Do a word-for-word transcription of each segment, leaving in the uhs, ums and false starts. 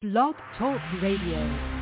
Blog Talk Radio.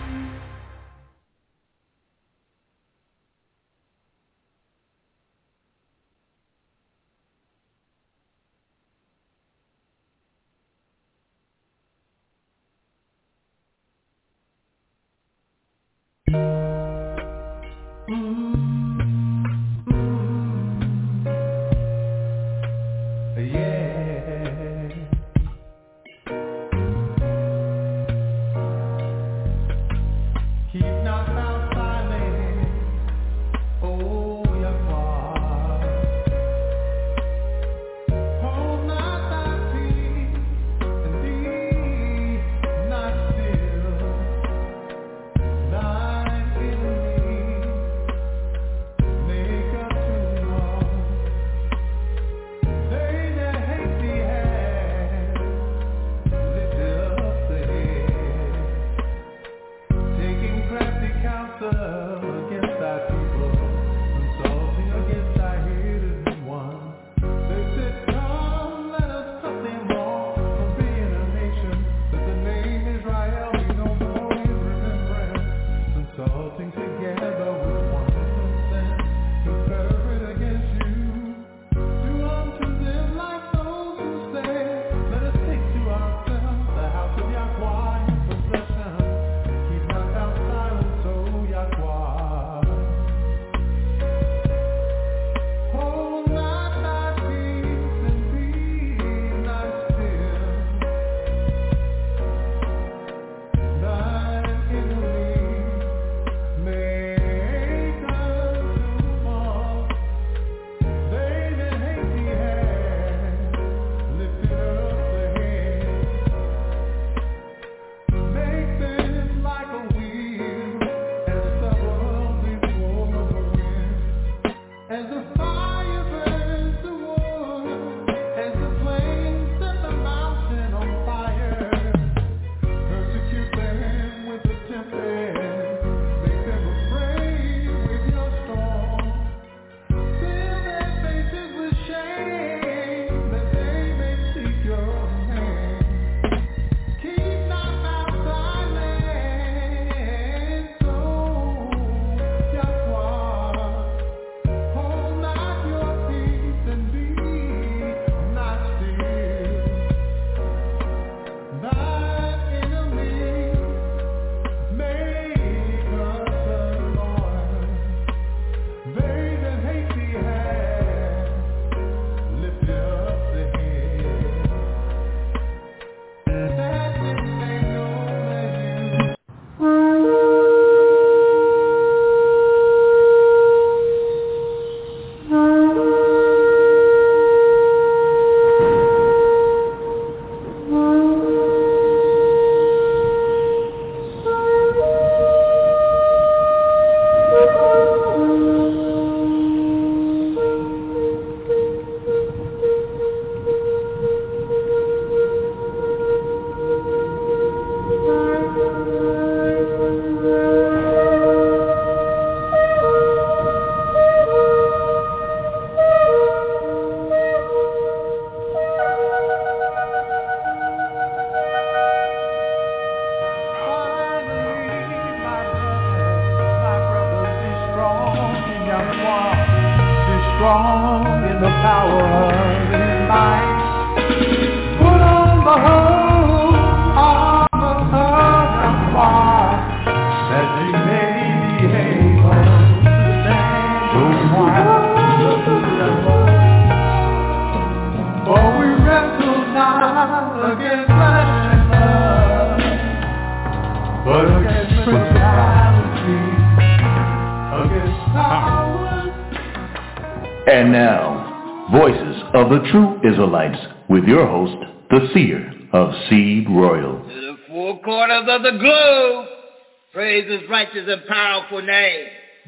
And now, Voices of the True Israelites, with your host, the Seer of Seed Royal. To the four corners of the globe, praise his righteous and powerful name.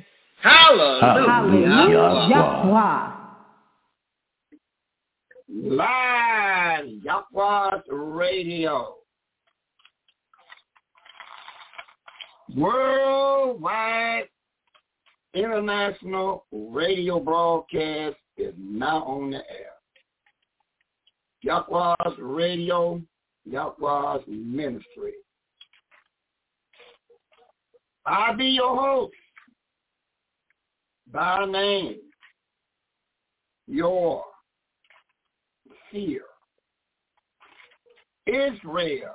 Hallelujah. Hallelujah. Live Yahweh's Radio. Worldwide international radio broadcast is now on the air. Yahweh's Radio, Yahweh's Ministry. I be your host by name, your seer, Israel.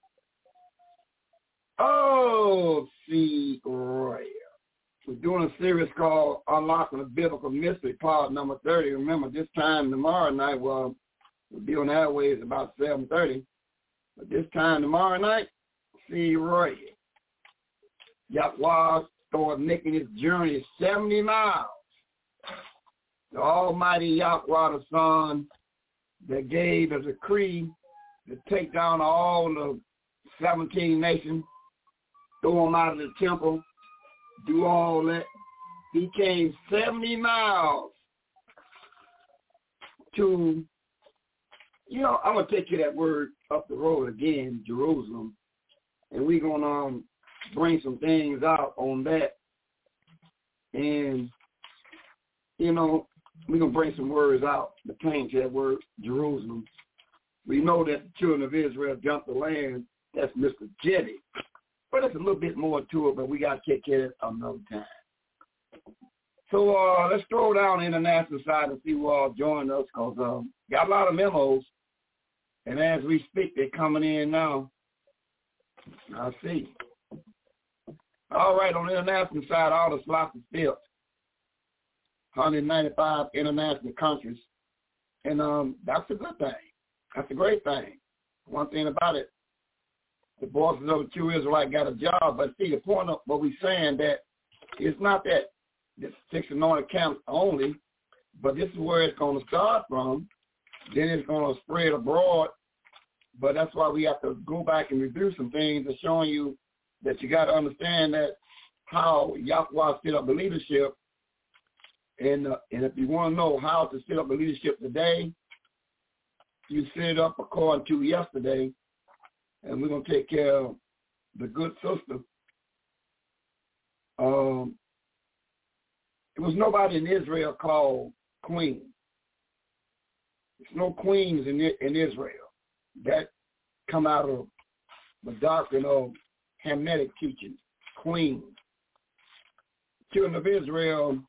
Oh, see, Royal. We're doing a series called Unlocking the Biblical Mystery, part number thirty. Remember, this time tomorrow night, well, we'll be on the airways about seven thirty. But this time tomorrow night, see, Royal. Yahweh started making his journey seventy miles. The Almighty Yahweh, the Son, that gave a decree to take down all the seventeen nations, throw them out of the temple, do all that. He came seventy miles to, you know, I'm going to take you that word up the road again, Jerusalem, and we're going to um, bring some things out on that. And, you know, we're going to bring some words out pertaining to that word, Jerusalem. We know that the children of Israel jumped the land. That's Mister Jetty. But there's a little bit more to it, but we got to take care of it another time. So uh, let's throw down the international side and see who all joined us, because um, got a lot of memos. And as we speak, they're coming in now. I see. All right, on the international side, all the slots are filled. one hundred ninety-five international countries. And um, that's a good thing. That's a great thing. One thing about it, the bosses of the true Israelite got a job, but see, the point of what we're saying that it's not that this six anointed camps only, but this is where it's going to start from. Then it's going to spread abroad. But that's why we have to go back and review some things and showing you that you got to understand that how Yahweh set up the leadership. And, uh, and if you want to know how to set up the leadership today, you set it up according to yesterday, and we're going to take care of the good sister. Um, there was nobody in Israel called queen. There's no queens in, in Israel. That come out of the doctrine of Hamitic teaching, queen. Children of Israel,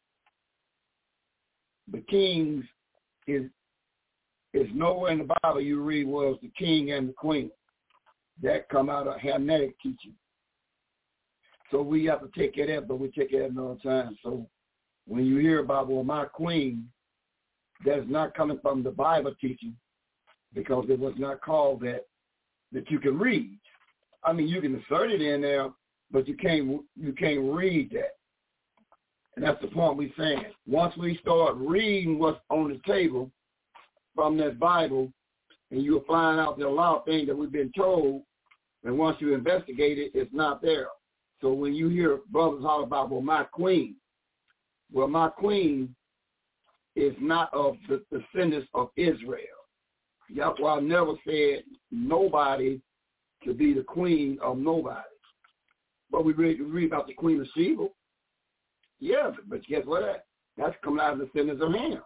the kings is is nowhere in the Bible you read was the king and the queen. That come out of Hamitic teaching. So we have to take care of that, but we take care of it another time. So when you hear about, well, my queen, that is not coming from the Bible teaching, because it was not called that, that you can read. I mean, you can insert it in there, but you can't you can't read that. And that's the point we're saying. Once we start reading what's on the table from that Bible, and you'll find out there are a lot of things that we've been told, and once you investigate it, it's not there. So when you hear brothers talk about, well, my queen, well, my queen is not of the descendants of Israel. Yahweh never said nobody to be the queen of nobody. But we read, we read about the Queen of Sheba. Yeah, but, but guess what? That? That's coming out of the descendants of Ham.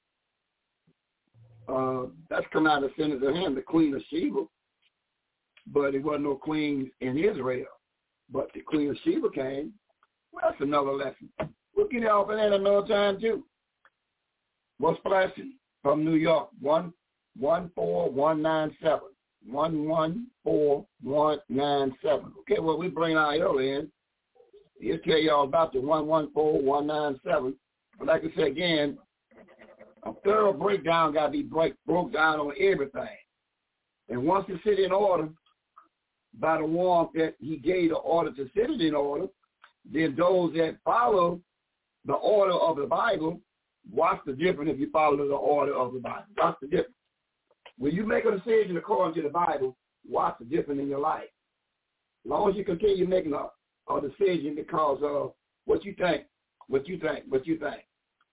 Uh, that's coming out of the descendants of Ham, the Queen of Sheba. But there wasn't no queen in Israel. But the Queen of Sheba came. Well, that's another lesson. We'll get off of that another time, too. What's flashing from New York? One. one four one nine seven. one one four one nine seven. Okay, well, we bring our L in. He'll tell you all about the one one four one nine seven. But like I said again, a thorough breakdown got to be break, broke down on everything. And once it's set in order by the one that he gave the order to set it in order, then those that follow the order of the Bible, what's the difference if you follow the order of the Bible? What's the difference? When you make a decision according to the Bible, what's the difference in your life? As long as you continue making a, a decision because of what you think, what you think, what you think,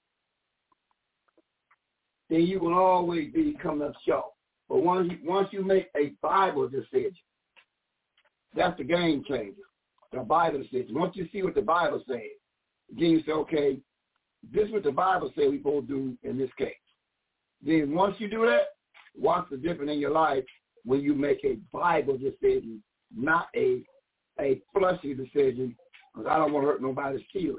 then you will always be coming up short. But once you, once you make a Bible decision, that's the game changer, the Bible decision. Once you see what the Bible says, then you say, okay, this is what the Bible says we're supposed to do in this case. Then once you do that, what's the difference in your life when you make a Bible decision, not a a fleshy decision because I don't want to hurt nobody's feelings.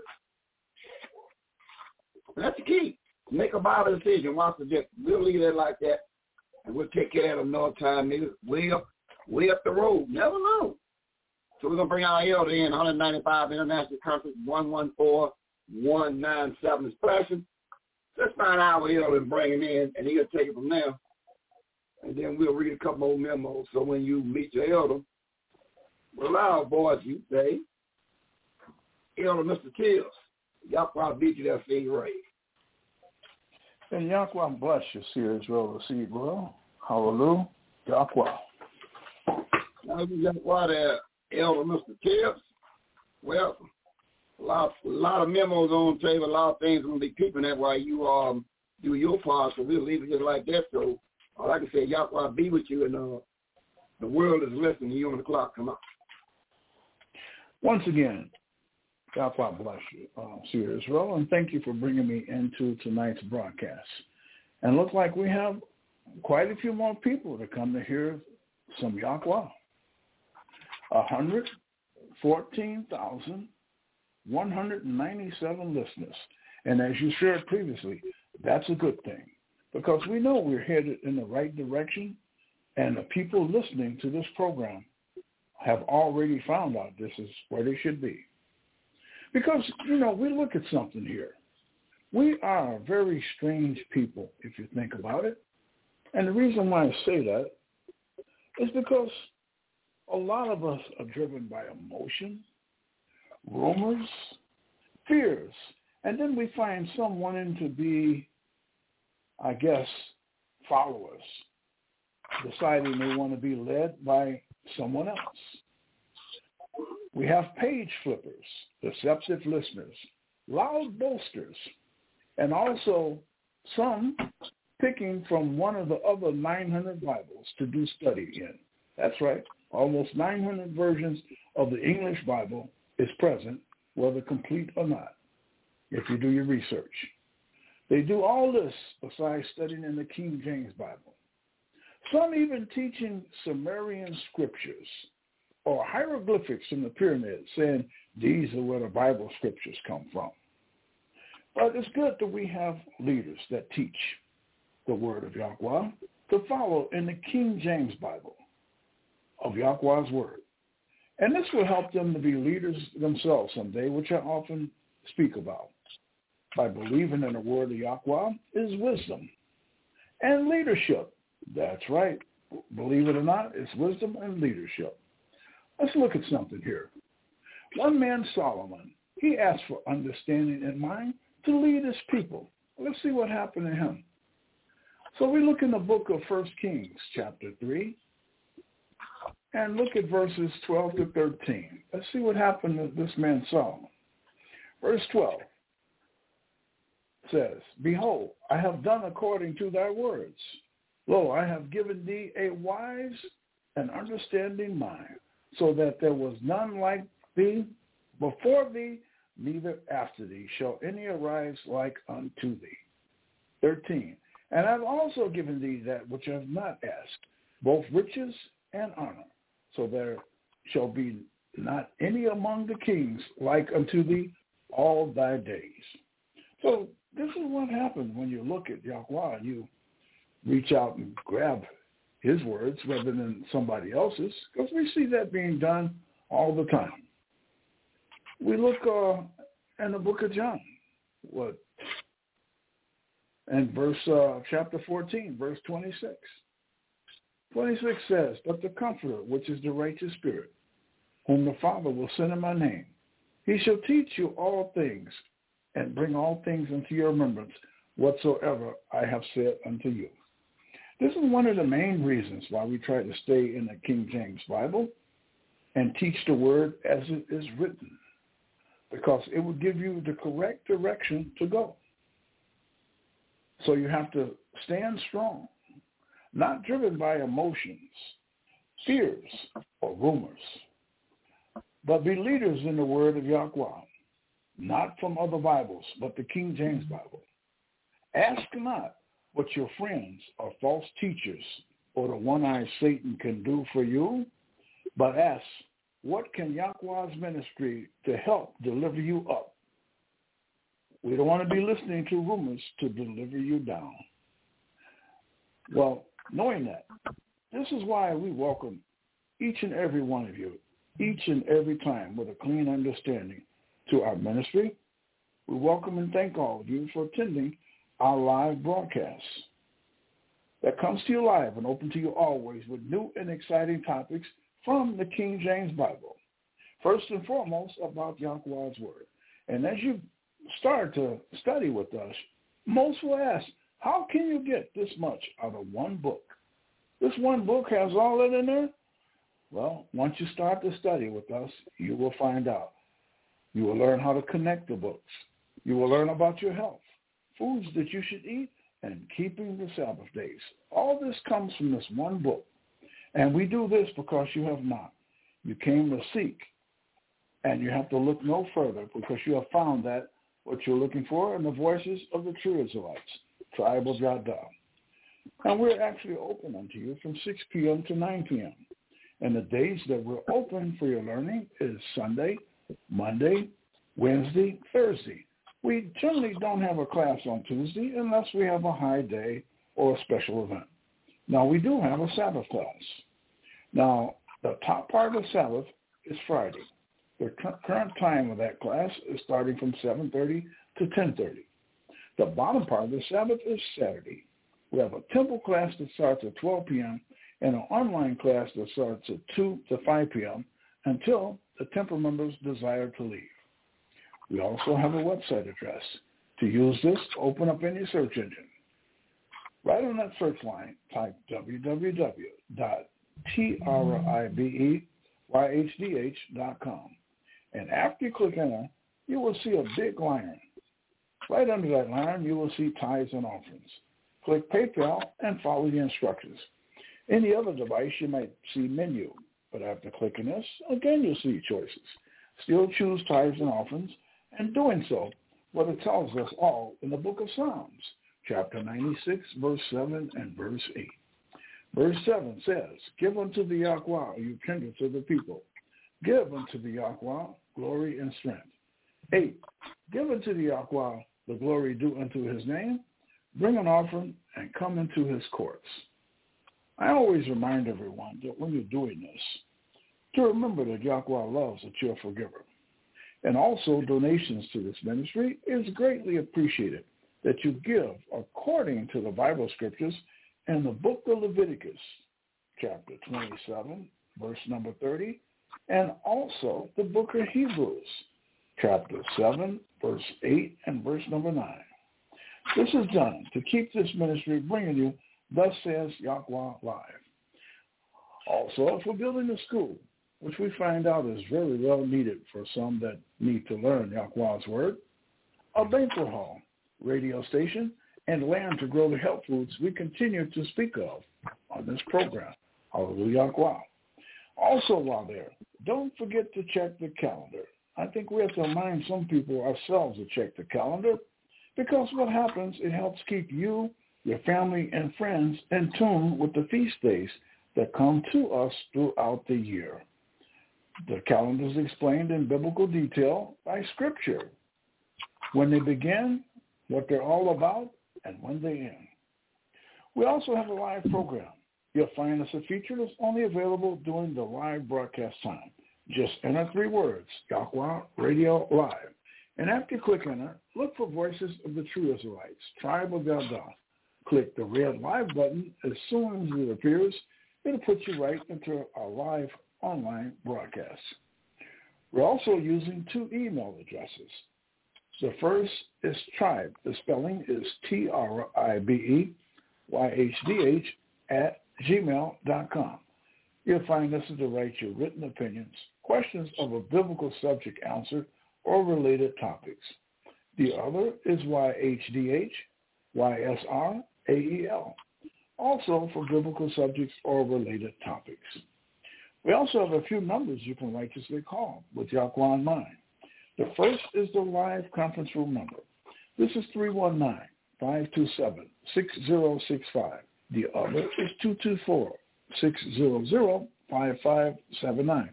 And that's the key. Make a Bible decision. Watch the difference. We'll leave it like that, and we'll take care of that another time, maybe way up, way up the road. Never know. So we're going to bring our elder in, one ninety-five International Conference, one one four, one nine seven expression. Let's find our elder and bring him in, and he'll take it from there. And then we'll read a couple more memos. So when you meet your elder, well, loud voice, you say, Elder Mister Tills, y'all probably beat you that thing right. And Yahweh bless you, Seer Israel, the seed world. Hallelujah. Yahweh. Now, Yahweh there, Elder Mister Tills. Well, a lot, a lot of memos on the table, a lot of things going to be keeping that while you um do your part, so we'll leave it just like that. So, all I can say, Yahweh be with you, and uh, the world is listening to you on the clock. Come on. Once again, Yahweh bless you, uh, Seer Israel, and thank you for bringing me into tonight's broadcast. And it looks like we have quite a few more people to come to hear some Yahweh. one hundred fourteen thousand one hundred ninety-seven listeners. And as you shared previously, that's a good thing, because we know we're headed in the right direction, and the people listening to this program have already found out this is where they should be. Because, you know, we look at something here. We are a very strange people, if you think about it. And the reason why I say that is because a lot of us are driven by emotion, rumors, fears, and then we find some wanting to be, I guess, followers, deciding they want to be led by someone else. We have page flippers, deceptive listeners, loud boasters, and also some picking from one of the other nine hundred Bibles to do study in. That's right. Almost nine hundred versions of the English Bible is present, whether complete or not, if you do your research. They do all this besides studying in the King James Bible. Some even teaching Sumerian scriptures or hieroglyphics in the pyramids, saying these are where the Bible scriptures come from. But it's good that we have leaders that teach the word of Yahweh to follow in the King James Bible of Yahweh's word. And this will help them to be leaders themselves someday, which I often speak about. By believing in the word of Yahweh is wisdom and leadership. That's right. Believe it or not, it's wisdom and leadership. Let's look at something here. One man, Solomon, he asked for understanding in mind to lead his people. Let's see what happened to him. So we look in the book of First Kings, chapter three, and look at verses twelve to thirteen. Let's see what happened to this man, Solomon. Verse twelve says, Behold, I have done according to thy words. Lo, I have given thee a wise and understanding mind, so that there was none like thee before thee, neither after thee shall any arise like unto thee. thirteen. And I have also given thee that which I have not asked, both riches and honor, so there shall be not any among the kings like unto thee all thy days. So this is what happens when you look at Yahweh and you reach out and grab his words rather than somebody else's, because we see that being done all the time. We look uh, in the book of John, what, and verse uh, chapter fourteen, verse twenty-six. twenty-six says, But the Comforter, which is the righteous Spirit, whom the Father will send in my name, he shall teach you all things and bring all things into your remembrance whatsoever I have said unto you. This is one of the main reasons why we try to stay in the King James Bible and teach the word as it is written, because it will give you the correct direction to go. So you have to stand strong, not driven by emotions, fears, or rumors, but be leaders in the word of Yahweh, not from other Bibles, but the King James Bible. Ask not what your friends or false teachers or the one-eyed Satan can do for you, but ask what can Yahweh's ministry to help deliver you up? We don't want to be listening to rumors to deliver you down. Well, knowing that, this is why we welcome each and every one of you, each and every time with a clean understanding to our ministry. We welcome and thank all of you for attending our live broadcast that comes to you live and open to you always with new and exciting topics from the King James Bible. First and foremost, about Yahweh's Word. And as you start to study with us, most will ask, how can you get this much out of one book? This one book has all that in there? Well, once you start to study with us, you will find out. You will learn how to connect the books. You will learn about your health, foods that you should eat, and keeping the Sabbath days. All this comes from this one book. And we do this because you have not. You came to seek, and you have to look no further because you have found that what you're looking for in the voices of the true Israelites, tribe of Yada. And we're actually open unto you from six p.m. to nine p.m. And the days that we're open for your learning is Sunday, Monday, Wednesday, Thursday. We generally don't have a class on Tuesday unless we have a high day or a special event. Now, we do have a Sabbath class. Now, the top part of the Sabbath is Friday. The current time of that class is starting from seven thirty to ten thirty. The bottom part of the Sabbath is Saturday. We have a temple class that starts at twelve p.m. and an online class that starts at two to five p.m. until the temple members desire to leave. We also have a website address. To use this, open up any search engine. Right on that search line, type w w w dot tribe y h d h dot com. And after you click enter, you will see a big line. Right under that line, you will see tithes and offerings. Click PayPal and follow the instructions. Any other device, you might see menu. But after clicking this, again, you'll see choices. Still choose tithes and offerings. And doing so, what it tells us all in the book of Psalms, chapter ninety-six, verse seven and verse eight. Verse seven says, give unto the Yahweh, you kindreds of the people. Give unto the Yahweh glory and strength. Eight, give unto the Yahweh the glory due unto his name. Bring an offering and come into his courts. I always remind everyone that when you're doing this, to remember that Yahweh loves a cheerful giver. And also donations to this ministry is greatly appreciated that you give according to the Bible scriptures in the book of Leviticus, chapter twenty-seven, verse number thirty, and also the book of Hebrews, chapter seven, verse eight, and verse number nine. This is done to keep this ministry bringing you, thus says Yahweh live. Also, if we're building a school, which we find out is very well needed for some that need to learn Yahweh's word, a banquet hall, radio station, and land to grow the health foods we continue to speak of on this program. Hallelujah. Also, while there, don't forget to check the calendar. I think we have to remind some people ourselves to check the calendar because what happens, it helps keep you, your family, and friends in tune with the feast days that come to us throughout the year. The calendar is explained in biblical detail by Scripture. When they begin, what they're all about, and when they end. We also have a live program. You'll find us a feature that's only available during the live broadcast time. Just enter three words, Yahweh Radio Live. And after you click enter, look for Voices of the True Israelites, Tribe of Yada. Click the red live button. As soon as it appears, it'll put you right into our live online broadcast. We're also using two email addresses. The first is Tribe. The spelling is T R I B E Y H D H at gmail dot com. You'll find this is to write your written opinions, questions of a biblical subject answered, or related topics. The other is Y H D H Y S R A E L, also for biblical subjects or related topics. We also have a few numbers you can righteously call with Yahweh in mind. The first is the live conference room number. This is three one nine, five two seven, six zero six five. The other is two two four, six zero zero, five five seven nine.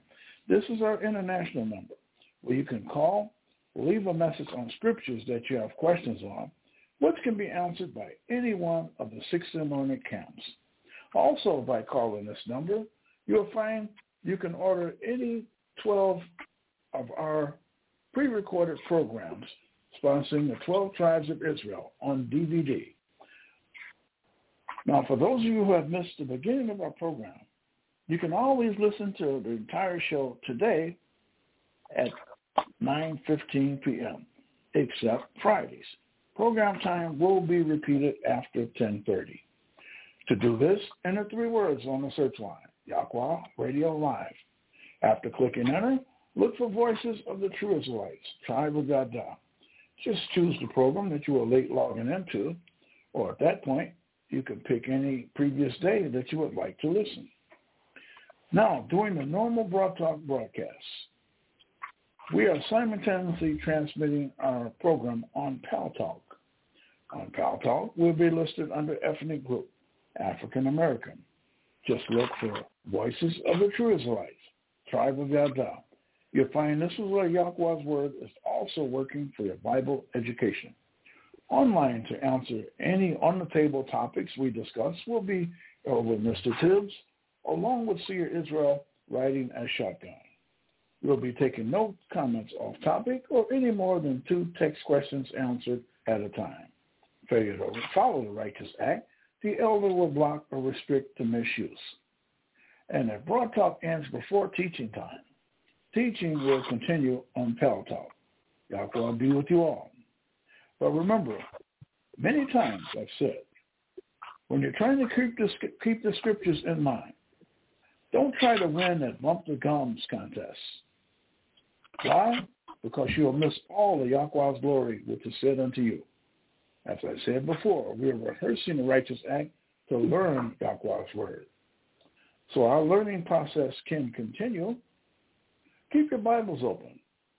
This is our international number where you can call, leave a message on scriptures that you have questions on, which can be answered by any one of the sixty anointed camps. Also, by calling this number, you'll find you can order any twelve of our pre-recorded programs sponsoring the twelve tribes of Israel on D V D. Now, for those of you who have missed the beginning of our program, you can always listen to the entire show today at nine fifteen p.m., except Fridays. Program time will be repeated after ten thirty. To do this, enter three words on the search line, Yahweh Radio Live. After clicking enter, look for Voices of the True Israelites, Tribe of Yada. Just choose the program that you were late logging into, or at that point, you can pick any previous day that you would like to listen. Now, during the normal Broad Talk broadcasts, we are simultaneously transmitting our program on Pal Talk. On Pal Talk, we'll be listed under ethnic group, African American. Just look for Voices of the True Israelites, Tribe of Yada. You'll find this is where Yahweh's Word is also working for your Bible education. Online to answer any on-the-table topics we discuss will be over Mister Tibbs, along with Seer Israel riding a shotgun. We'll be taking no comments off topic or any more than two text questions answered at a time. Failure to follow the Righteous Act, the elder will block or restrict the misuse. And if Broad Talk ends before teaching time, teaching will continue on Pal Talk. Yahweh will be with you all. But remember, many times I've said, when you're trying to keep the, keep the scriptures in mind, don't try to win that bump the gums contest. Why? Because you'll miss all of Yahweh's glory which is said unto you. As I said before, we are rehearsing the Righteous Act to learn Yahweh's Word. So our learning process can continue. Keep your Bibles open.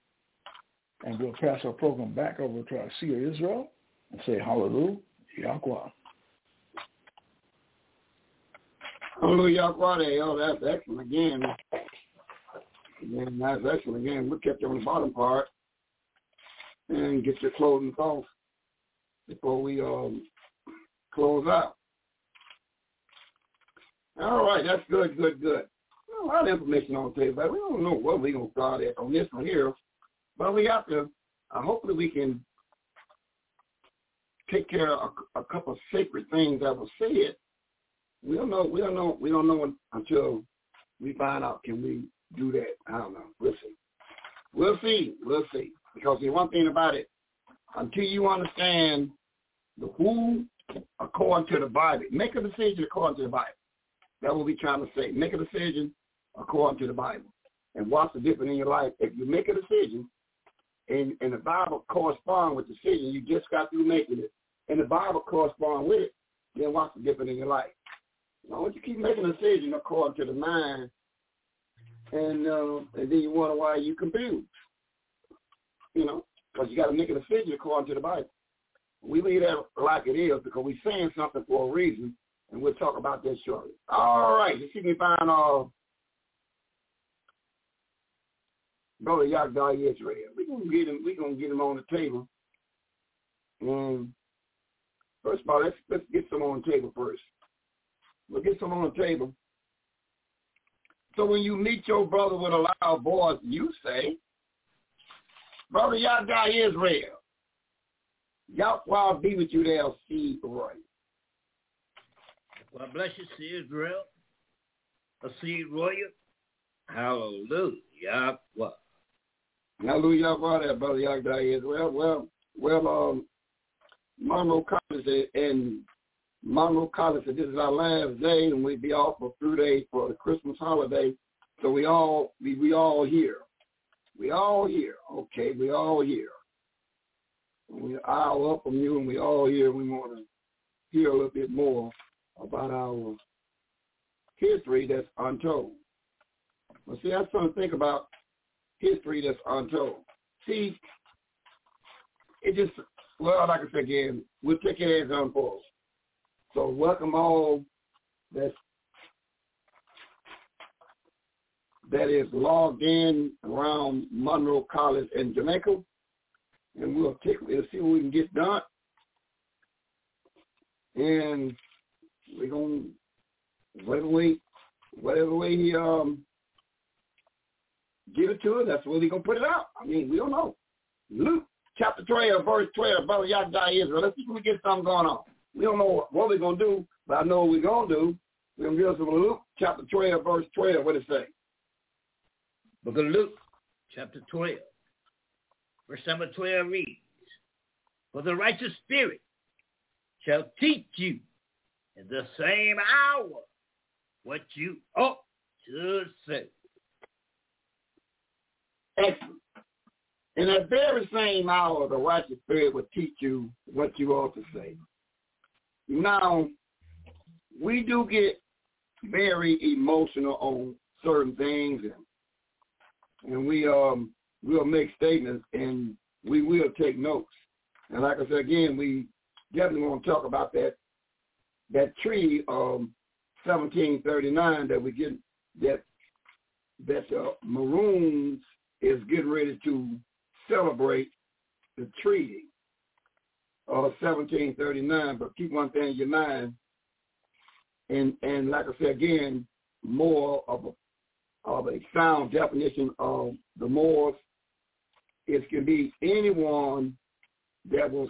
And we'll pass our program back over to our Seer Israel and say hallelujah, Yahweh. Hallelujah, Yahweh. Oh, that's excellent again. Again, that's excellent again. We'll catch you on the bottom part and get your closing thoughts before we um, close out. All right, that's good, good, good. A lot of information on the table, but we don't know what we're going to start at on this one here. But we have to, uh, hopefully we can take care of a, a couple of sacred things that were said. We don't know, we don't know, we don't know until we find out, can we do that? I don't know. We'll see. We'll see. We'll see. Because the one thing about it, until you understand the who according to the Bible, make a decision according to the Bible. That's what we're trying to say. Make a decision according to the Bible. And watch the difference in your life. If you make a decision, and, and the Bible corresponds with the decision, you just got through making it, and the Bible corresponds with it, then watch the difference in your life. Now, once you keep making a decision according to the mind, and, uh, and then you wonder why you confused, you know, because you got to make a decision according to the Bible. We leave that like it is because we're saying something for a reason, and we'll talk about that shortly. All right, you see me find uh, Brother Yahweh Israel. We're gonna get him. We're gonna get him on the table. And first of all, let's let's get some on the table first. We'll get some on the table. So when you meet your brother with a loud voice, you say, Brother Yahweh Israel, Yahweh be with you there, see right. Well, bless you, see Israel, a seed royal. Hallelujah, Yahweh. Hallelujah, Yahweh, there, Brother Yahweh Israel. Well, well, um, Monroe College and Monroe College said this is our last day, and we'll be off for three days for the Christmas holiday. So we all we, we all here. We all here. Okay, we all here. We all up from you, and we all here. We want to hear a little bit more about our history that's untold. Well, see, that's something to think about, history that's untold. See, it just, well, like I said again, we'll take it as unfolds. So welcome all that's that is logged in around Monroe College in Jamaica, and we'll take we'll see what we can get done. And we're gonna whatever way whatever way he um give it to us, that's where we're gonna put it out. I mean, we don't know. Luke chapter twelve, verse twelve, brother Yahda Israel. Let's see if we get something going on. We don't know what we're gonna do, but I know what we're gonna do. We're gonna give us Luke chapter twelve, verse twelve. What does it say? Book of Luke, chapter twelve, verse number twelve reads, "For the righteous spirit shall teach you in the same hour what you ought to say." Excellent. In that very same hour, the righteous spirit will teach you what you ought to say. Now, we do get very emotional on certain things, and, and we um we'll make statements, and we will take notes. And like I said again, we definitely want to talk about that that treaty of seventeen thirty-nine that we get that that uh, Maroons is getting ready to celebrate the treaty of seventeen thirty-nine. But keep one thing in your mind, and and like I said again, more of a of a sound definition of the Moors. It can be anyone that was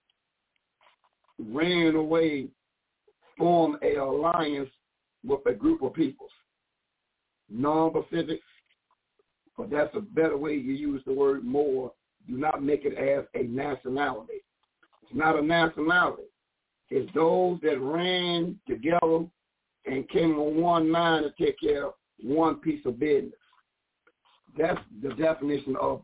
ran away, form a alliance with a group of peoples, non-Pacific, but that's a better way you use the word Moor. Do not make it as a nationality. It's not a nationality. It's those that ran together and came on one mind to take care of one piece of business. That's the definition of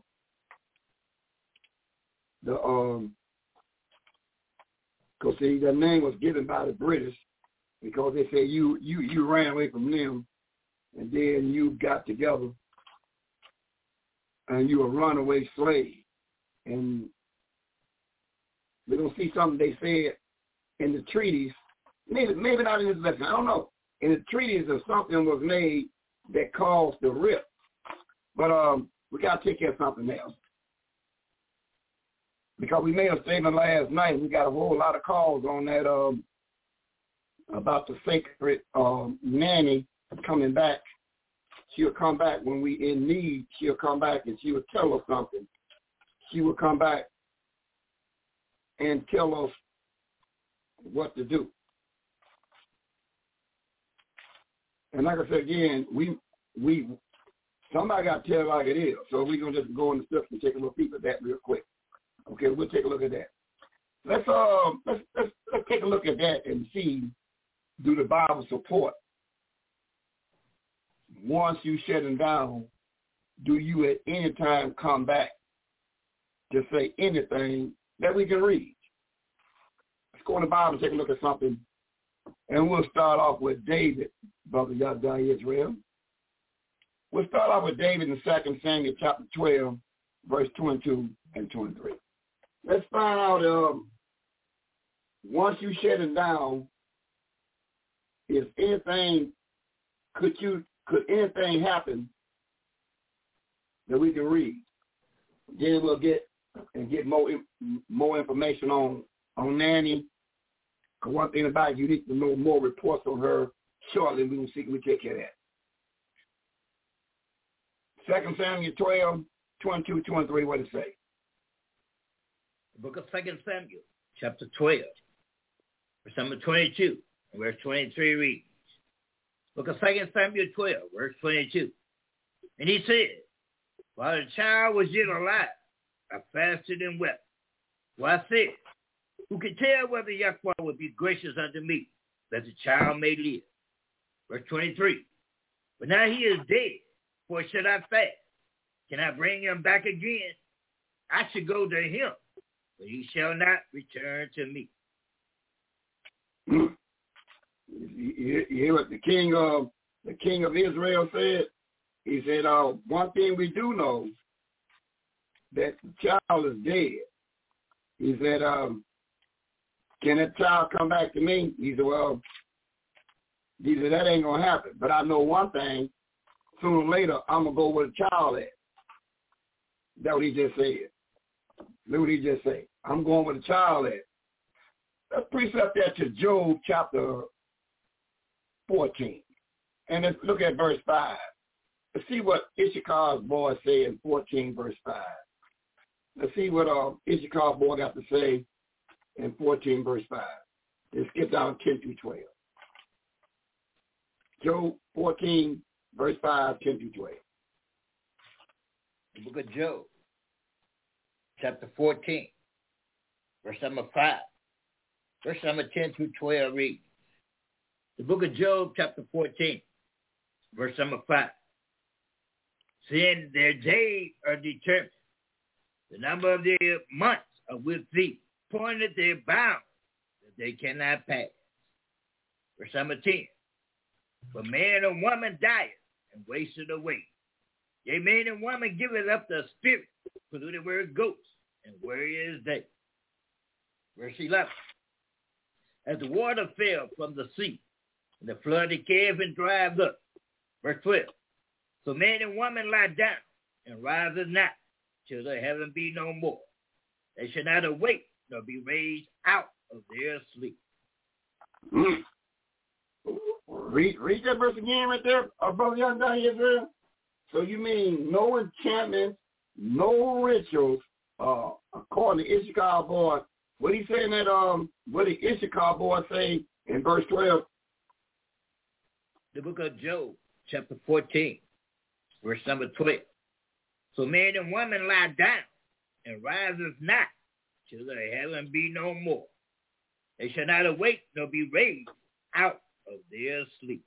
the, um, because see, the name was given by the British because they said you, you, you ran away from them and then you got together and you were a runaway slave. And we're going to see something they said in the treaties, maybe, maybe not in this lesson, I don't know. In the treaties, if something was made that caused the rip. But um, we got to take care of something else. Because we made a statement last night, we got a whole lot of calls on that um, about the sacred um, nanny coming back. She'll come back when we in need. She'll come back and she will tell us something. She will come back and tell us what to do. And like I said again, we we somebody got to tell it like it is. So we're gonna just go in the scripture and take a little peek at that real quick. Okay, we'll take a look at that. Let's uh let's let's let's take a look at that and see, do the Bible support once you shut them down, do you at any time come back to say anything that we can read? Let's go in the Bible and take a look at something. And we'll start off with David, brother Yahda Israel. We'll start off with David in Second Samuel chapter twelve, verse twenty-two and twenty-three. Let's find out, um, once you shut it down, is anything, could you, could anything happen that we can read? Then we'll get and get more more information on on Nanny. Because one thing about it, you need to know more reports on her shortly. We can see can we take care of that. Second Samuel twelve, twenty-two, twenty-three, what does it say? The book of Second Samuel, chapter twelve, verse number twenty-two, and verse twenty-three reads, book of Second Samuel twelve, verse twenty-two. And he said, while the child was yet alive, I fasted and wept. For I said, who can tell whether Yahweh will be gracious unto me, that the child may live? Verse twenty-three. But now he is dead, for should I fast? Can I bring him back again? I should go to him, but he shall not return to me. You, you hear what the king of the king of Israel said? He said, uh, one thing we do know, that the child is dead. He said, um, can that child come back to me? He said, well, he said, that ain't going to happen. But I know one thing, sooner or later, I'm going to go where the child at. That's what he just said. Look what he just said. I'm going where the child at. Let's precept that to Job chapter fourteen. And let's look at verse five. Let's see what Issachar's boy say in fourteen, verse five. Let's see what uh, Issachar's boy got to say in fourteen, verse five. Let's skip down ten through twelve. Job fourteen, verse five, ten through twelve. The book of Job, chapter fourteen, verse number five. Verse number ten through twelve reads. The book of Job, chapter fourteen, verse number five. Seeing their days are determined, the number of their months are with thee, appointed their bounds, that they cannot pass. Verse number ten. For man and woman dieth and wasted away. Yea, man and woman giveth up the spirit, for the word ghost, and where is they? Verse eleven. As the water fell from the sea, and the flood decayeth and drieth up. Verse twelve. So man and woman lie down, and riseth not, till the heaven be no more. They shall not awake, nor be raised out of their sleep. Mm. Read, read that verse again right there, uh, Brother Young down here, Israel. So you mean no enchantments, no rituals, uh, according to Issachar boy. What he saying that um what did Issachar boy say in verse twelve? The book of Job, chapter fourteen, verse number twelve. So man and woman lie down and riseth not, till the heaven be no more. They shall not awake nor be raised out of their sleep.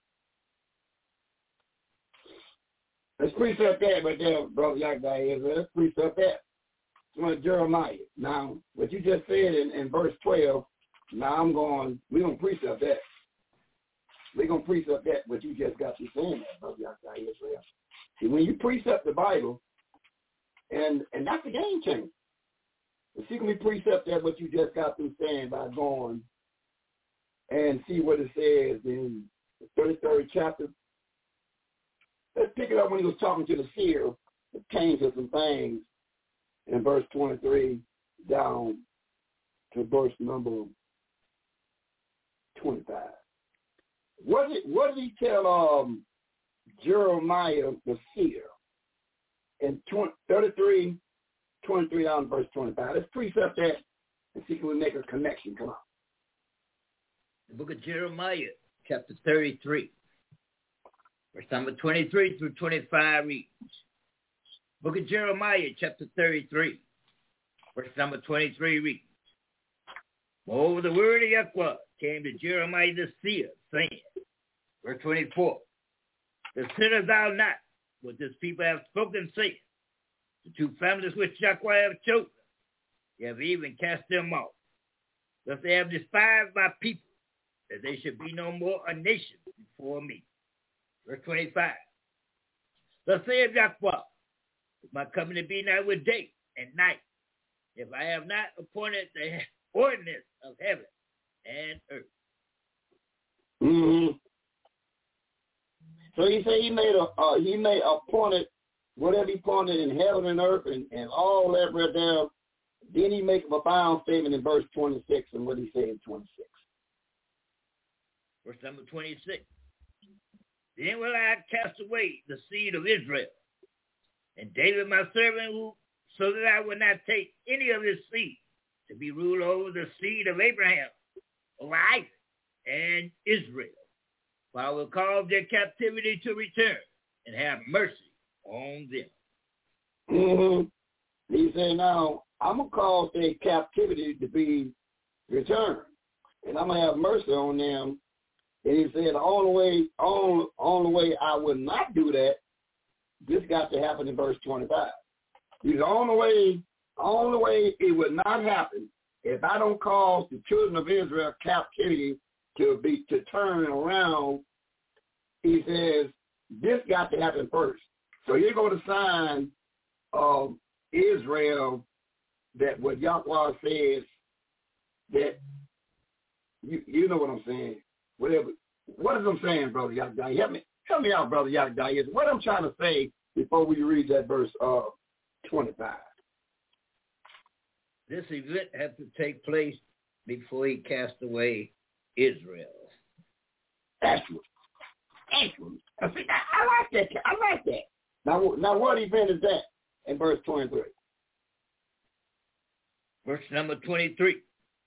Let's precept that right there, Brother Yakda. Let's precept that. It's Jeremiah. Now, what you just said in, in verse twelve, now I'm going, we're going to precept that. We're going to precept that, what you just got to saying that, Brother Yakda Israel. See, when you precept the Bible, and and that's the game changer. See, can we precept that, what you just got through saying by going and see what it says in the thirty-third chapter. Let's pick it up when he was talking to the seer. It came to some things in verse twenty-three down to verse number twenty-five. What did, what did he tell um, Jeremiah the seer in thirty-three, twenty-three down to verse twenty-five? Let's precept that and see if we make a connection. Come on. The book of Jeremiah, chapter thirty-three, verse number twenty-three through twenty-five reads. Book of Jeremiah, chapter thirty-three, verse number twenty-three reads. Moreover, the word of Yahweh came to Jeremiah the seer, saying, verse twenty-four, consider thou not what this people have spoken, saying, the two families which Yahweh have chosen, ye have even cast them off. Thus they have despised my people, that they should be no more a nation before me. Verse twenty-five. Thus saith Yahweh, if my company be not with day and night, if I have not appointed the ordinance of heaven and earth. Mm-hmm. So he said he made a uh, he made appointed whatever he appointed in heaven and earth and, and all that right there. Then he makes a profound statement in verse twenty-six, and what he said in twenty-six. Verse number twenty-six. Then will I cast away the seed of Israel, and David my servant, who, so that I will not take any of his seed to be ruled over the seed of Abraham, over Isaac, and Israel. For I will cause their captivity to return and have mercy on them. Mm-hmm. He said, now, I'm going to cause their captivity to be returned, and I'm going to have mercy on them. And he said, the only way, only, only way I would not do that, this got to happen in verse twenty-five. The only way, only way it would not happen if I don't cause the children of Israel captivity to be to turn around. He says this got to happen first. So you're going to sign of Israel that what Yahweh says that you you know what I'm saying. Whatever. What is I'm saying, brother? Y'all, y'all help me. help me out, Brother Yakadiah. What I'm trying to say before we read that verse uh, twenty-five. This event had to take place before he cast away Israel. Excellent. Excellent. I, think, I, I like that. I like that. Now, now, what event is that in verse twenty-three? Verse number twenty-three.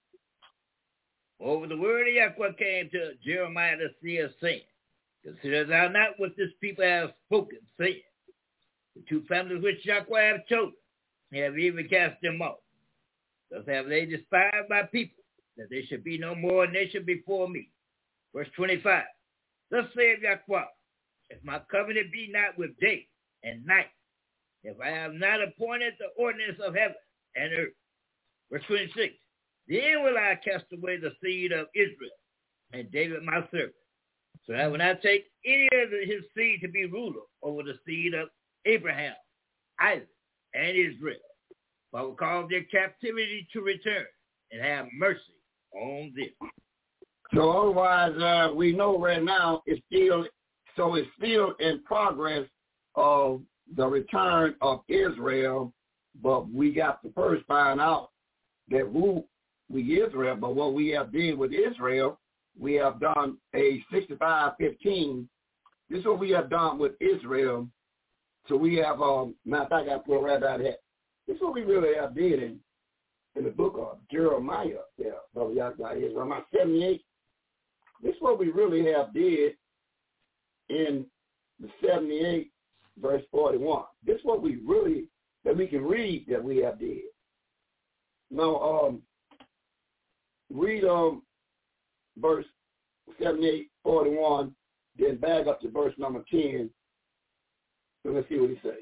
Over the word of Yahweh came to Jeremiah the seer, saying, consider thou not what this people have spoken, saying, the two families which Yahweh have chosen, they have even cast them off. Thus have they despised my people, that they should be no more a nation before me. Verse twenty-five. Thus saith Yahweh, if my covenant be not with day and night, if I have not appointed the ordinance of heaven and earth. Verse twenty-six. Then will I cast away the seed of Israel and David my servant, so that when I take any of his seed to be ruler over the seed of Abraham, Isaac, and Israel, I will cause their captivity to return and have mercy on them. So otherwise, uh, we know right now it's still, so it's still in progress of the return of Israel, but we got to first find out that who we Israel, but what we have did with Israel, we have done a sixty-five fifteen. This is what we have done with Israel. So we have, um, matter of fact, I put right out here. This is what we really have did in, in the book of Jeremiah. Yeah, Brother Yahweh Israel, my seventy-eight. This is what we really have did in the seventy-eight, verse forty-one. This is what we really, that we can read that we have did. Now, um, read um, verse seventy-eight, forty-one, then back up to verse number ten, and let's see what he says.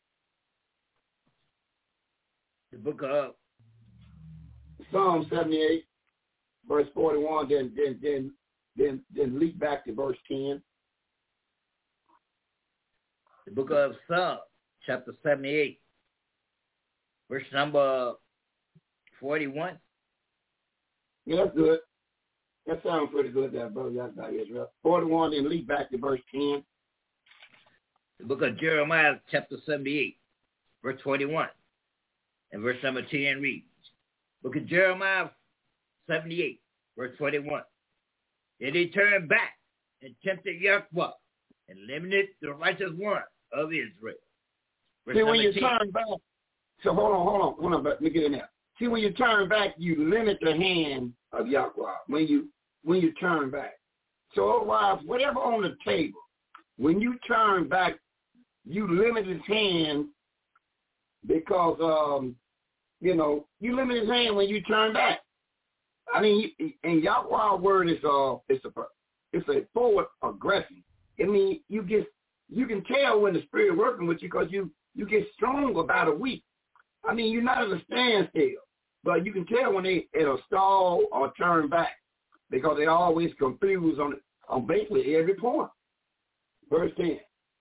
The book of Psalm seventy-eight, verse forty-one, then then then then then leap back to verse ten. The book of Psalm, chapter seventy-eight, verse number forty-one. Yeah, that's good. That sounds pretty good there, brother. That's about Israel. forty-one, then leap back to verse ten. The book of Jeremiah, chapter seventy-eight, verse twenty-one. And verse number ten reads, book of Jeremiah seventy-eight, verse twenty-one. Then he turned back and tempted Yahweh and limited the righteous one of Israel. Verse See, when you ten. turn back, so hold on, hold on, hold on, let me get in there. See, when you turn back, you limit the hand of Yahweh when you when you turn back. So otherwise, whatever on the table, when you turn back, you limit his hand because, um, you know, you limit his hand when you turn back. I mean, and Yahweh's word is uh, it's a it's a forward aggression. I mean, you get you can tell when the spirit working with you because you you get strong about a week. I mean, you're not at a standstill, but you can tell when they it'll stall or turn back because they always confused on on basically every point. Verse ten.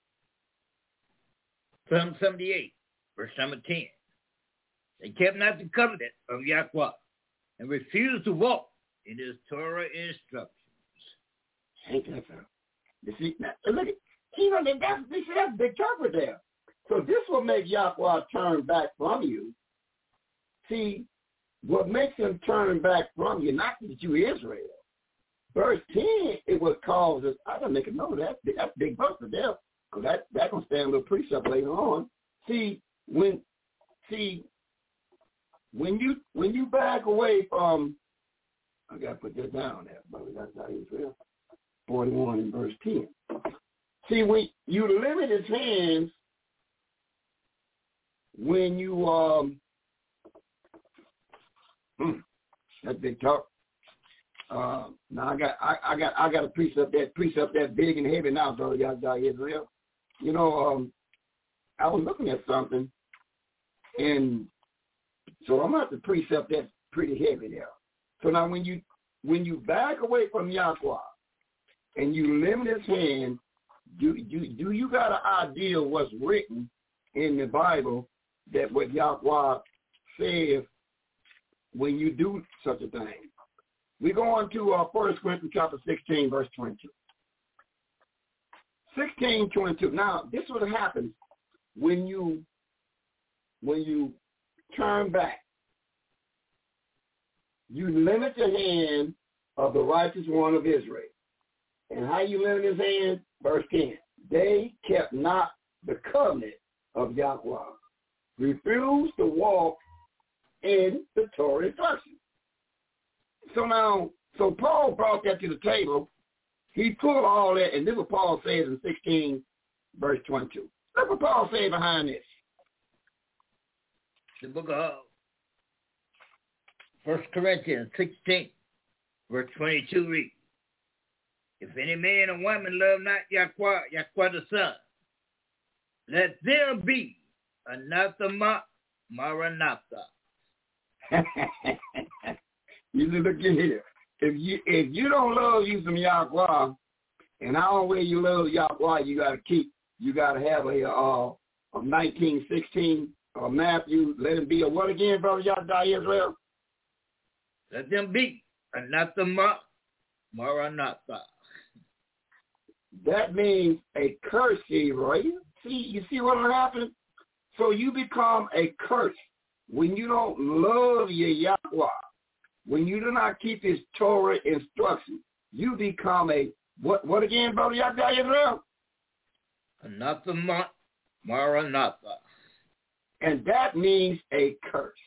Psalm seventy-eight, verse number ten. They kept not the covenant of Yahweh and refused to walk in his Torah instructions. Ain't that so? You see, now, look at, you know, that's, that's a big cover there. So this will make Yahweh turn back from you. See, what makes him turn back from you, not that you Israel. Verse ten, it was cause us, I gotta make a note of that. That's a big verse there. Because that, that's going to stand a little precept later on. See, when, see, when you, when you back away from, I got to put that down there, brother. That's how Israel. forty-one in verse ten. See, when you limit his hands, when you, um, hmm, that's big talk. Uh, now I got, I, I got, I got a precept that precept that big and heavy now, brother. Y'all got Israel. You know, um, I was looking at something, and so I'm going to have to precept that pretty heavy there. So now when you when you back away from Yahweh and you limit his hand, do, do, do you got an idea of what's written in the Bible that what Yahweh says when you do such a thing? We go on to uh, First Corinthians chapter sixteen, verse twenty-two. sixteen twenty-two. Now, this is what happens when you when you turn back. You limit the hand of the righteous one of Israel. And how you limit his hand? Verse ten. They kept not the covenant of Yahweh. Refused to walk in the Torah instruction. So now, so Paul brought that to the table. He pulled all that, and this is what Paul says in sixteen, verse twenty-two. Look what Paul says behind this. The book of First Corinthians sixteen, verse twenty-two reads, if any man or woman love not Yahweh, Yahweh the Son, let them be anathema maranatha. You look at here. If you if you don't love you some Yahweh, and how way you love Yahweh, you gotta keep. You gotta have a uh a nineteen sixteen uh, Matthew. Let him be a what again, brother Yahweh Israel? Let them be anathema maranatha. That means a curse here, right? See, you see what will happen? So you become a curse when you don't love your Yahweh. When you do not keep his Torah instruction, you become a, what What again, brother Yahweh Israel? Anathema maranatha. And that means a curse.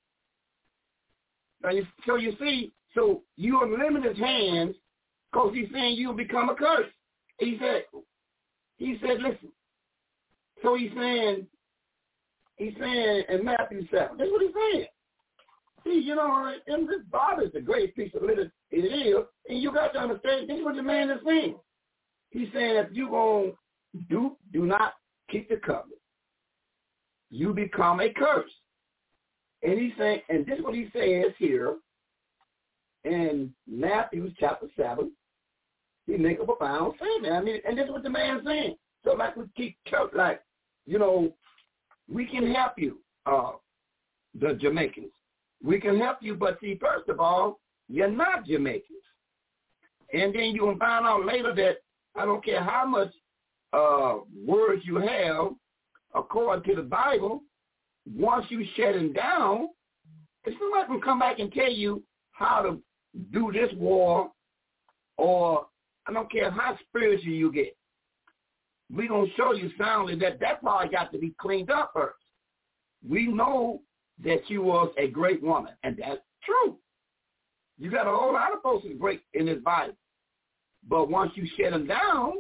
Now you, so you see, so you limit his hands because he's saying you'll become a curse. He said, he said, listen. So he's saying, he's saying in Matthew seven, that's what he's saying. See, you know, and this Bible is a great piece of literature. It is, and you got to understand, this is what the man is saying. He's saying if you going to do, do not keep the covenant, you become a curse. And he's saying, and this is what he says here in Matthew chapter seven. He make a profound statement. I mean, and this is what the man's saying. So like we keep, like, you know, we can help you, uh, the Jamaicans. We can help you, but see, first of all, you're not Jamaicans. And then you'll find out later that I don't care how much uh, words you have, according to the Bible, once you shut them down, it's not going to come back and tell you how to do this war, or I don't care how spiritual you get. We're going to show you soundly that that part got to be cleaned up first. We know that you was a great woman, and that's true. You got a whole lot of folks that's great in this Bible. But once you shut them down,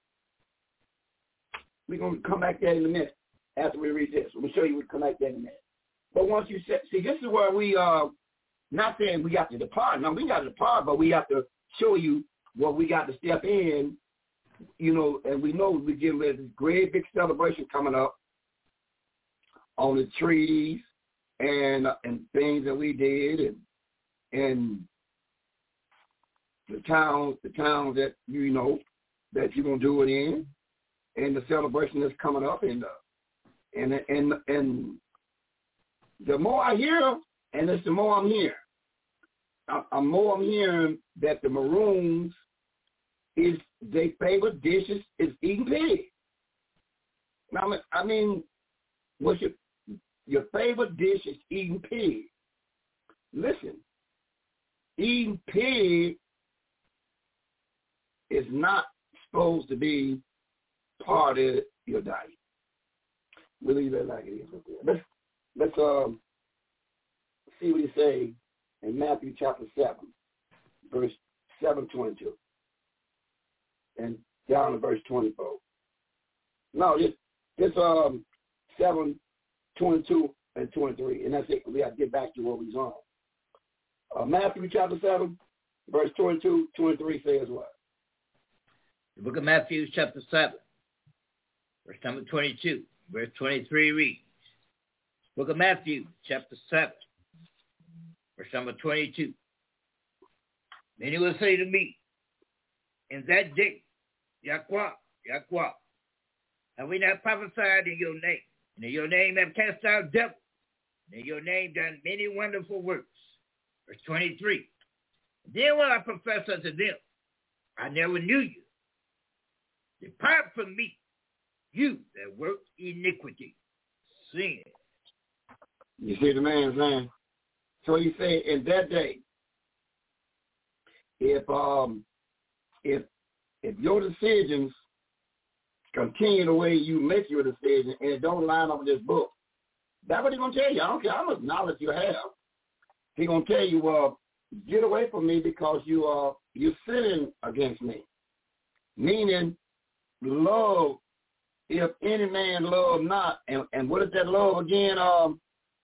we're going to come back there in a minute after we read this. We'll show you we'll come back there in a minute. But once you set, see, this is where we, uh, not saying we got to depart. No, we got to depart, but we have to show you what we got to step in, you know, and we know we're getting ready to this great big celebration coming up on the trees and uh, and things that we did, and and the towns, the towns that you know that you're gonna do it in, and the celebration that's coming up, and uh, and and and the more I hear, and it's the more I'm hearing. I, I'm more I'm hearing that the Maroons is their favorite dishes is eating pig. Now, I mean, what's your your favorite dish is eating pig? Listen, eating pig is not supposed to be part of your diet. We'll leave that like it is. Let's let's um see what he say in Matthew chapter seven, verse seven twenty-two. And down to verse twenty-four. No, this this um seven twenty-two and twenty-three, and that's it. We have to get back to what we're on. Uh, Matthew chapter seven, verse twenty-two, twenty-three says what? The book of Matthew chapter seven, verse number twenty-two, verse twenty-three reads. Book of Matthew chapter seven, verse number twenty-two. Many will say to me, in that day, Yahweh, Yahweh, have we not prophesied in your name? And in your name have cast out devils. And in your name done many wonderful works. Verse twenty-three. Then will I profess unto them, I never knew you. Depart from me, you that work iniquity. Sin. You see the man saying? So he said, in that day, if um if if your decisions continue the way you make your decision and it don't line up with this book, that's what he's gonna tell you. I don't care how much knowledge you have. He's gonna tell you, uh, get away from me because you are uh, you're sinning against me. Meaning, love, if any man love not, and, and what is that love again? Um,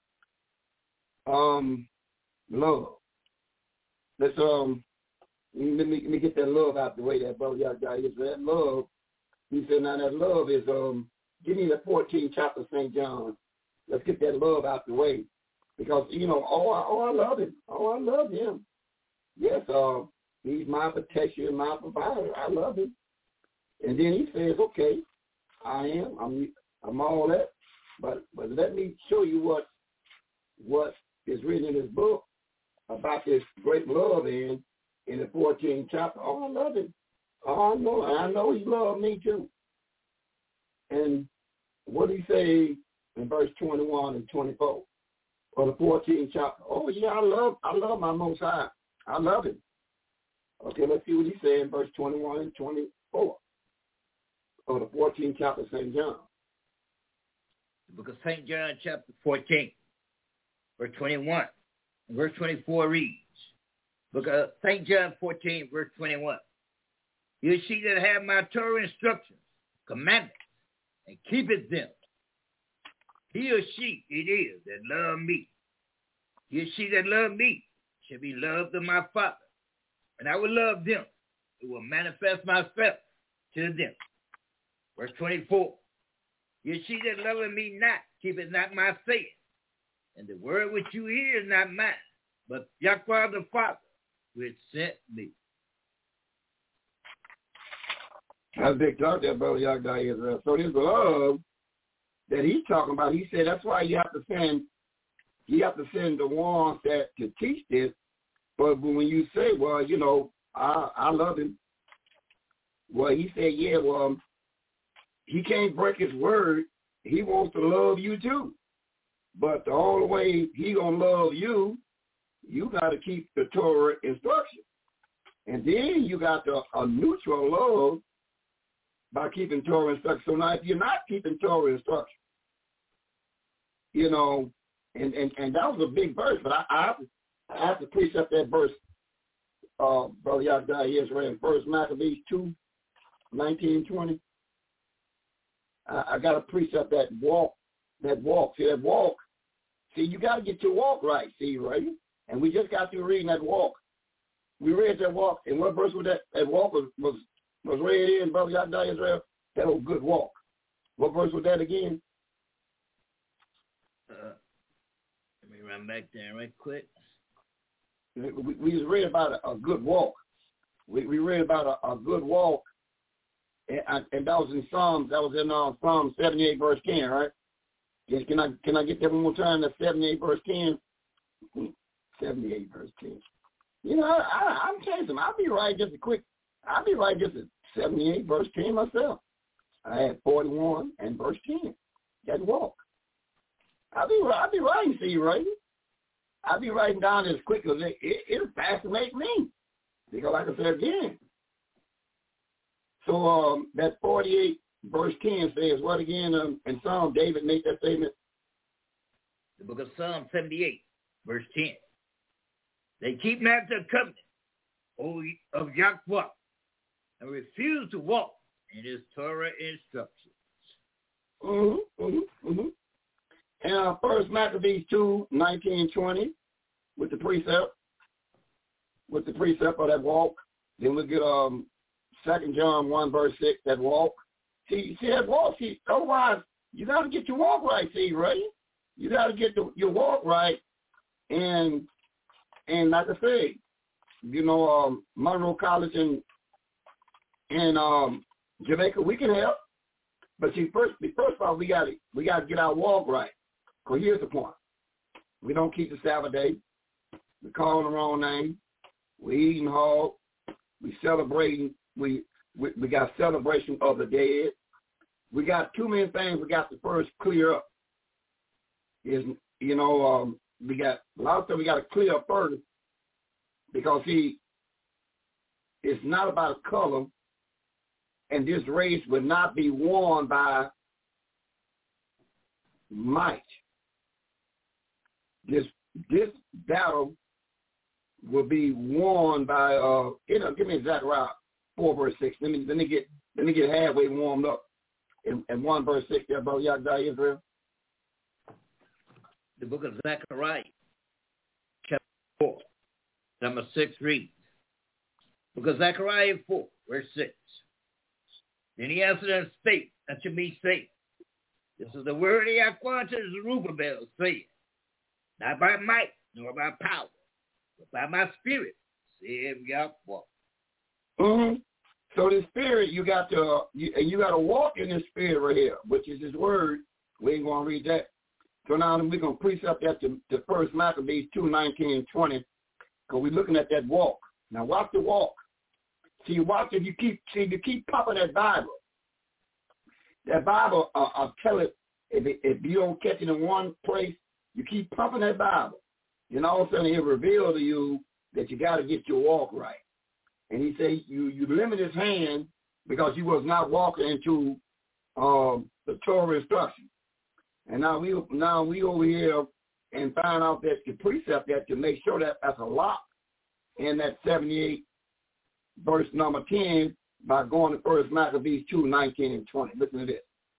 um, love. Let's um, let me let me get that love out the way. That brother y'all got is that love. He said, now that love is um, give me the fourteenth chapter of Saint John. Let's get that love out the way, because you know, oh, I, oh, I love him. Oh, I love him. Yes, uh, he's my protection, my provider. I love him. And then he says, okay, I am. I'm. I'm all that. But but let me show you what what is written in this book about this great love in in the fourteenth chapter. Oh, I love him. Oh, I know. I know he loved me too. And what did he say in verse twenty-one and twenty-four of the fourteenth chapter? Oh yeah, I love. I love my Most High. I love him. Okay, let's see what he said in verse twenty-one and twenty-four of the fourteenth chapter of Saint John. The book of Saint John, chapter fourteen, verse twenty-one. And verse twenty-four reads, book of Saint John fourteen, verse twenty-one. You see that have my Torah instructions, commandments, and keepeth them. He or she it is that love me. He or she that love me shall be loved of my Father, and I will love them. It will manifest myself to them. Verse twenty-four. You see that loving me not, keepeth not my saying. And the word which you hear is not mine, but Yahweh the Father, which sent me. That's big talk there, brother Yahweh Israel. So this love that he's talking about, he said that's why you have to send, you have to send the ones that to teach this. But when you say, well, you know, I, I love him. Well, he said, yeah, well, he can't break his word. He wants to love you too. But the only way he gonna love you, you got to keep the Torah instruction. And then you got the, a neutral love by keeping Torah instruction. So now if you're not keeping Torah instruction, you know, and, and, and that was a big verse, but I, I, have, to, I have to precept that verse, uh, Brother Yahweh Israel, First Maccabees two, nineteen, twenty. I, I got to precept that walk, that walk. See, that walk. See, you got to get your walk right, see, right? And we just got through reading that walk. We read that walk, and what verse was that? That walk was, was, was read in, Brother Yahweh Israel? That was good walk. What verse was that again? Uh, let me run back there right quick. We, we just read about a, a good walk. We, we read about a, a good walk. And, and that was in Psalms. That was in uh, Psalm seventy-eight, verse ten, right? Can I can I get that one more time? That's seventy-eight, verse ten. seventy-eight, verse ten. You know, I, I, I'm telling you, I'll be right just a quick. I'll be right just at seventy-eight, verse ten myself. I had forty-one and verse ten. That walk. I'll be I'll be writing, see you writing. I'll be writing down as quick as it, it it'll fascinate me. Because like I said again. So um, that forty-eight verse ten says what again? Um, in Psalm, David made that statement. The book of Psalm seventy-eight, verse ten. They keep not the covenant of Yahweh and refuse to walk in his Torah instructions. Mm-hmm, mm-hmm, mm-hmm. And uh, First Maccabees two, nineteen, twenty, with the precept, with the precept of that walk. Then we get um. Second John one, verse six, that walk. See, see that walk. See, otherwise, you got to get your walk right, see, right? You got to get the, your walk right. And, and like I say, you know, um, Monroe College in, in um, Jamaica, we can help. But see, first, first of all, we got to we got to get our walk right. Because here's the point. We don't keep the Sabbath day. We calling the wrong name. We eating hog. We celebrating. We We, we got celebration of the dead. We got too many things we got to first clear up. Is you know, um, we got a lot of stuff we got to clear up first because see, it's not about color, and this race would not be won by might. This this battle will be won by uh you know, give me Zechariah four verse six. Let me let me get let me get halfway warmed up. In, in one verse six there, brother Yagda Israel. The book of Zechariah, chapter four, number six reads. Book of Zechariah four, verse six. Then he answered and spake unto me, saying, this is the word of Yahweh to Zerubbabel, saying, not by might nor by power, but by my spirit, saith Yahweh. Mm-hmm. So the spirit, you got to you, you got to walk in the spirit right here, which is his word. We ain't gonna read that. So now we're gonna precept that to, to First Maccabees two nineteen and twenty, because we're looking at that walk. Now watch the walk. See, watch if you keep see you keep popping that Bible. That Bible, uh, I'll tell it if it, if you don't catch it in one place, you keep pumping that Bible, and all of a sudden he'll reveal to you that you got to get your walk right. And he said you you limit his hand because you was not walking into um, the Torah instruction. And now we now we over here and find out that the precept that to make sure that that's a lock in that seventy-eight verse number ten by going to First Maccabees two nineteen and twenty. Listen to this.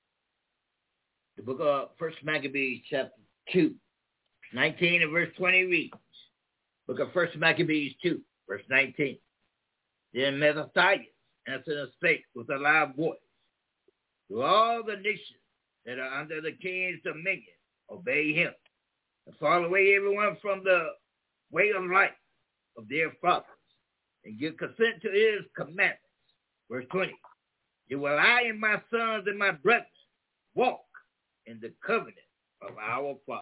The book of First Maccabees chapter two, nineteen and verse twenty reads. Book of First Maccabees two, verse nineteen. Then Mattathias answered and spake with a loud voice, to all the nations that are under the king's dominion, obey him, and fall away everyone from the way of life of their fathers, and give consent to his commandments. Verse twenty, then will I and my sons and my brothers walk in the covenant of our fathers.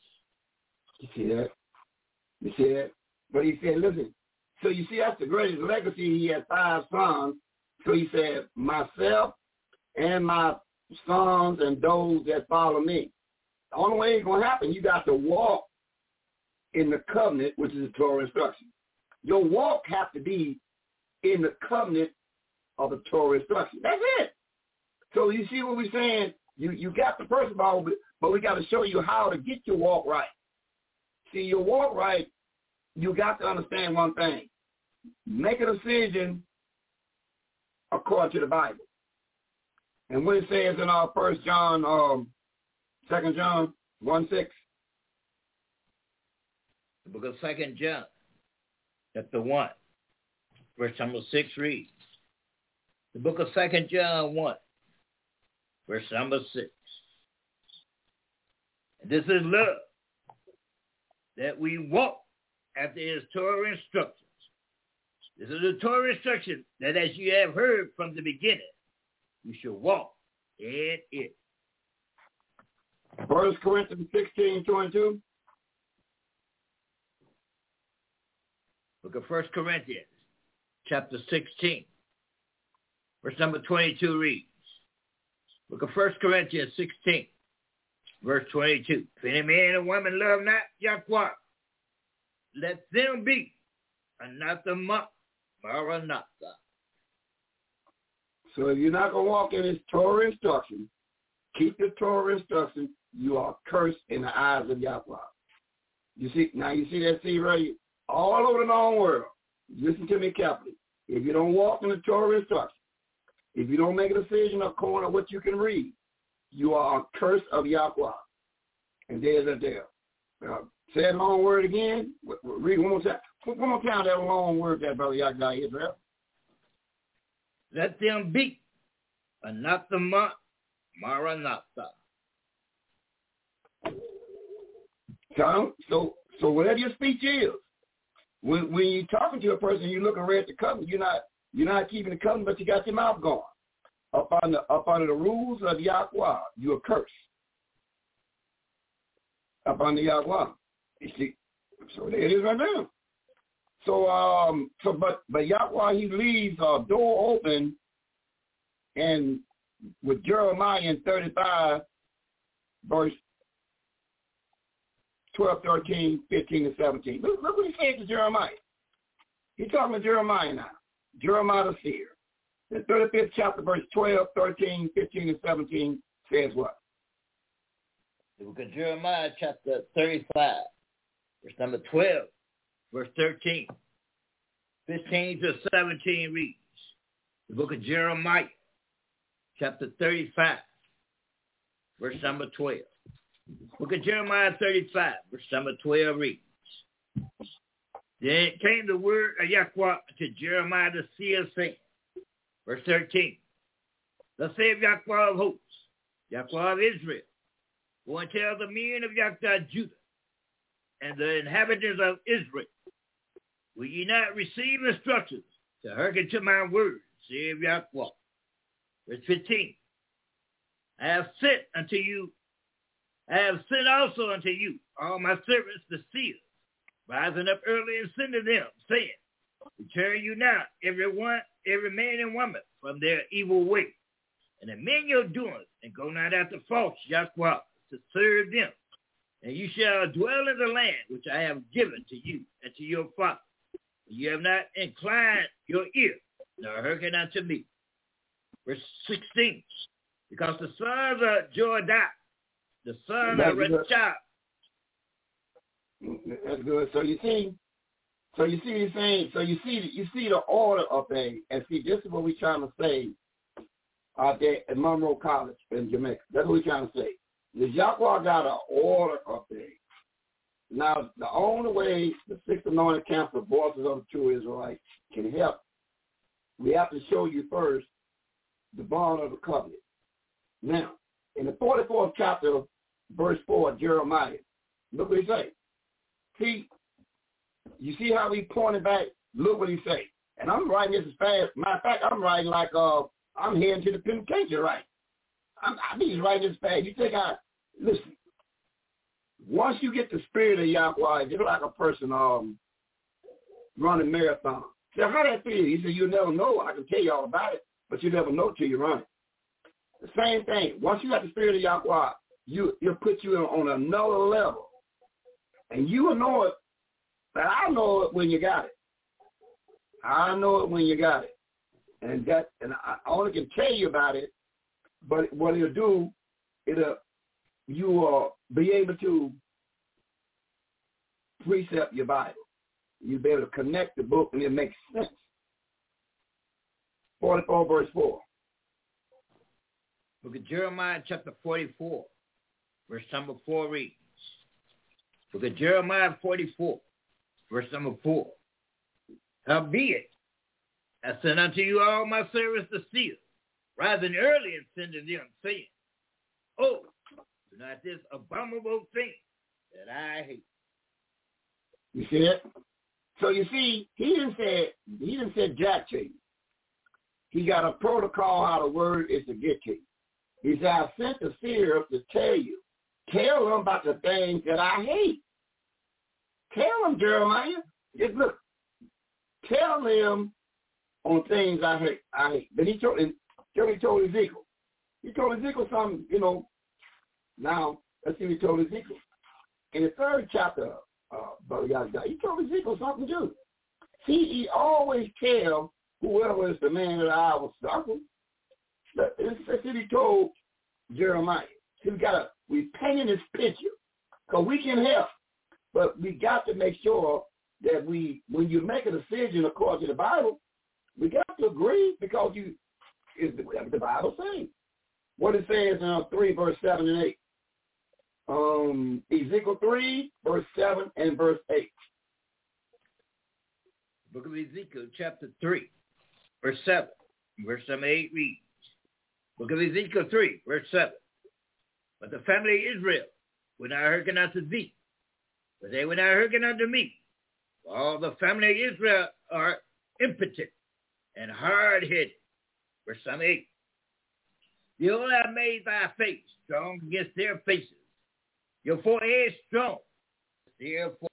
You see that? You see that? But he said, listen, so you see that's the greatest legacy. He had five sons. So he said, myself and my sons and those that follow me. The only way it's going to happen, you got to walk in the covenant, which is the Torah instruction. Your walk has to be in the covenant of the Torah instruction. That's it. So you see what we're saying? You you got the first of all, but we got to show you how to get your walk right. See, your walk right, you got to understand one thing. Make a decision according to the Bible. And what it says in our First John, um, Second John one six. The book of Second John, chapter one, verse number six reads. The book of Second John one, verse number six. And this is love, that we walk after his Torah instructions. This is the Torah instruction that as you have heard from the beginning, you should walk in it. First Corinthians sixteen twenty-two. Book of First Corinthians, chapter sixteen, verse number twenty-two reads. Book of First Corinthians sixteen, verse twenty-two. If any man or woman love not Yahweh, let them be anathema maranatha. So if you're not going to walk in his Torah instruction, keep the Torah instruction, you are cursed in the eyes of Yahweh. You see, now you see that seed right here? All over the known world. Listen to me carefully. If you don't walk in the Torah instruction, if you don't make a decision according to what you can read, you are a curse of Yahweh. And there's that there. Uh, say that long word again. Read one more time. One more time that long word that brother Yahweh Israel. Let them be anathema maranatha. So, so, so whatever your speech is, when, when you're talking to a person, you're looking right at the covenant. You're not, you're not keeping the covenant, but you got your mouth going. Up under, up under the rules of Yahweh, you're cursed. Up under Yahweh, you see. So there it is right now. So, um, so, but, but Yahweh, he leaves a door open and with Jeremiah in thirty-five, verse twelve, thirteen, fifteen, and seventeen. Look, look what he said to Jeremiah. He's talking to Jeremiah now. Jeremiah the seer. The thirty-fifth chapter, verse twelve, thirteen, fifteen, and seventeen says what? The book of Jeremiah, chapter thirty-five, verse number twelve, verse thirteen, fifteen to seventeen reads. The book of Jeremiah, chapter thirty-five, verse number twelve. Book of Jeremiah thirty-five, verse number twelve reads. Then came the word of Yahweh to Jeremiah the seer, saying, verse thirteen, thus saith Yahweh of hosts, Yahweh of Israel, go and tell the men of Yahweh Judah and the inhabitants of Israel, will ye not receive instructions to hearken to my words, saith Yahweh. Verse fifteen, I have sent unto you, I have sent also unto you all my servants the seers, rising up early and sending them, saying, return you now, every one, every man and woman, from their evil way, and amend your doings, and go not after false Yahweh to serve them. And you shall dwell in the land which I have given to you and to your fathers. You have not inclined your ear, nor hearkened unto me. Verse sixteen, because the sons of Joadah, the son of Rechab. That's good. So you see, so you see he's saying, so you see, you see the order of things, and see, this is what we're trying to say out there at Monroe College in Jamaica. That's what we're trying to say. The Yahweh got an order of things. Now, the only way the Sixth Anointed Council, Voices of the True Israelites, can help, we have to show you first the bond of the covenant. Now, in the forty-fourth chapter, verse four of Jeremiah, look what he say. See, you see how he pointed back? Look what he say. And I'm writing this as fast. Matter of fact, I'm writing like uh, I'm heading to the Penitentiary, right? I'm, I'm just writing this fast. You think I, listen, once you get the spirit of Yahweh, you're like a person um running marathon. So how that feel? He said, you never know. I can tell you all about it, but you never know till you run it. The same thing. Once you got the spirit of Yahweh, you, it'll put you on another level. And you will know it, but I know it when you got it. I know it when you got it. And that, and I only can tell you about it, but what it'll do, it'll, you will be able to precept your Bible. You'll be able to connect the book and it makes sense. forty-four verse four. Book of Jeremiah chapter forty-four, verse number four reads. Book of Jeremiah forty-four, verse number four. Howbeit, I sent unto you all my servants the seers, rising early and sending them, saying, oh, do not this abominable thing that I hate. You see it? So you see, he didn't say he didn't say jack to you. He got a protocol how the word is to get to you. He said, I sent the seers to tell you. Tell them about the things that I hate. Tell them, Jeremiah. Just look. Tell them on things I hate. I hate. But he told, he told Ezekiel. He told Ezekiel something, you know. Now, let's see what he told Ezekiel. In the third chapter, uh, Brother Yahweh, he told Ezekiel something too. See, he always tell whoever is the man of the hour circle. That's what he told Jeremiah. See, we gotta, we painting this picture because we can help, but we got to make sure that we, when you make a decision according to the Bible, we got to agree because you is the, the Bible saying. What it says in uh, three, verse seven and eight. Um, Ezekiel three, verse seven and verse eight. Book of Ezekiel, chapter three, verse seven, verse number eight reads. Book of Ezekiel three, verse seven. But the family of Israel would not hearken unto thee, but they would not hearken unto me. For all the family of Israel are impotent and hard-headed. Verse number eight. Behold, I made thy face strong against their faces, your forehead strong. Therefore,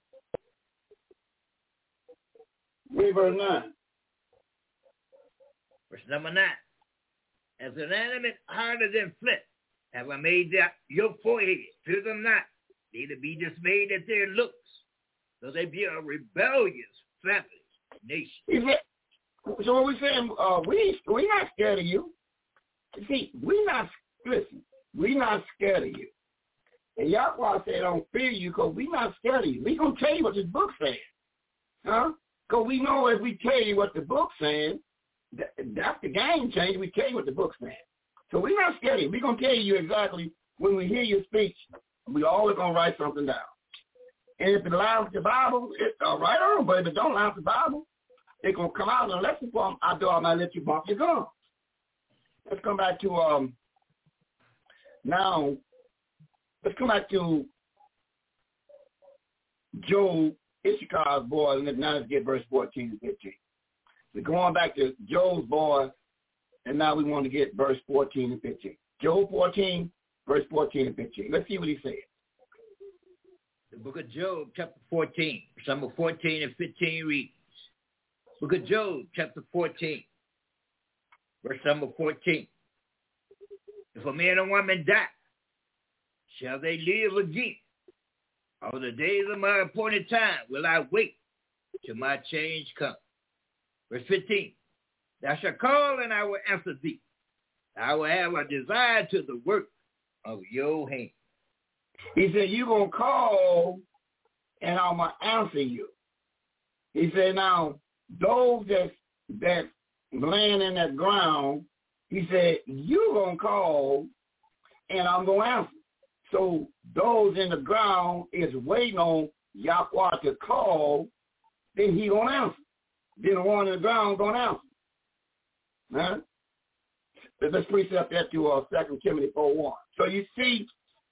read verse nine. Verse number nine. as an animate harder than flint, have I made that your forehead. Fear them not, neither be dismayed at their looks, though they be a rebellious family, nation. So what we're saying, uh, we we're not scared of you. See, we're not, listen, we're not scared of you. And Yahweh said, don't fear you because we're not scared of you. We're going to tell you what this book says. Huh? Because we know if we tell you what the book's saying, that, that's the game change. We tell you what the book's saying. So we're not scared of you. We're going to tell you exactly when we hear your speech, we always going to write something down. And if it aligns with the Bible, it's all right on. But if it don't align with the Bible, it's going to come out in a lesson form. I do I might let you bump your gum. Let's come back to, um, now, let's come back to Job, Issachar's boy, and now let's get verse fourteen and fifteen. We're going back to Job's boy, and now we want to get verse fourteen and fifteen. Job fourteen, verse fourteen and fifteen. Let's see what he said. The book of Job, chapter fourteen, verse number fourteen and fifteen reads. Book of Job, chapter fourteen, verse number fourteen. If a man or woman die, shall they live again? All the days of my appointed time will I wait till my change come. Verse fifteen. Thou shalt call and I will answer thee. I will have a desire to the work of your hand. He said, you're going to call and I'm going to answer you. He said, now, those that, that laying in that ground, he said, you're going to call and I'm going to answer. So those in the ground is waiting on Yahweh to call, then he going to answer. Then the one in the ground going to answer. Huh? Let's precept that to uh, Second Timothy four one. So you see,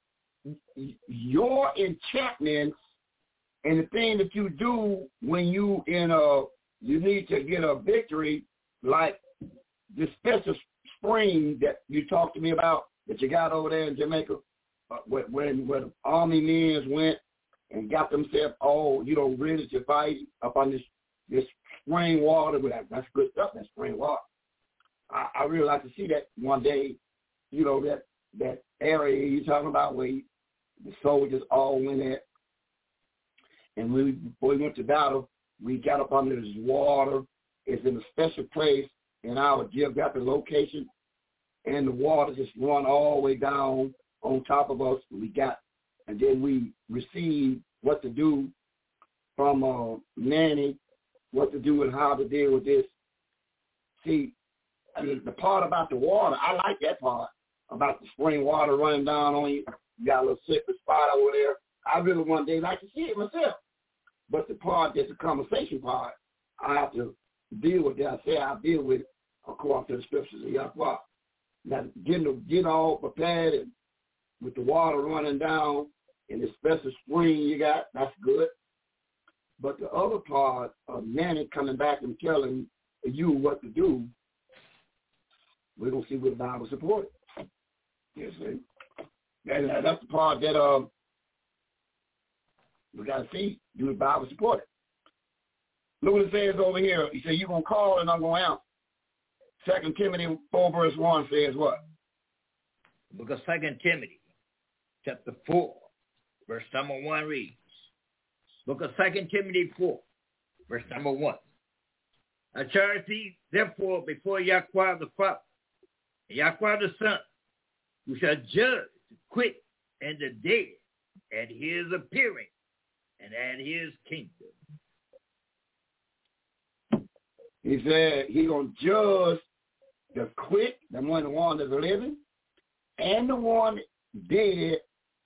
your enchantments and the thing that you do when you in a, you need to get a victory, like this special spring that you talked to me about that you got over there in Jamaica, uh, when, when when army men went and got themselves all, you know, ready to fight up on this this spring water. But that, that's good stuff, that spring water. I, I really like to see that one day, you know, that that area you're talking about where you, the soldiers all went at. And we, before we went to battle, we got up under this water. It's in a special place in our geographic location. And the water just run all the way down on top of us. We got, and then we received what to do from uh, Nanny, what to do and how to deal with this. See, I mean, the part about the water, I like that part, about the spring water running down on you. You got a little slippery spot over there. I really one day like to see it myself. But the part that's the conversation part, I have to deal with that. I say I deal with it according to the scriptures of Yahweh. Now, getting, getting all prepared and with the water running down in the special spring you got, that's good. But the other part of Nanny coming back and telling you what to do, we're going to see what the Bible supports. You see? And that's the part that um, we got to see, do the Bible support it. Look what it says over here. He said, you're going to call and I'm going to answer. Second Timothy four verse one says what? The book of Second Timothy, chapter four, verse number one reads. Book of Second Timothy four, verse number one. I charge thee, therefore, before Yahweh the Father, and Yahweh the Son, who shall judge the quick and the dead at his appearing and at his kingdom. He said he's going to judge the quick, the one, the one that's living, and the one dead.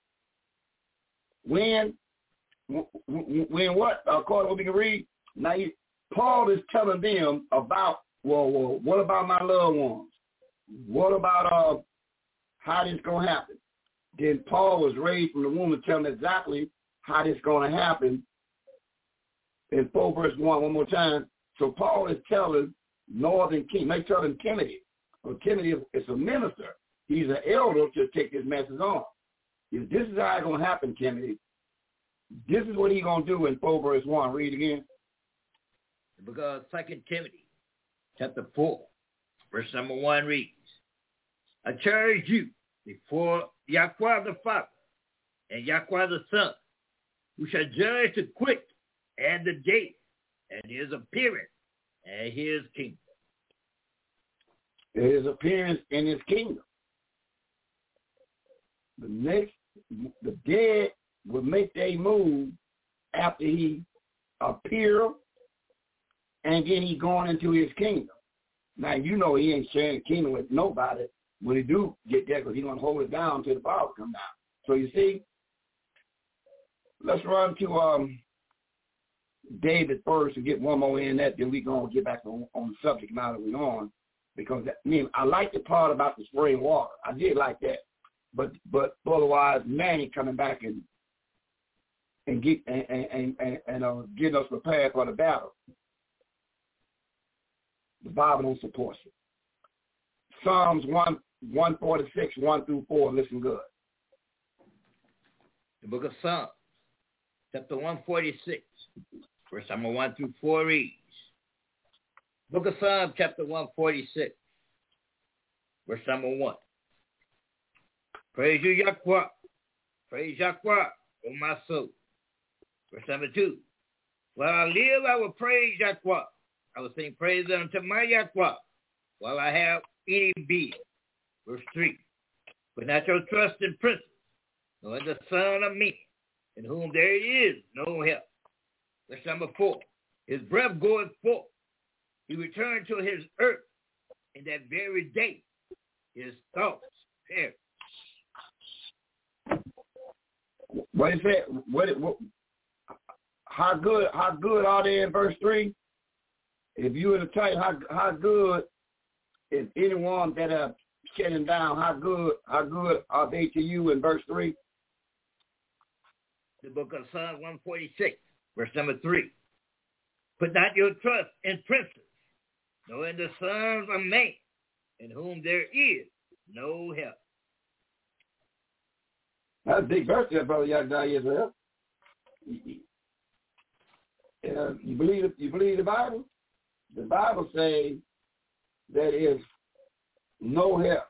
When, when what? According to what we can read, now he, Paul is telling them about, well, well, what about my loved ones? What about uh, how this going to happen? Then Paul was raised from the womb and telling exactly how this going to happen. In four verse one, one more time. So Paul is telling Northern King, they telling Timothy. Well, Timothy is a minister. He's an elder to take this message on. If this is how it's going to happen, Timothy, this is what he's going to do in four verse one. Read again. The book of Second Timothy, chapter four, verse number one reads, I charge you before Yahweh the Father and Yahweh the Son, who shall judge the quick and the dead, and his appearance and his kingdom. His appearance in his kingdom. The next, the dead will make their move after he appear, and then he going into his kingdom. Now, you know he ain't sharing the kingdom with nobody when he do get there, because he's going to hold it down till the power come down. So you see, let's run to um, David first and get one more in that, then we're going to get back on, on the subject now that we're on. Because that, I mean, I like the part about the spring water. I did like that. But but otherwise, Manny coming back and and get and and and, and uh, getting us prepared for the battle. The Bible don't support it. Psalms one one forty six one through four. Listen good. The book of Psalms, chapter one forty six, verse number one through four reads. Book of Psalms, chapter one forty-six, verse number one. Praise you, Yahweh. Praise Yahweh, O my soul. Verse number two. While I live, I will praise Yahweh. I will sing praise unto my Yahweh while I have any being. Verse three. Put not your trust in princes, nor in the Son of Men, in whom there is no help. Verse number four. His breath goeth forth. He returned to his earth in that very day. His thoughts perish. What is that? What, what? How good? How good are they in verse three? If you were to tell you how how good is anyone that are shutting down, how good how good are they to you in verse three? The book of Psalms one forty-six, verse number three. Put not your trust in princes, nor in the sons of man, in whom there is no help. That's a big verse there, Brother Yahweh Israel. Uh, you believe you believe the Bible? The Bible says there is no help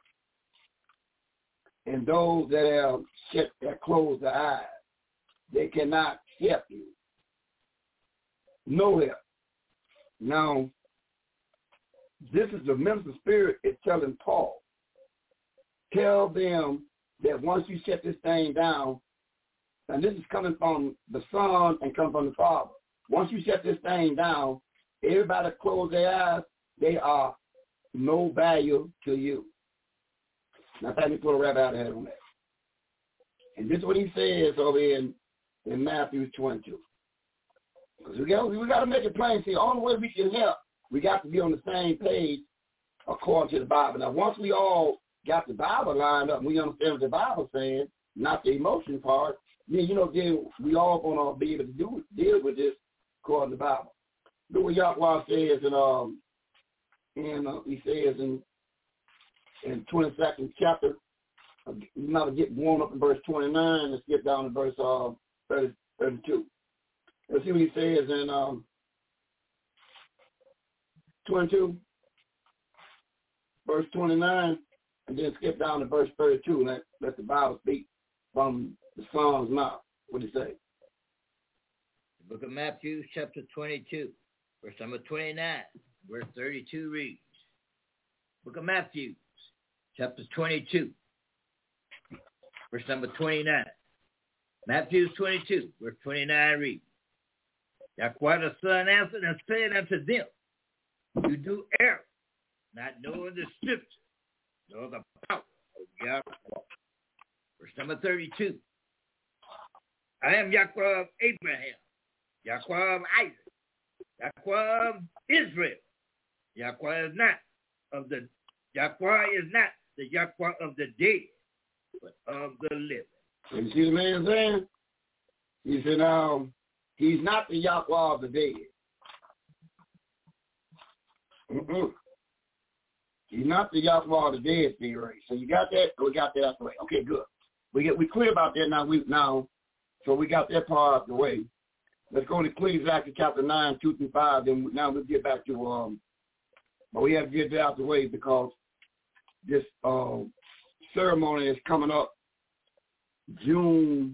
in those that have shut, that close their eyes. They cannot help you. No help. Now, this is the minister spirit is telling Paul. Tell them that once you shut this thing down, and this is coming from the Son and coming from the Father. Once you shut this thing down, everybody close their eyes, they are no value to you. Now, let me put a rabbit out there on that. And this is what he says over in, in Matthew twenty-two. Because we got, we got to make it plain. See, the only way we can help, we got to be on the same page according to the Bible. Now, once we all got the Bible lined up and we understand what the Bible saying, not the emotion part, then, you know, then we all going to be able to do deal with this according to the Bible. Look what Yahweh says in, um, in uh, he says in in twenty-second chapter, uh, now get one up in verse twenty-nine and skip down to verse uh, thirty, thirty-two. Let's see what he says in um, twenty-two, verse twenty-nine, and then skip down to verse thirty-two. Let, let the Bible speak from the Psalm's mouth. What did he say? The book of Matthew, chapter twenty-two, verse number twenty-nine, verse thirty-two reads. Book of Matthew, chapter twenty-two, verse number twenty-nine. Matthew twenty-two, verse twenty-nine reads. Yahweh the Son answered and said unto them, you do err, not knowing the scripture, nor the power of Yahweh. Verse number thirty-two. I am Yahweh of Abraham, Yahweh of Isaac, Yahweh of Israel. Yahweh is not of the Yahweh is not the Yahweh of the dead, but of the living. You see the man saying? He said, um, he's not the Yahweh of the dead. Mm-mm. He's not the Yahweh of the dead, Steve Ray. So you got that? We got that out the way. Okay, good. We get we clear about that now. We now, so we got that part out the way. Let's go to Ecclesiastes chapter nine, two through five. Then now we'll get back to um. But we have to get that out the way because this um ceremony is coming up June,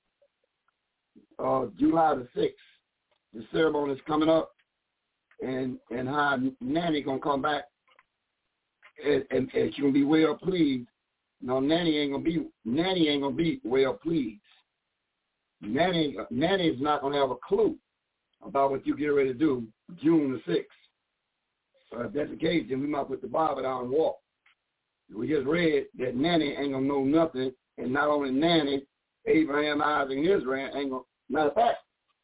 uh, July the sixth. The ceremony is coming up, and and how Nanny gonna come back, and, and, and she gonna be well pleased. No, Nanny ain't gonna be Nanny ain't gonna be well pleased. Nanny Nanny's not gonna have a clue about what you get ready to do June the sixth. So if that's the case, then we might put the Bible down and walk. We just read that Nanny ain't gonna know nothing, and not only Nanny, Abraham, Isaac, and Israel ain't gonna. Matter of fact,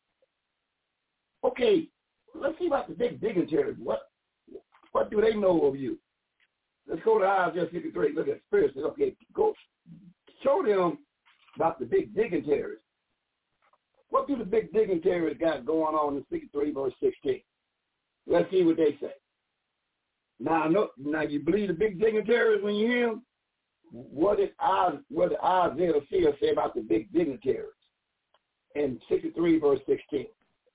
okay, let's see about the big dignitaries. What what do they know of you? Let's go to Isaiah fifty-three. Look at spiritually. Okay, go show them about the big dignitaries. What do the big dignitaries got going on in fifty-three verse sixteen? Let's see what they say. Now, I know, now you believe the big dignitaries when you hear them? What did, I, what did Isaiah the seer say about the big dignitaries in sixty-three verse sixteen?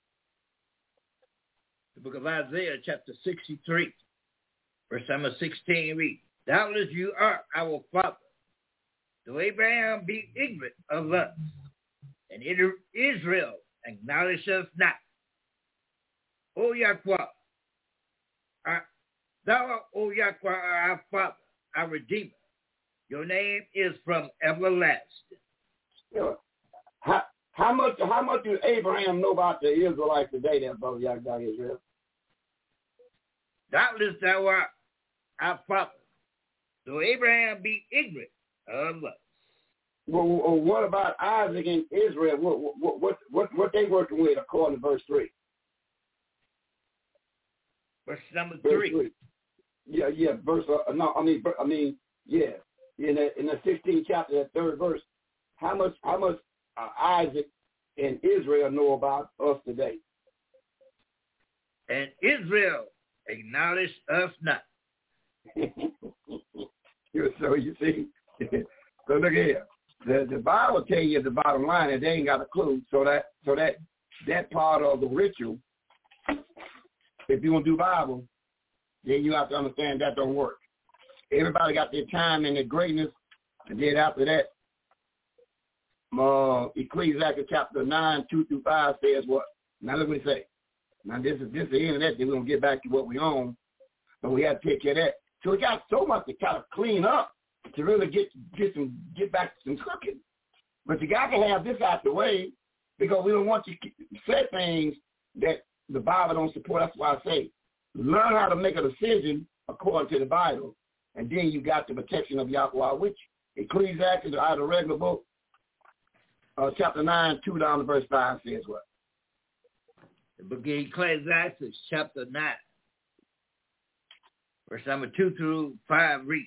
The book of Isaiah, chapter sixty-three, verse number sixteen reads, Doubtless you are our father, though Abraham be ignorant of us, and Israel acknowledge us not. O Yahweh, our, thou, O Yahweh, are our Father, our Redeemer. Your name is from everlasting. You know, how, how much how much do Abraham know about the Israelites today, then, Brother Yahweh Israel? Doubtless thou art our Father, though Abraham be ignorant of us. Well, well, what about Isaac and Israel? What what what what, what they working with according to verse three? Verse number verse three. three. Yeah, yeah. Verse. Uh, no, I mean, I mean, yeah. In the in the sixteenth chapter, that third verse, how much how much uh, Isaac and Israel know about us today? And Israel acknowledged us not. So you see, so look here. The the Bible tell you the bottom line, and they ain't got a clue. So that so that that part of the ritual, if you want to do Bible, then you have to understand that don't work. Everybody got their time and their greatness, and then after that, uh, Ecclesiastes chapter nine, two through five says what? Now look what it say. Now this is this is the end of that. Then we're gonna get back to what we own, but we have to take care of that. So we got so much to kind of clean up to really get get some get back to some cooking. But you got to have this out the way because we don't want you to say things that the Bible don't support. That's why I say learn how to make a decision according to the Bible, and then you got the protection of Yahweh with you. Ecclesiastes, out of the regular book, uh, chapter nine, two down to verse five says what? The book of Ecclesiastes, chapter nine, verse number two through five reads.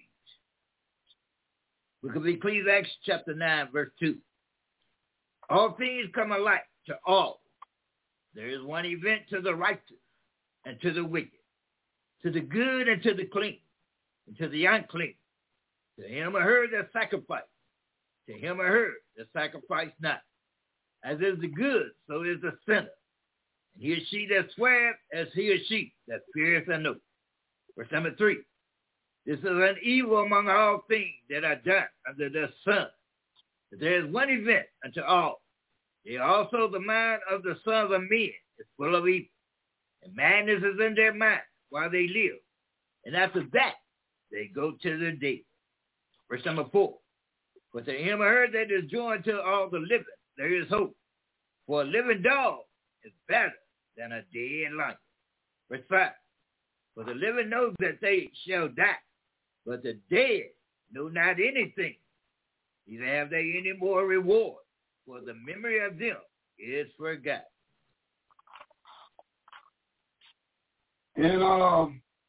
Book of Ecclesiastes, chapter nine, verse two. All things come alike to all. There is one event to the righteous and to the wicked, to the good and to the clean, and to the unclean. To him or her that sacrifice, to him or her that sacrifice not. As is the good, so is the sinner. And he or she that sweareth, as he or she that feareth an oath. Verse number three. This is an evil among all things that are done under the sun. But there is one event unto all. They also the mind of the sons of men is full of evil. And madness is in their mind while they live. And after that, they go to the dead. Verse number four. For to him or her that is joined to all the living, there is hope. For a living dog is better than a dead lion. Verse five. For the living knows that they shall die, but the dead know not anything. Neither have they any more reward, for the memory of them is forgotten. And uh,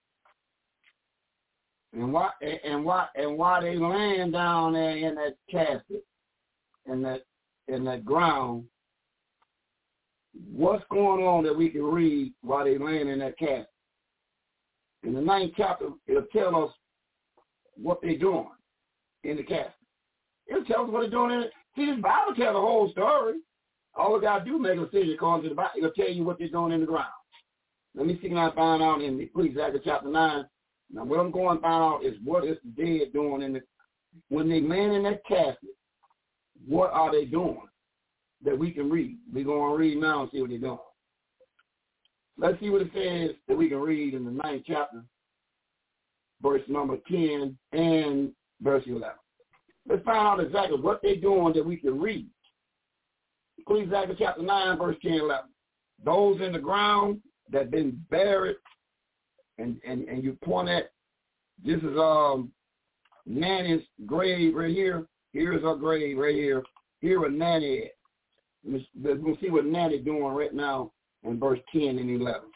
and why and why and why they laying down there in that casket, in that in that ground? What's going on that we can read while they laying in that casket? In the ninth chapter, it'll tell us what they're doing in the casket. It'll tell us what they're doing in it. See, the Bible tells the whole story. All we got to do is make a decision according to the Bible. It'll tell you what they're doing in the ground. Let me see can I find out in Ecclesiastes chapter nine. Now, what I'm going to find out is what is the dead doing in the when they man in that casket, what are they doing that we can read? We're going to read now and see what they're doing. Let's see what it says that we can read in the ninth chapter, verse number ten and verse eleven. Let's find out exactly what they're doing that we can read. Ecclesiastes chapter nine, verse ten and eleven. Those in the ground that have been buried, and, and, and you point at, this is um Nanny's grave right here. Here's her grave right here. Here with Nanny at. We're going to see what Nanny doing right now in verse ten and eleven.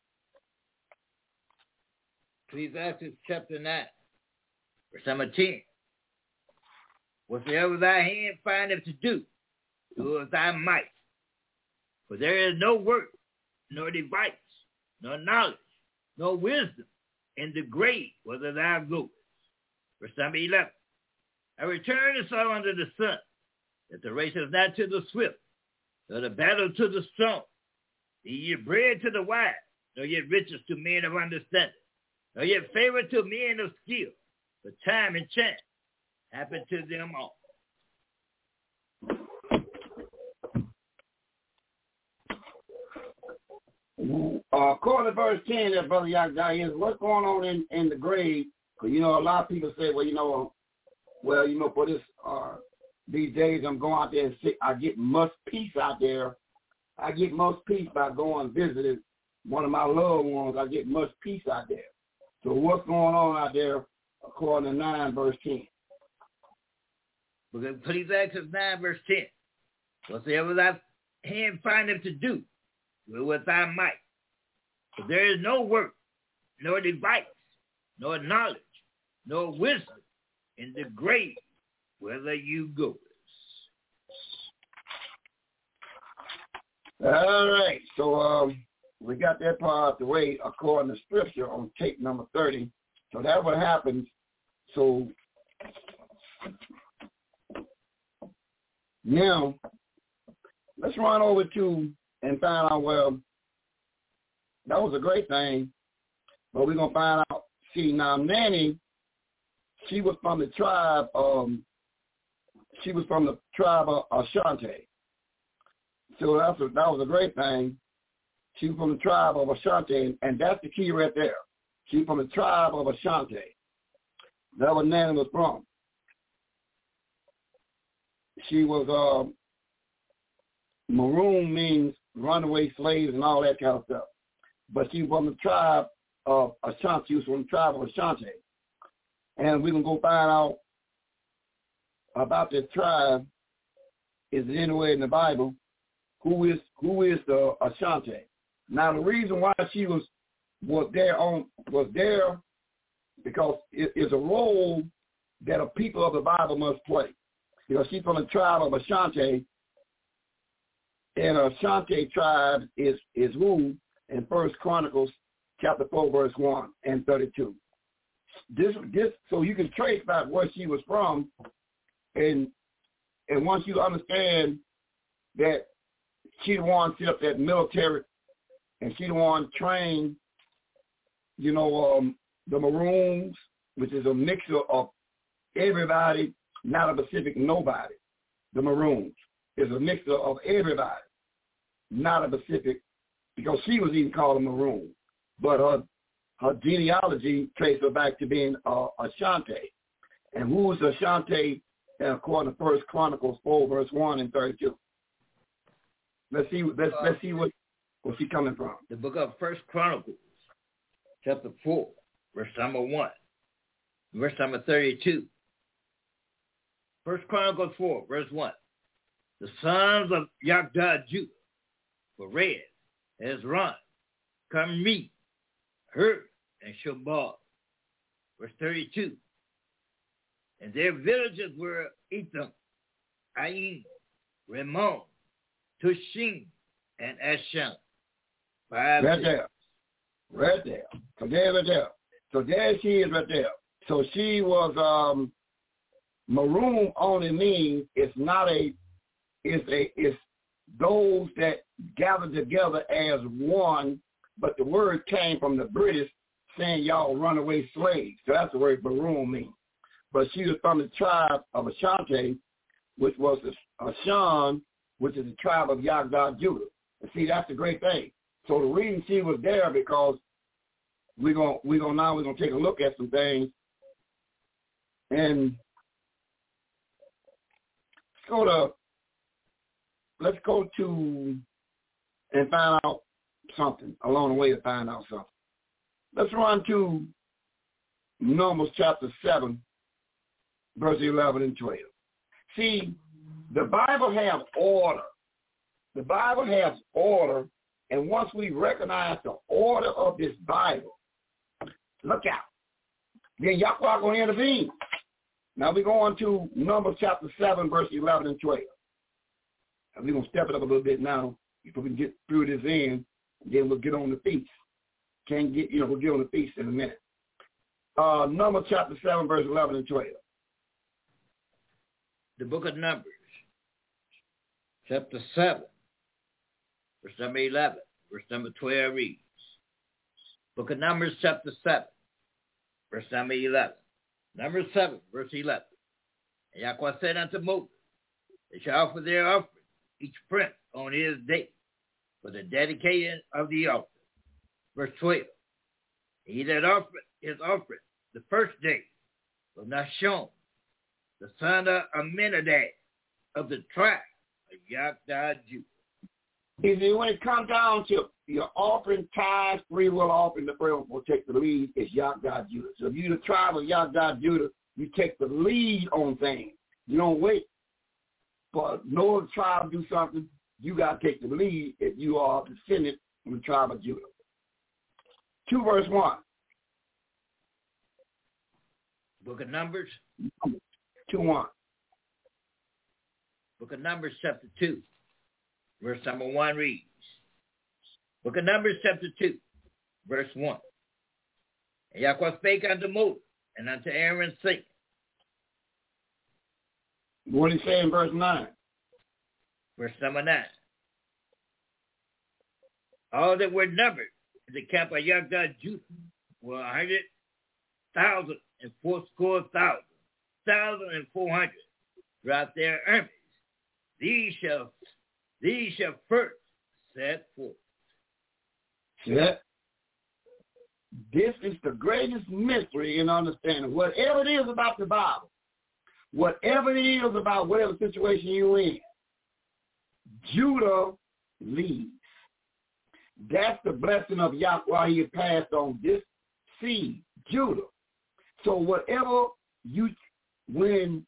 Ecclesiastes chapter nine, verse number ten. Whatsoever thy hand findeth to do, do as thy might. For there is no work, nor device, nor knowledge, nor wisdom in the grave whither thou goest. Verse number eleven. I return the soul unto the sun, that the race is not to the swift, nor the battle to the strong. Be ye bread to the wise, nor yet riches to men of understanding, nor yet favor to men of skill, but time and chance happen to them all. Uh, according to verse ten there, Brother Yagda, is what's going on in, in the grave? Because, you know, a lot of people say, well, you know, well, you know, for this, uh, these days I'm going out there and sick. I get much peace out there. I get much peace by going visiting one of my loved ones. I get much peace out there. So what's going on out there according to nine, verse ten? Because Ecclesiastes nine, verse ten. Whatsoever thy hand findeth to do, do with thy might. For there is no work, nor device, nor knowledge, nor wisdom in the grave whither you go. All right, so um, we got that part out the way according to Scripture on tape number thirty. So that's what happens. So now let's run over to and find out, well, that was a great thing, but we're going to find out. See, now Nanny, she was from the tribe, um, she was from the tribe of Ashanti. So that's a, that was a great thing. She was from the tribe of Ashanti, and that's the key right there. She was from the tribe of Ashanti. That's where Nanny was from. She was, uh, maroon means runaway slaves and all that kind of stuff. But she was from the tribe of Ashanti. She was from the tribe of Ashanti. And we're going to go find out about this tribe. Is it anywhere in the Bible? Who is who is the Ashanti? Now, the reason why she was was there on was there because it is a role that a people of the Bible must play. You know, she's from the tribe of Ashanti, and Ashanti tribe is is who in First Chronicles chapter four, verse one and thirty-two. This this so you can trace back where she was from, and and once you understand that she the one set up that military, and she the one trained, you know, um, the Maroons, which is a mixture of everybody, not a specific nobody. The Maroons is a mixture of everybody, not a specific, because she was even called a Maroon, but her her genealogy traced her back to being uh, Ashanti. And who is Ashanti? According to First Chronicles four, verse one and thirty-two. Let's see. Let's uh, let's see what where's she coming from. The book of First Chronicles, chapter four, verse number one, verse number thirty-two. First Chronicles four, verse one. The sons of Yagda Judah were Rez, Ezron, Carmi, Hur, and Shobal. Verse thirty-two. And their villages were Etham, Ain, Ramon, Tushim, and Ashan. Five right there. Right there. So there, right there. So there she is right there. So she was, um, maroon only means it's not a, it's a, it's those that gather together as one, but the word came from the British saying y'all runaway slaves. So that's the word maroon means. but she was from the tribe of Ashanti, which was Ashan, which is the tribe of Yagdah Judah. And see, that's the great thing. So the reason she was there because we're gonna we're gonna now we're gonna take a look at some things, and let's go to let's go to and find out something along the way to find out something. Let's run to Numbers chapter seven, verse eleven and twelve. See, the Bible has order. The Bible has order, and once we recognize the order of this Bible, look out. Then Yahweh going to intervene. Now we're going to Numbers chapter seven, verse eleven and twelve. And we're going to step it up a little bit now before we can get through this in, and then we'll get on the feast. Can't get, you know, we'll get on the feast in a minute. Uh, Numbers chapter seven, verse eleven and twelve. The book of Numbers, chapter seven, verse number eleven, verse number twelve reads. Book of Numbers, chapter seven, verse number eleven. Number seven, verse eleven. And Yahweh said unto Moses, they shall offer their offering, each prince on his day, for the dedication of the altar. Verse twelve. He that offered his offering the first day was Nahshon, the son of Amminadab, of the tribe of Yagdah Judah. You see, when it comes down to your offering, tithes, free will offering, the first will take the lead is Yagdah Judah. So if you're the tribe of Yagdah Judah, you take the lead on things. You don't wait for no other tribe to do something. You got to take the lead if you are descendant from the tribe of Judah. two verse one. Book of Numbers. two one. Book of Numbers chapter two. Verse number one reads. Book of Numbers chapter two. Verse one. And Yahweh spake unto Moses and unto Aaron saying. What did he say in verse nine? Verse number nine. All that were numbered in the camp of Yagdah Judah were a hundred thousand and fourscore thousand, thousand and four hundred throughout their armies. These shall, these shall first set forth. Yeah. This is the greatest mystery in understanding. Whatever it is about the Bible, whatever it is about whatever situation you're in, Judah leads. That's the blessing of Yahweh he passed on this seed, Judah. So whatever you, when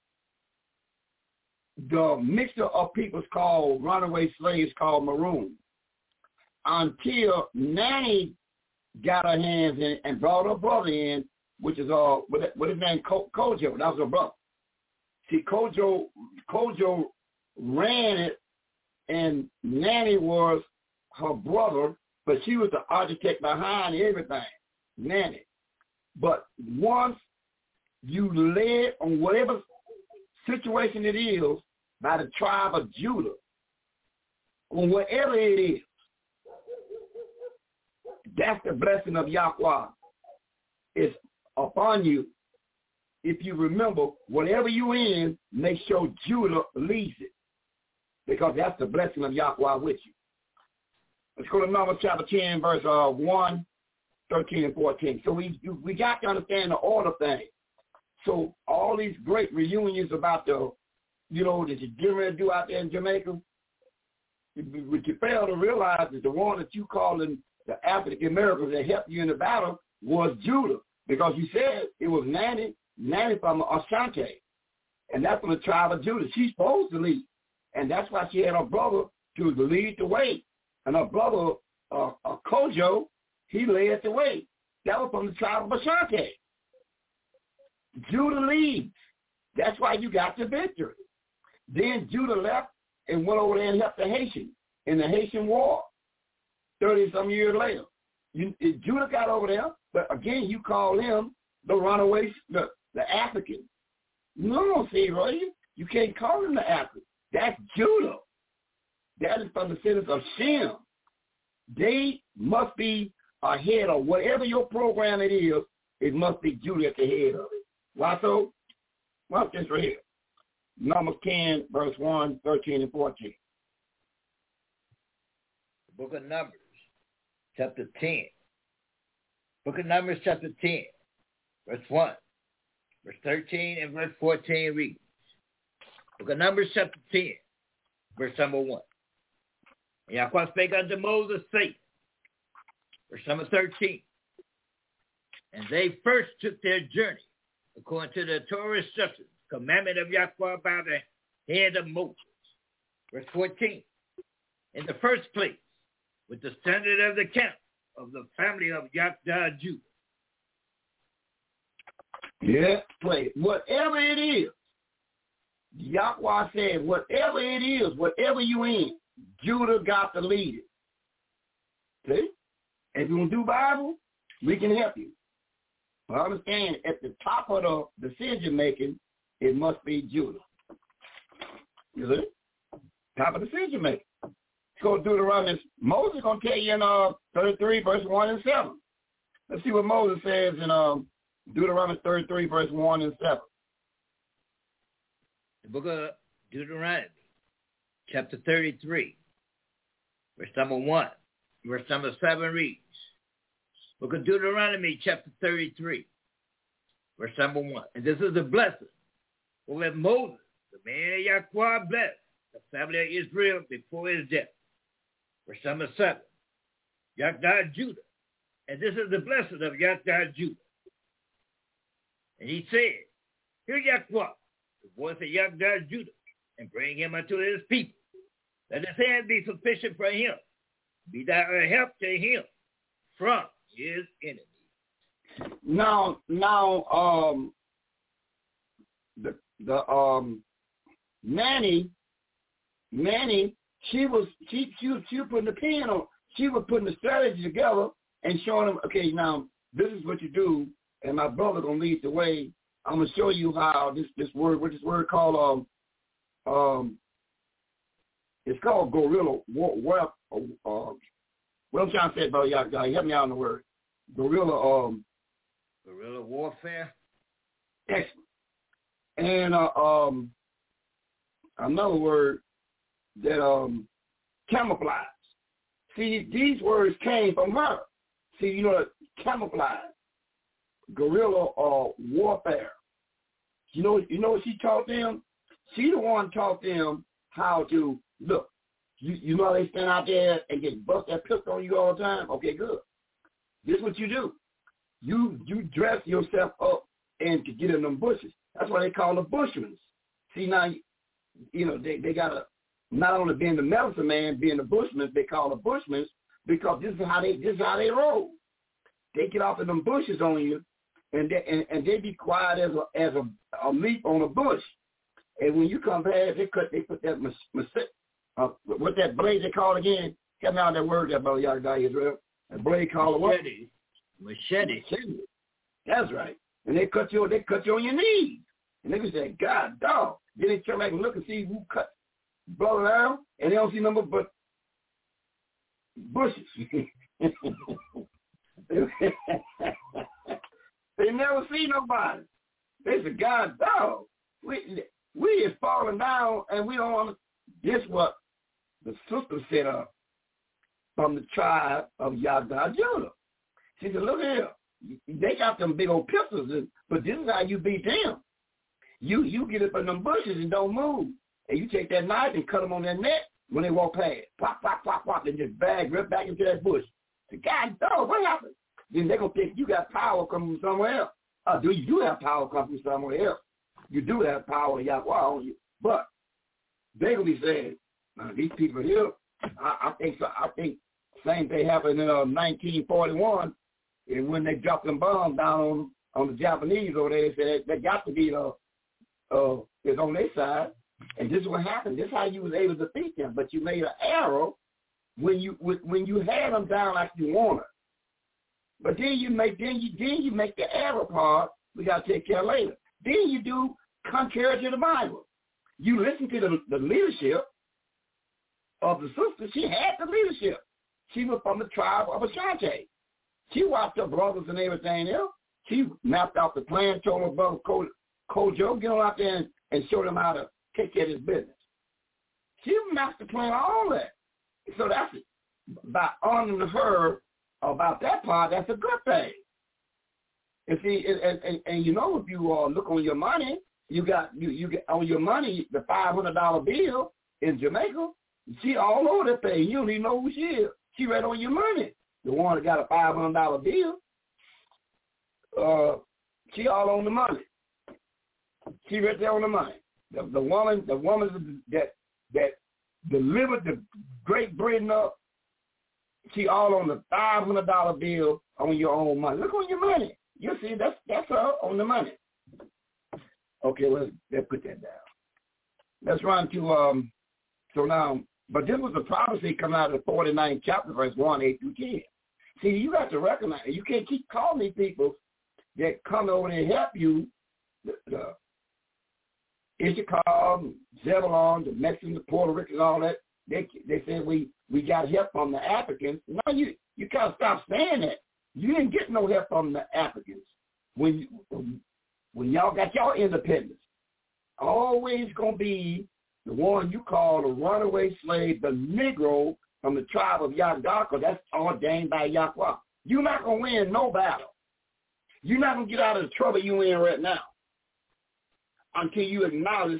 the mixture of peoples called runaway slaves called maroon, until Nanny got her hands in and brought her brother in, which is uh what, what his name Ko, Kojo. That was her brother. See, Kojo Kojo ran it, and Nanny was her brother, but she was the architect behind everything, Nanny. But once you led on whatever situation it is by the tribe of Judah, on whatever it is, that's the blessing of Yahweh. It's upon you. If you remember, whatever you're in, make sure Judah leads it, because that's the blessing of Yahweh with you. Let's go to Numbers chapter ten, verse uh, one, thirteen, and fourteen. So we we got to understand the order thing. So all these great reunions about the, you know, that you're getting ready to do out there in Jamaica, what you fail to realize is the one that you calling the African Americans that helped you in the battle was Judah, because you said it was Nanny, Nanny from Ashanti, and that's from the tribe of Judah. She's supposed to lead, and that's why she had her brother to lead the way. And her brother, uh, uh, Kojo, he led the way. That was from the tribe of Ashanti. Judah leads. That's why you got the victory. Then Judah left and went over there and helped the Haitians in the Haitian War thirty-some years later. You, Judah got over there, but again, you call him the runaways, the, the African. No, see, right? You can't call him the African. That's Judah. That is from the descendants of Shem. They must be ahead of whatever your program it is. It must be Judah at the head of it. Why so? Watch this right here. Numbers ten, verse one, thirteen, and fourteen. The book of Numbers, chapter ten. Book of Numbers, chapter ten, verse one, verse thirteen, and verse fourteen reads. Book of Numbers, chapter ten, verse number one. And Yahweh spake unto Moses, saying, verse number thirteen. And they first took their journey according to the Torah instructions, commandment of Yahweh by the hand of Moses. Verse fourteen. In the first place, with the standard of the camp of the family of Yahweh Judah. Yeah, play. Whatever it is, Yahweh said, whatever it is, whatever you in, Judah got to lead it. See? If you want to do Bible, we can help you. But understand, at the top of the decision making, it must be Judah. You see? Top of decision making. Let's go to Deuteronomy. Moses is going to tell you in uh, thirty-three, verse one and seven. Let's see what Moses says in um, Deuteronomy thirty-three, verse one and seven. The book of Deuteronomy, chapter thirty-three, verse number one, verse number seven reads. Book of Deuteronomy, chapter thirty-three, verse number one. And this is a blessing. For let Moses, the man of Yahweh, bless the family of Israel before his death. Verse number seven. Yahweh Judah. And this is the blessing of Yahweh Judah. And he said, hear Yahweh, the voice of Yahweh Judah, and bring him unto his people. Let his hand be sufficient for him. Be thou a help to him from his enemies. Now, now, um, the the um, Nanny, Nanny, she was she she was, she was putting the pen on. She was putting the strategy together and showing them. Okay, now this is what you do, and my brother gonna lead the way. I'm gonna show you how this this word, what this word called um um, it's called guerrilla war. war uh, what I'm trying to say about y'all, y'all help me out on the word. Guerrilla um. Guerrilla warfare. Excellent. And uh, um, another word that um, camouflage. See, these words came from her. See, you know, camouflage, guerrilla uh, warfare. You know, you know what she taught them? She the one taught them how to look. You, you know how they stand out there and get bust that pistol on you all the time? Okay, good. This is what you do. You you dress yourself up and to get in them bushes. That's why they call them bushmans. See, now, you know, they, they got to, not only being the medicine man, being the bushman, they call the bushmans because this is how they this is how they roll. They get off of them bushes on you, and they, and, and they be quiet as a as a, a leaf on a bush. And when you come past, they cut they put that mas, mas, uh, what that blade they call again? Help me out that word that brother y'all got Israel. That blade called what? Machete. Machete. Machete. That's right. And they cut you they cut you on your knees. And they can say, God dog. Then they turn back and look and see who cut brother down, and they don't see nothing but bushes. They never see nobody. They say, God dog. We we is falling down and we don't want to. This what the sister set up from the tribe of Yahweh Judah. She said, look here. They got them big old pistols, but this is how you beat them. You you get up in them bushes and don't move. And you take that knife and cut them on their neck when they walk past. Pop, pop, pop, pop, and just bag right back into that bush. Say, God dog, what happened? Then they're going to think you got power coming from somewhere else. Uh, do you do have power coming from somewhere else? You do have power, Yahweh on you. But they're going to be saying, now, these people here, I, I think so, I think same thing happened in uh, nineteen forty-one, and when they dropped them bombs down on, on the Japanese over there, they said they, they got to be the uh, is on their side, and this is what happened. This is how you was able to defeat them. But you made an arrow when you when you had them down like you wanted. But then you make then you then you make the arrow part. We got to take care of later. Then you do contrary to the Bible. You listen to the, the leadership of the sister. She had the leadership. She was from the tribe of Ashanti. She watched her brothers and everything else. She mapped out the plan, told her brother, Kojo, get on out there and, and show them how to take care of his business. She master plan all that. So that's it. By honoring her about that part, that's a good thing. And see, and, and, and you know, if you uh, look on your money, you got you you get on your money the five hundred dollar bill in Jamaica. She all over that thing. You don't even know who she is. She right on your money. The one that got a five hundred dollar bill, uh, she all on the money. She right there on the money. The, the woman, the woman that that delivered the Great Britain up, she all on the five hundred dollar bill on your own money. Look on your money. You see, that's that's her on the money. Okay, well, let's put that down. Let's run to um. So now, but this was a prophecy coming out of the forty-ninth chapter, verse one, eight through ten. See, you got to recognize, you can't keep calling these people that come over and help you. The, the Issachar, Zebulon, the Mexicans, the Puerto Ricans, all that. They they said we we got help from the Africans. No, you you gotta stop saying that. You didn't get no help from the Africans when you, when y'all got y'all independence. Always gonna be the one you call the runaway slave, the Negro from the tribe of Yagdaka. That's ordained by Yahweh. You're not gonna win no battle. You're not gonna get out of the trouble you in right now until you acknowledge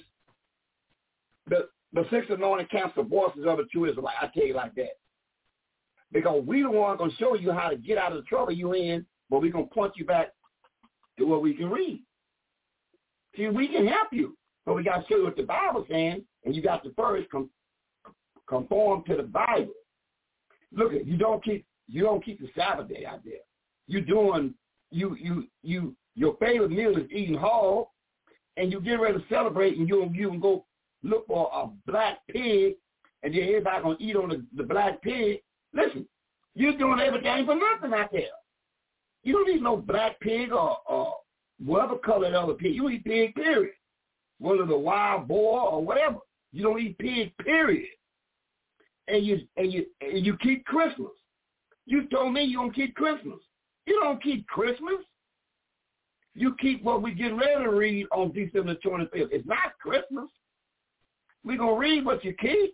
the the six anointed camps of voices of the true Israelites. I tell you like that. Because we the one going to show you how to get out of the trouble you in, but we're going to point you back to what we can read. See, we can help you, but we got to show you what the Bible's saying, and you got to first com- conform to the Bible. Look, you don't keep you don't keep the Sabbath day out there. You doing you you you your favorite meal is eating hog, and you get ready to celebrate, and you you can go look for a black pig, and then everybody gonna eat on the, the black pig. Listen, you're doing everything for nothing out there. You don't need no black pig or, or whatever color the other pig. You eat pig, period. Whether the wild boar or whatever. You don't eat pig, period. And you and you and you keep Christmas. You told me you don't keep Christmas. You don't keep Christmas. You keep what we get ready to read on December twenty-fifth. It's not Christmas. We're going to read what you keep.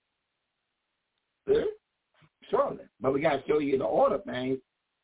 Yeah. Surely. But we got to show you the order things.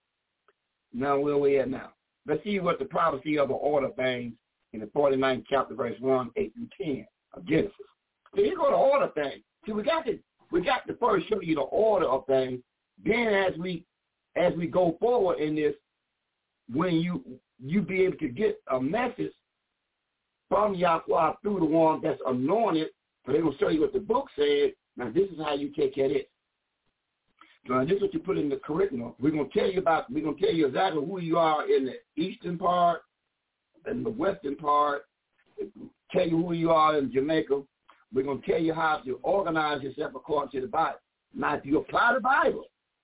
Now, where we at now? Let's see what the prophecy of the order things in the forty-ninth chapter, verse one, eight through ten of Genesis. So here go the order thing. See, we got to we got to first show you the order of things. Then as we as we go forward in this, when you you be able to get a message from Yahweh through the one that's anointed, so they're going to show you what the book said. Now, this is how you take care of it. Now, this is what you put in the curriculum. We're going to tell you about, we're going to tell you exactly who you are in the eastern part and the western part. Tell you who you are in Jamaica. We're going to tell you how to organize yourself according to the Bible. Now, if you apply the Bible,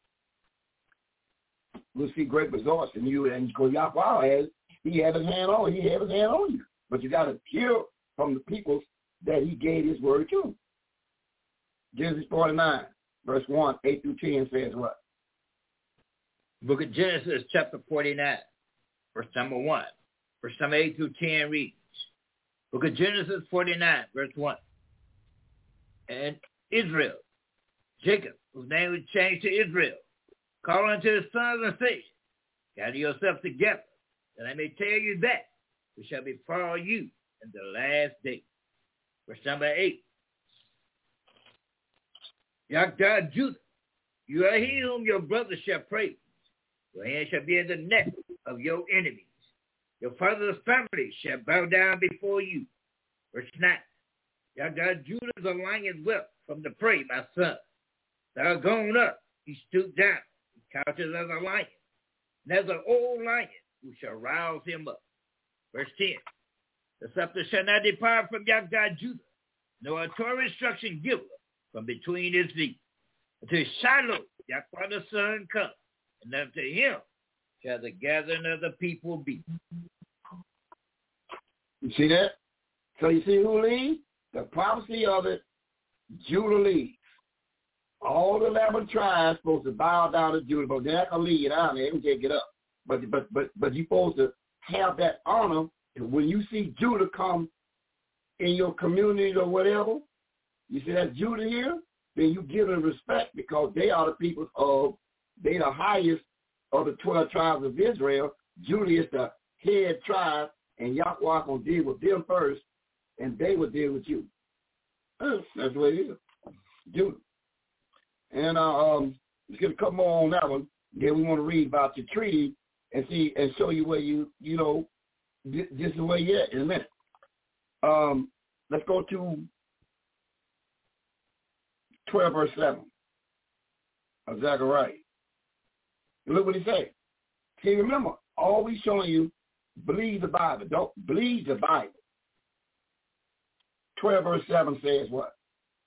we'll see great results in you. And because Yahweh has, he has his hand on, he has his hand on you. But you got to hear from the people that he gave his word to. Genesis forty-nine, verse one, eight through ten says what? Book of Genesis, chapter forty-nine, verse number one. Verse number eight through ten reads. Book of Genesis forty-nine, verse one. And Israel, Jacob, whose name was changed to Israel, called unto his sons and said, gather yourself together, that I may tell you that which shall befall you in the last day. Verse number eight. Yahweh Judah, you are he whom your brothers shall praise. Your hand shall be in the neck of your enemies. Your father's family shall bow down before you. Verse nine. Yahweh Judah is a lion whelp from the prey, my son. Thou art gone up, he stooped down, he couches as a lion. And as an old lion who shall rouse him up. Verse ten. The scepter shall not depart from Yahweh Judah, nor a Torah instruction giver from between his feet, until Shiloh, Yahweh the Son, come, and unto him shall the gathering of the people be. You see that? So you see who leads? The prophecy of it, Judah leads. All the eleven tribes supposed to bow down to Judah, but they're not going to lead you down there. They can't get up. But, but, but, but you're supposed to have that honor when you see Judah come in your community or whatever, you see that Judah here, then you give them respect because they are the people of, they the highest of the twelve tribes of Israel. Judah is the head tribe, and Yahweh will deal with them first, and they will deal with you. That's the way it is. Judah. And uh, um, let's get a couple more on that one. Then we want to read about the treaty and see and show you where you, you know, this is where you're at in a minute. Um, let's go to twelve verse seven of Zechariah. Look what he says. See, remember, always showing you, believe the Bible. Don't believe the Bible. twelve verse seven says what?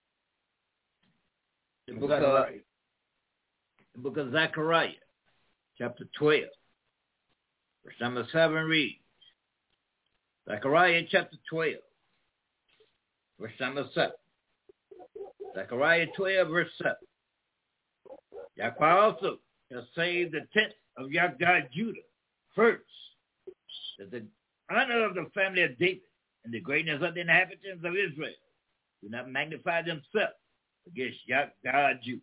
The book, of, the book of Zechariah, chapter twelve, verse number seven reads, Zechariah chapter twelve, verse number seven. Zechariah twelve, verse seven. Yahweh also shall save the tent of Yahweh Judah first, that the honor of the family of David and the greatness of the inhabitants of Israel do not magnify themselves against Yahweh Judah.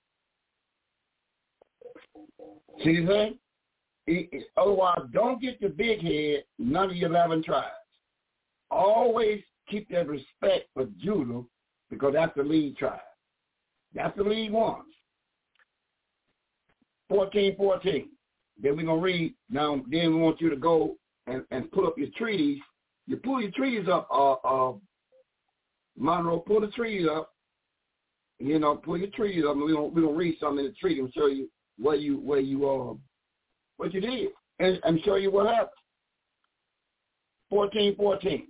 See the thing? Otherwise, don't get the big head, none of your eleven tribes. Always keep that respect for Judah because that's the lead tribe. That's the lead ones. fourteen fourteen. Then we're going to read. Now, then we want you to go and, and pull up your treaties. You pull your treaties up, uh, uh, Monroe, pull the treaties up. You know, pull your treaties up, and we're going we're gonna read something in the treaty and show you where you, where you, uh, what you did, and, and show you what happened. fourteen fourteen.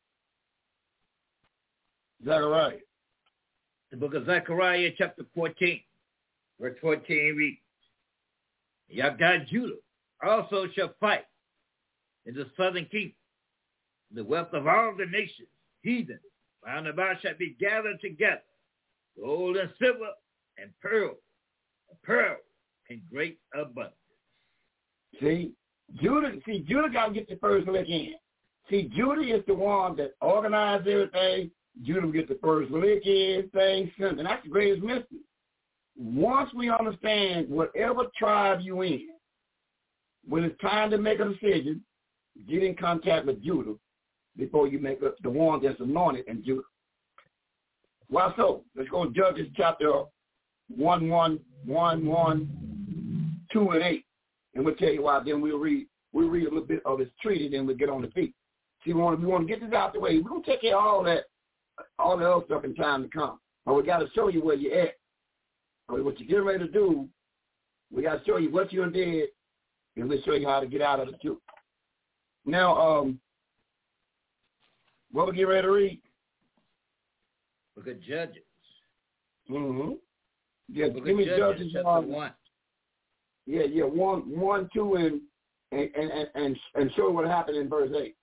Zechariah. The book of Zechariah, chapter fourteen, verse fourteen reads, Yahweh Judah also shall fight in the southern kingdom. The wealth of all the nations, heathen, round about shall be gathered together, gold and silver and pearl, and pearl in great abundance. See, Judah, see, Judah got to get the first lick in. See, Judah is the one that organized everything. Judah will get the first lick in, things, and that's the greatest mystery. Once we understand whatever tribe you in, when it's time to make a decision, get in contact with Judah before you make a, the one that's anointed in Judah. Why so? Let's go to Judges chapter one, one, one, one, two, and eight, and we'll tell you why. Then we'll read we'll read a little bit of this treaty, then we'll get on the feet. See, we want to, we want to get this out the way. We're gonna take care of all that, all the other stuff in time to come. But we got to show you where you're at. Or what you're getting ready to do, we got to show you what you did, and we'll show you how to get out of the truth. Now, um, what we get ready to read? Book of Judges. Mm-hmm. Yeah, Book give me Judges, Judges chapter um, one. Yeah, yeah, one, one, two, and and and and and show what happened in verse eight.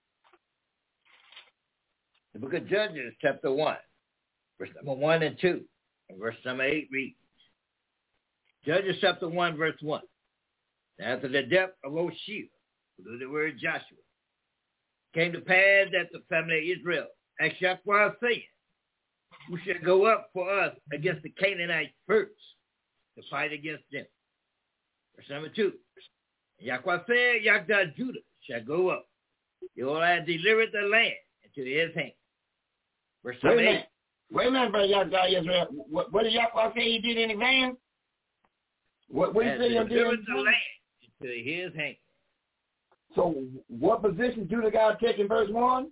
The book of Judges, chapter one, verse number one and two, and verse number eight reads. Judges chapter one, verse one. After the death of Oshia, who the word Joshua, came to pass that the family of Israel asked Yahweh, saying, who shall go up for us against the Canaanites first to fight against them? Verse number two. Yahweh said, Yahweh Judah shall go up. You will have delivered the land into his hand. Verse Wait a number minute. eight. Wait a minute, brother Yahweh Israel. What, what did Yahweh say he did in advance? What, what did he say he did in delivered the advance? land into his hand. So what position Judah got to take in verse one?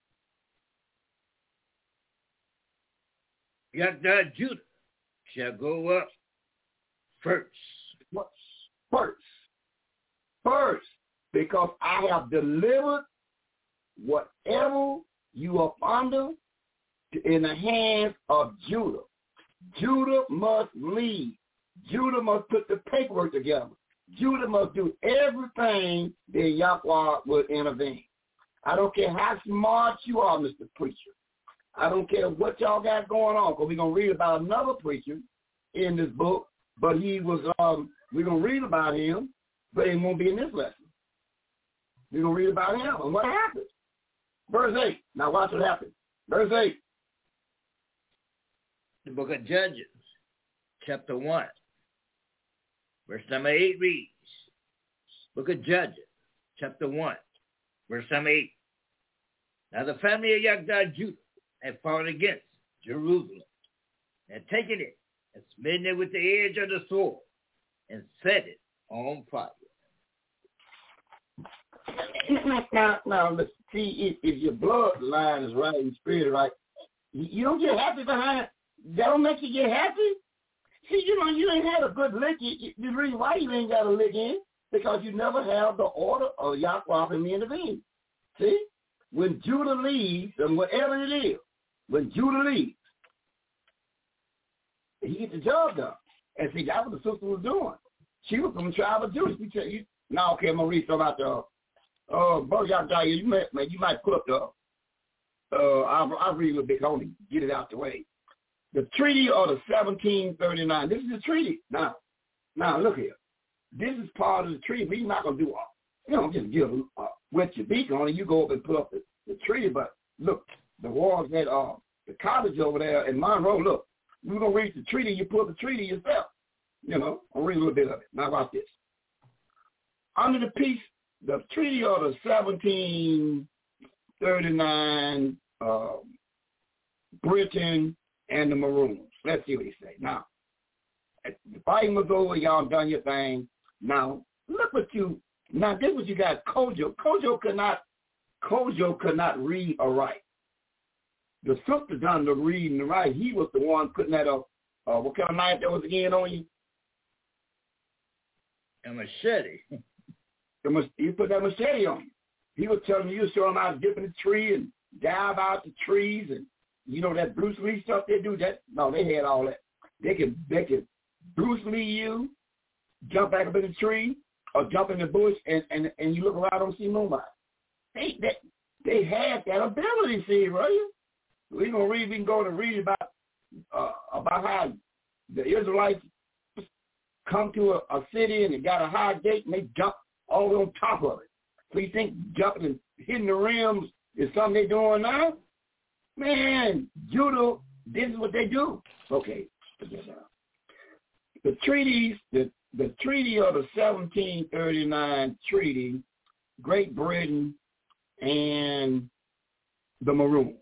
Yahweh Judah shall go up first. What? First. First. Because I have delivered whatever you are under in the hands of Judah. Judah must lead. Judah must put the paperwork together. Judah must do everything that Yahweh will intervene. I don't care how smart you are, Mister Preacher. I don't care what y'all got going on, because we're going to read about another preacher in this book, but he was, um, we're going to read about him, but it won't be in this lesson. We're going to read about him and what happened. Verse eight. Now watch what happened. Verse eight. The book of Judges, chapter one, verse number eight reads, book of Judges, chapter one, verse number eight. Now the family of Yagdah Judah had fought against Jerusalem, and taken it, and smitten it with the edge of the sword, and set it on fire. Now, now, now let's see, if, if your bloodline is right and your spirit is right, you, you don't get happy behind it. That don't make you get happy. See, you know, you ain't had a good lick. The reason why you ain't got a lick in, because you never have the order of Yahweh and intervene. See? When Judah leaves, and whatever it is, when Judah leaves, he gets the job done. And see, that's what the sister was doing. She was from the tribe of Judah. She said, you, now, okay, I'm going to read something about the, uh, Brother Yahweh, you might, man, you might put up the, uh, I'll, I'll read a little bit, I only get it out the way. The Treaty of the seventeen thirty-nine. This is the treaty. Now, now look here. This is part of the treaty. We're not going to do all. You know, just give uh, wet your beak on it. You go up and put up the, the treaty. But look, the wars at uh, the college over there in Monroe, look, we're going to read the treaty. You put up the treaty yourself. You know, I'll read a little bit of it. Now watch this. Under the peace, the Treaty of the seventeen thirty-nine, uh, Britain and the Maroons. Let's see what he say. Now, the fighting was over. Y'all done your thing. Now, look what you, now this what you got, Kojo. Kojo could not, Kojo could not read or write. The sister done the reading and write. He was the one putting that up. Uh, what kind of knife that was again on you? A machete. He put that machete on you. He was telling you, showing him how to dip in the tree and dive out the trees, and you know that Bruce Lee stuff they do. That no, they had all that. They could they could Bruce Lee you, jump back up in the tree, or jump in the bush, and and, and you look around and see nobody. They that they had that ability. See, right? We gonna read. We can go to read about uh, about how the Israelites come to a, a city and they got a high gate and they jump all on top of it. So you think jumping and hitting the rims is something they're doing now? Man, Judah, this is what they do. Okay, the treaties, the, the treaty of the seventeen thirty-nine treaty, Great Britain and the Maroons.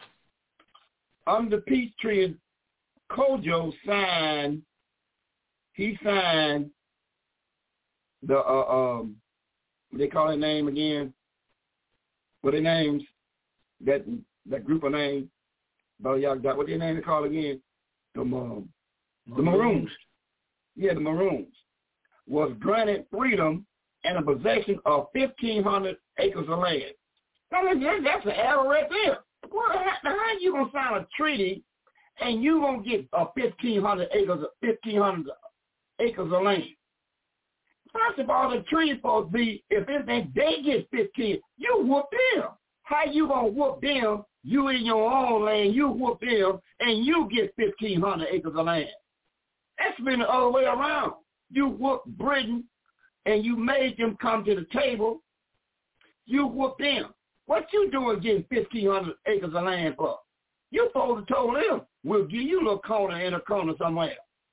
Under the peace treaty, Kojo signed, he signed the, uh, um, what they call their name again? What their names? That that group of names, what their name they call again? The, um, the Maroons. Yeah, the Maroons. Was granted freedom and a possession of fifteen hundred acres of land. Now, that's an error right there. Well, how, how are you going to sign a treaty and you going to get uh, fifteen hundred acres, fifteen hundred acres of land? First of all, the treaty supposed to be, if anything, they get fifteen, you whoop them. How you going to whoop them? You in your own land, you whoop them, and you get fifteen hundred acres of land. That's been the other way around. You whoop Britain, and you made them come to the table. You whoop them. What you doing getting fifteen hundred acres of land for? You supposed to told them, we'll give you a little corner in a corner somewhere.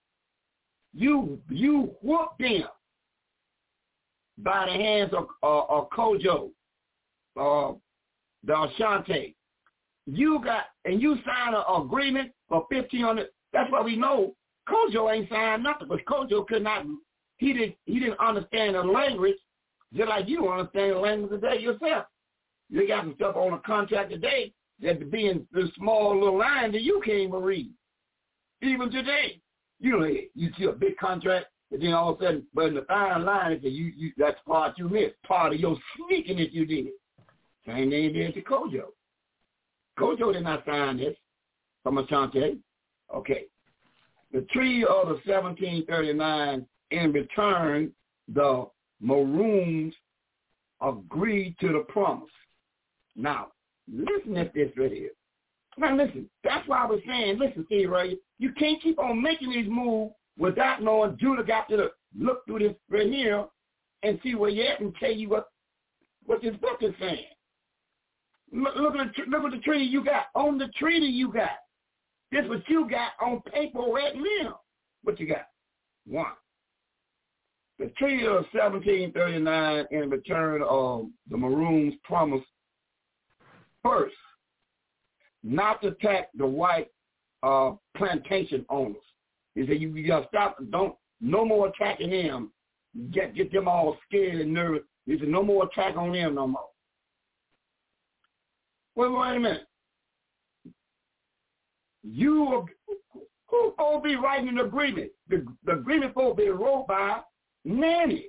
You you whoop them by the hands of, uh, of Kojo, uh, the Ashanti. You got, and you signed an agreement for fifteen hundred. That's why we know Kojo ain't signed nothing, because Kojo could not, he didn't, he didn't understand the language, just like you don't understand the language today yourself. You got some stuff on a contract today that to be in this small little line that you can't even read. Even today. You know, you see a big contract, and then all of a sudden, but in the fine line, you, you, that's part you missed, part of your sneaking that you did. Same thing did to Kojo. Kojo did not sign this from Ashanti. Okay. The Treaty of the seventeen thirty-nine, in return, the Maroons agreed to the promise. Now, listen at this right here. Now, listen, that's why I was saying, listen, Steve, right? You can't keep on making these moves without knowing Judah got to look through this right here and see where you're at and tell you what what this book is saying. Look, look, at the, look at the treaty you got. On the treaty you got. This what you got on paper right now. What you got? One. The Treaty of seventeen thirty-nine in return of the Maroons promised first not to attack the white uh, plantation owners. He said, you, you got to stop, don't, no more attacking them. Get, get them all scared and nervous. He said, no more attack on them no more. Wait, wait a minute. You are, who's supposed to be writing an agreement? The, the agreement supposed to be wrote by Nanny.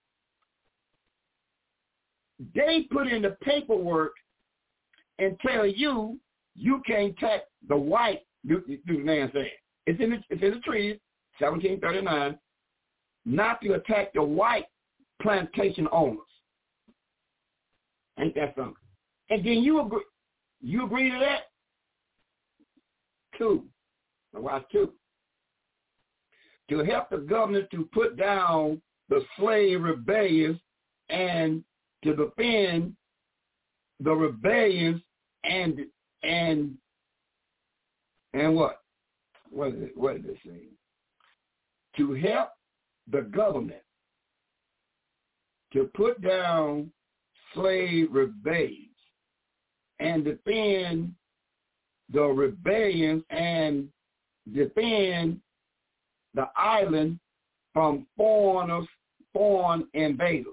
They put in the paperwork and tell you you can't attack the white, do, do the man saying. It's in the, it's in the treaty, seventeen thirty-nine, not to attack the white plantation owners. Ain't that something? And then you agree, you agree to that? Two. Now watch two. To help the government to put down the slave rebellions and to defend the rebellions and and and what? What is it? What is it saying? To help the government to put down slave rebellions and defend the rebellions and defend the island from foreigners, foreign invaders.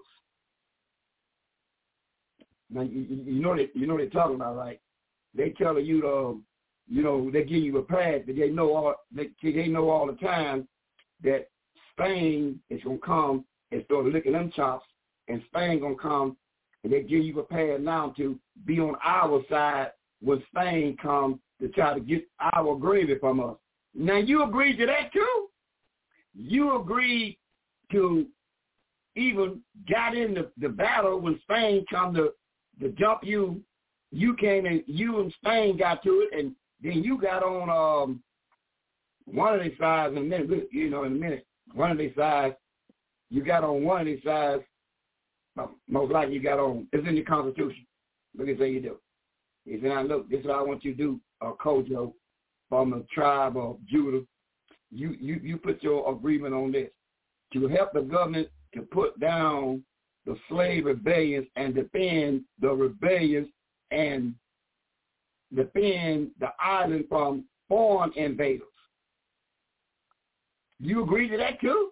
Now you, you know that you know they're talking about, right? They telling you to, you know, they give you a pass, but they know all they, they know all the time that Spain is gonna come and start licking them chops, and Spain gonna come and they give you a pass now to be on our side when Spain comes to try to get our gravy from us. Now you agreed to that too. You agreed to even got in the, the battle when Spain come to, to jump you. You came and you and Spain got to it, and then you got on um, one of their sides in a minute. You know, in a minute, one of their sides. You got on one of their sides. Most likely you got on. It's in the Constitution. Look at what you do. He said, "Now look, this is what I want you to do, uh, Kojo, from the tribe of Judah. You, you, you put your agreement on this to help the government to put down the slave rebellions and defend the rebellions and defend the island from foreign invaders." You agree to that too?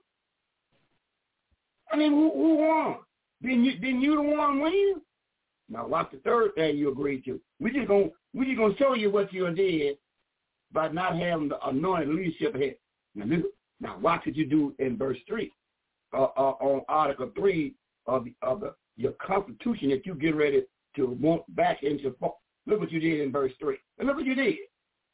I mean, who, who won? Didn't you, didn't you the one win? Now watch the third thing you agreed to. We just gonna we just gonna show you what you did by not having the anointed leadership ahead. Now, listen, now watch what you do in verse three, uh, uh, on Article three of the of the your Constitution that you get ready to want back into. Look what you did in verse three. And look what you did.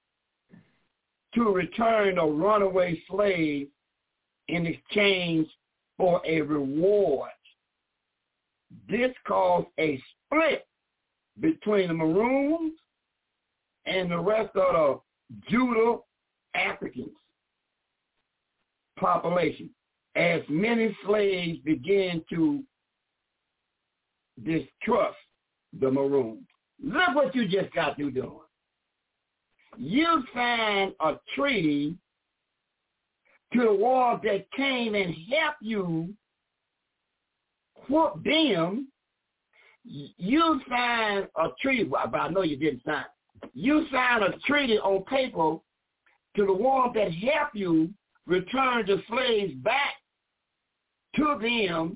To return a runaway slave in exchange for a reward. This caused a split between the Maroons and the rest of the Judah Africans population, as many slaves began to distrust the Maroons. Look what you just got through doing. You signed a treaty to the war that came and helped you whoop them. You signed a treaty, but I know you didn't sign. You signed a treaty on paper to the war that helped you return the slaves back to them,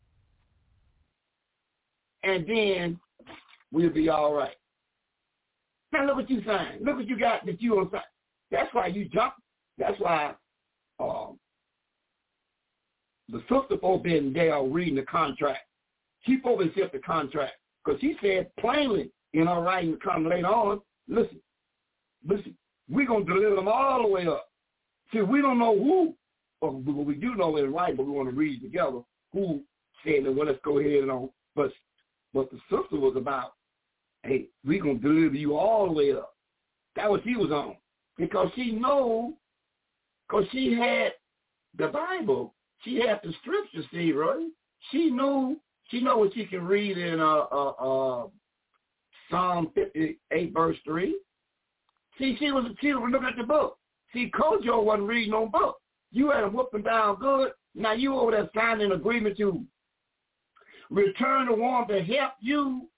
and then we'll be all right. Now look what you signed. Look what you got that you on sign. That's why you jumped. That's why um, the sister folk been there reading the contract. She supposed to accept the contract because she said plainly in her writing to come later on, listen, listen, we're going to deliver them all the way up. See, we don't know who, or we do know it's right, but we want to read together who said, well, let's go ahead and on. But, but the sister was about, hey, we're going to deliver you all the way up. That was she was on. Because she know, because she had the Bible. She had the scriptures, see, right? She knew She know what she can read in uh, uh, uh, Psalm fifty-eight, verse three. See, she was she was looking at the book. See, Kojo wasn't reading no book. You had him whooping down good. Now you over there signing an agreement to return the one to help you.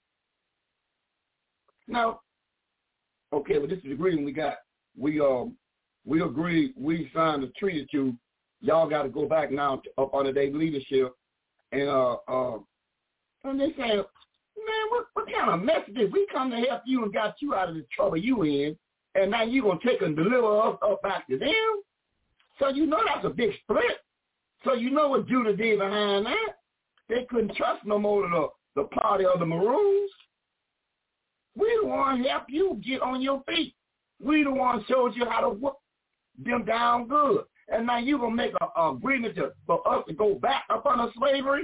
Now, okay, well, this is the agreement we got. We um we agreed, we signed a treaty to y'all got to go back now to, up under their leadership, and uh uh and they say, man, what what kind of mess is this? We come to help you and got you out of the trouble you in, and now you gonna take and deliver us up back to them? So you know that's a big split. So you know what Judah did behind that? They couldn't trust no more to the, the party of the Maroons. We the one help you get on your feet. We the one showed you how to whoop them down good. And now you going to make an agreement to, for us to go back up under slavery?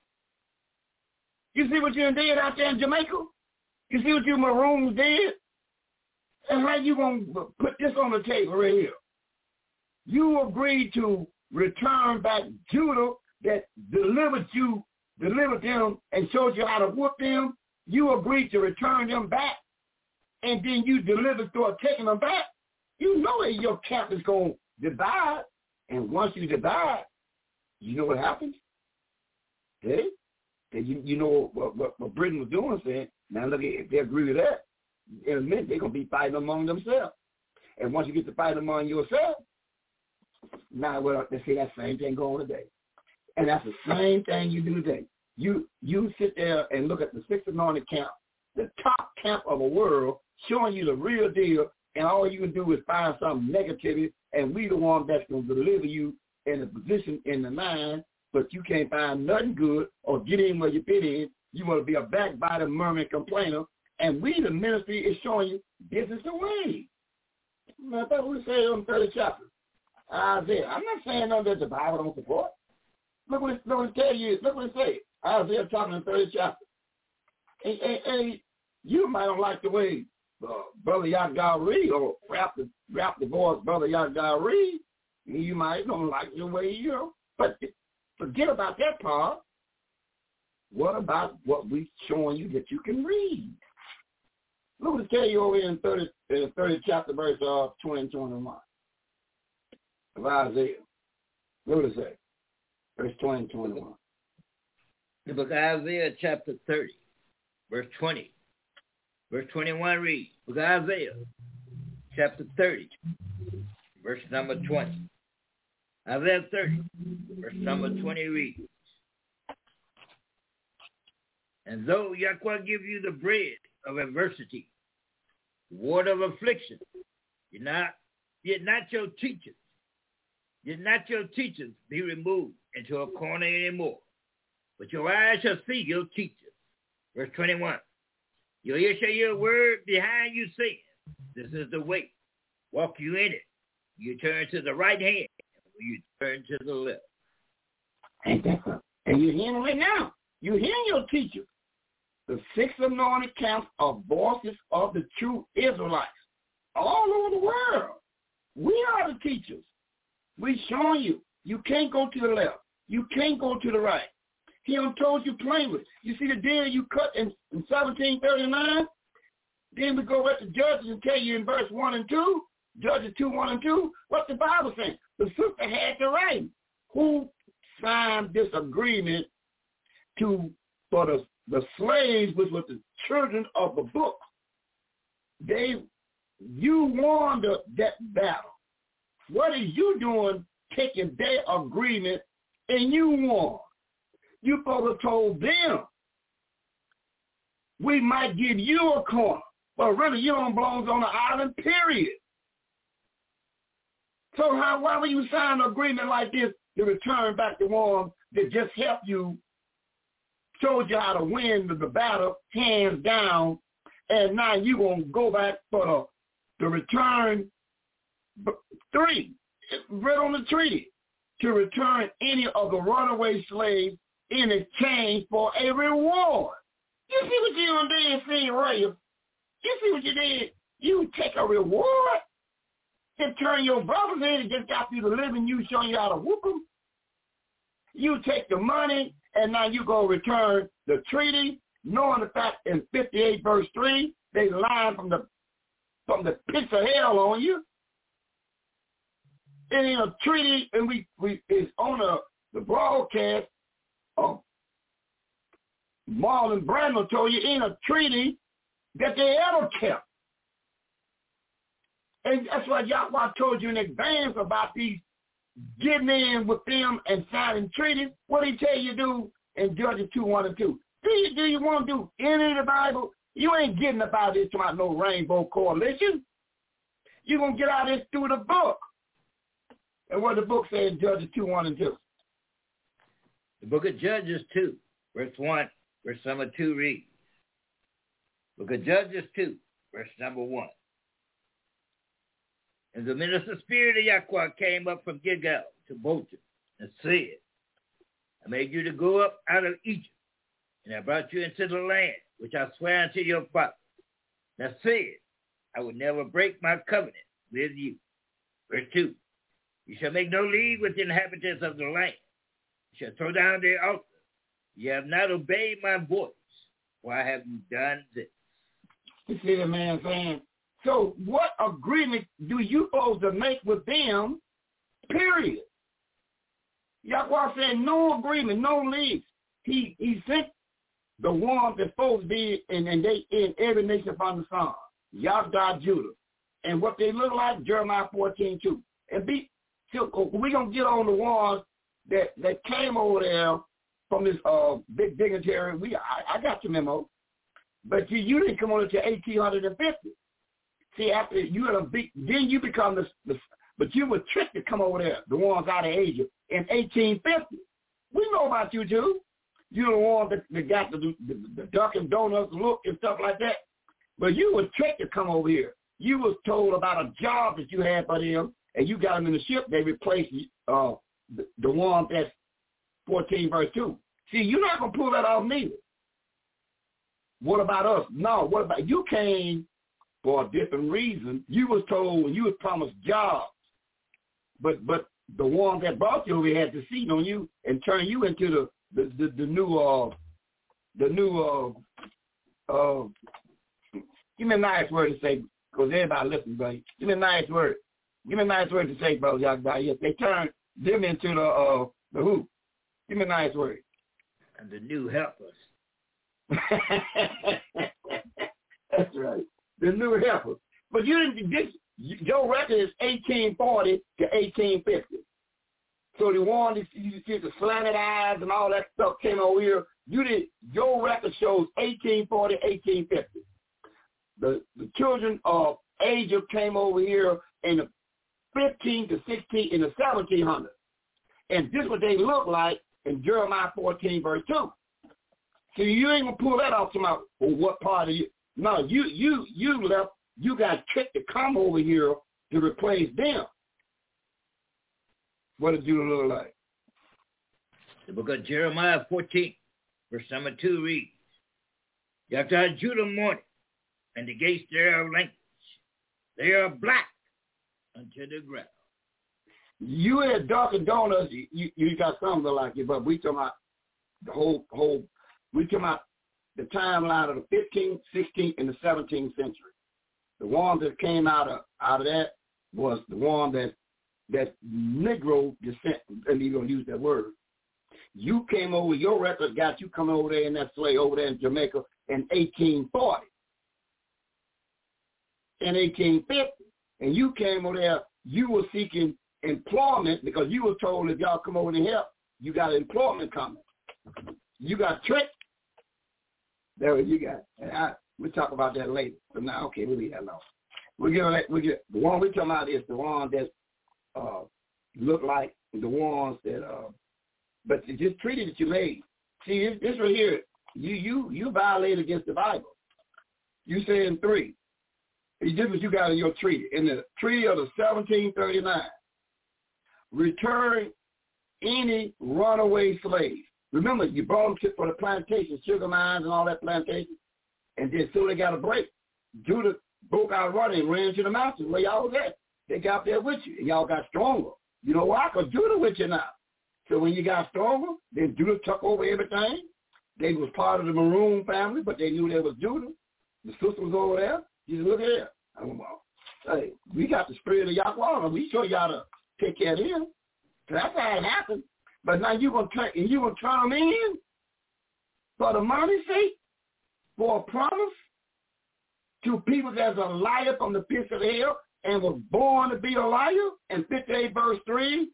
You see what you did out there in Jamaica? You see what you Maroons did? And how you going to put this on the table right here? You agreed to return back Judah that delivered you, delivered them and showed you how to whoop them. You agreed to return them back, and then you delivered through taking them back. You know that your camp is going to divide, and once you divide, you know what happens? Okay? And you, you know what, what, what Britain was doing, saying, now look, if they agree with that, in a minute they're going to be fighting among themselves. And once you get to fight among yourself, now well, they say that same thing going today. And that's the same thing you do today. You you sit there and look at the six anointed camp, the top camp of the world, showing you the real deal, and all you can do is find some negativity, and we the one that's going to deliver you in a position in the mind, but you can't find nothing good or get in where you fit in. You want to be a backbiter, murmuring complainer, and we, the ministry, is showing you this is the way. I thought we said on the third chapter. Isaiah. I'm not saying nothing that the Bible don't support. Look what it, look what it tell you. Look what it say. Isaiah talking in the third chapter. And, and, and you might not like the way uh, Brother Yahgar read or rap the, rap the voice Brother Yahgar read. You might don't like the way you know. But forget about that part. What about what we showing you that you can read? Look what it tell you over in thirty, uh, thirty chapter, verse uh, twenty and twenty-one. Of Isaiah. What does it say? Verse twenty and twenty-one. The book of Isaiah chapter thirty, verse twenty. Verse twenty-one reads, book of Isaiah chapter thirty, verse number twenty. Isaiah thirty, verse number twenty reads, and though Yahweh give you the bread of adversity, water of affliction, you're not, yet not your teachers, yet not your teachers be removed into a corner anymore, but your eyes shall see your teachers. Verse twenty-one, your ears shall hear a word behind you saying, this is the way, walk you in it. You turn to the right hand, you turn to the left. Ain't that something? And you're hearing right now. You're hearing your teachers. The six anointed camps are voices of the true Israelites all over the world. We are the teachers. We showing you. You can't go to the left. You can't go to the right. He done told you plainly. You see the deal you cut in, in seventeen thirty-nine? Then we go back to Judges and tell you in verse one and two, Judges two, one and two, what the Bible saying. The sister had the right. Who signed this agreement to for the, the slaves, which was the children of the book? They, you won the, that battle. What are you doing taking their agreement and you won? You supposed to told them, we might give you a corner, but really you don't belong on the island, period. So how, why would you sign an agreement like this to return back the one that just helped you, showed you how to win the, the battle, hands down, and now you're going to go back for the, the return three, right on the treaty, to return any of the runaway slaves in exchange for a reward. You see what you done did, Senior Ray? You see what you did? You take a reward and turn your brothers in and just got you to live and you showing you how to whoop them. You take the money, and now you go return the treaty, knowing the fact in fifty-eight verse three, they lying from the from the pits of hell on you. It ain't a treaty, and we, we it's on a, the broadcast of Marlon Brando told you, ain't a treaty that they ever kept. And that's why Yahweh told you in advance about these getting in with them and signing treaties. What did he tell you to do in Judges two, one and two? Do you, do you want to do any of the Bible? You ain't getting about this about no rainbow coalition. You're going to get out of this through the book. And what the book says in Judges two, one and two. The book of Judges two, verse one, verse number two reads. Book of Judges two, verse number one. And the minister spirit of Yahweh came up from Gilgal to Bochim and said, I made you to go up out of Egypt, and I brought you into the land which I swear unto your fathers. And I said, I will never break my covenant with you. Verse two. You shall make no league with the inhabitants of the land. You shall throw down their altars. You have not obeyed my voice. Why have you done this? You see the man saying, so what agreement do you supposed to make with them, period? Yahweh said no agreement, no league. He he sent the ones that's supposed to be in, and they in every nation from the sun, Yahweh, Judah. And what they look like, Jeremiah fourteen two. And be, so we're going to get on the ones that, that came over there from this uh, big dignitary. We I, I got your memo. But you, you didn't come on until eighteen fifty. See, after you had a big, then you become the, the, but you were tricked to come over there, the ones out of Asia, in eighteen fifty. We know about you, too. You're the one that, that got the, the, the Dunkin' Donuts look and stuff like that. But you were tricked to come over here. You was told about a job that you had for them, and you got them in the ship. They replaced uh, the, the one that's fourteen verse two. See, you're not going to pull that off neither. What about us? No, what about you came for a different reason. You was told when you was promised jobs, but but the one that brought you over here had to seat on you and turn you into the the, the, the new uh the new uh uh give me a nice word to say because everybody listens, buddy. Give me a nice word. Give me a nice word to say, bro. Y'all got yes, they turned them into the uh the who? Give me a nice word. And the new helpers. That's right. The new helpers. But you didn't this your record is eighteen forty to eighteen fifty. So the one that you see the slanted eyes and all that stuff came over here. You did your record shows eighteen forty, eighteen fifty. The the children of Asia came over here in the fifteen to sixteen in the seventeen hundreds. And this is what they look like in Jeremiah fourteen verse two. So you ain't gonna pull that off to my well, what part of you? No, you you you left. You got tricked to come over here to replace them. What did you look like? The book of Jeremiah fourteen, verse number two reads, After Judah mourning, and the gates thereof languish, they are black unto the ground. You had Dunkin' Donuts, you, you got something like it, but we talking about the whole whole. We talking about the timeline of the fifteenth, sixteenth, and the seventeenth century. The one that came out of out of that was the one that that Negro descent, and you're gonna use that word. You came over, your record got you coming over there in that slave over there in Jamaica in eighteen forty, in eighteen fifty, and you came over there. You were seeking employment because you were told if y'all come over and help, you got employment coming. You got tricked. There you got. And I, we'll talk about that later. But now, okay, we'll leave that alone. We're gonna we get the one we're talking about is the one that uh, look like the ones that. Uh, but it's just treaty that you made. See, this, this right here, you you you violate against the Bible. You say in three. This is what you got in your treaty. In the treaty of the seventeen thirty-nine, return any runaway slaves. Remember, you brought them for the plantation, sugar mines and all that plantation, and then so they got a break. Judah broke out running and ran to the mountains where y'all was at. They got there with you, and y'all got stronger. You know why? Because Judah with you now. So when you got stronger, then Judah took over everything. They was part of the Maroon family, but they knew there was Judah. The sister was over there. She said, look here. I went, well, hey, we got the spirit of Yahweh, and we show y'all to take care of him. So that's how it happened. But now you're going to turn, and you going to turn them in for the money's sake, for a promise to people that's a liar from the pits of hell and was born to be a liar in fifty-eight verse three.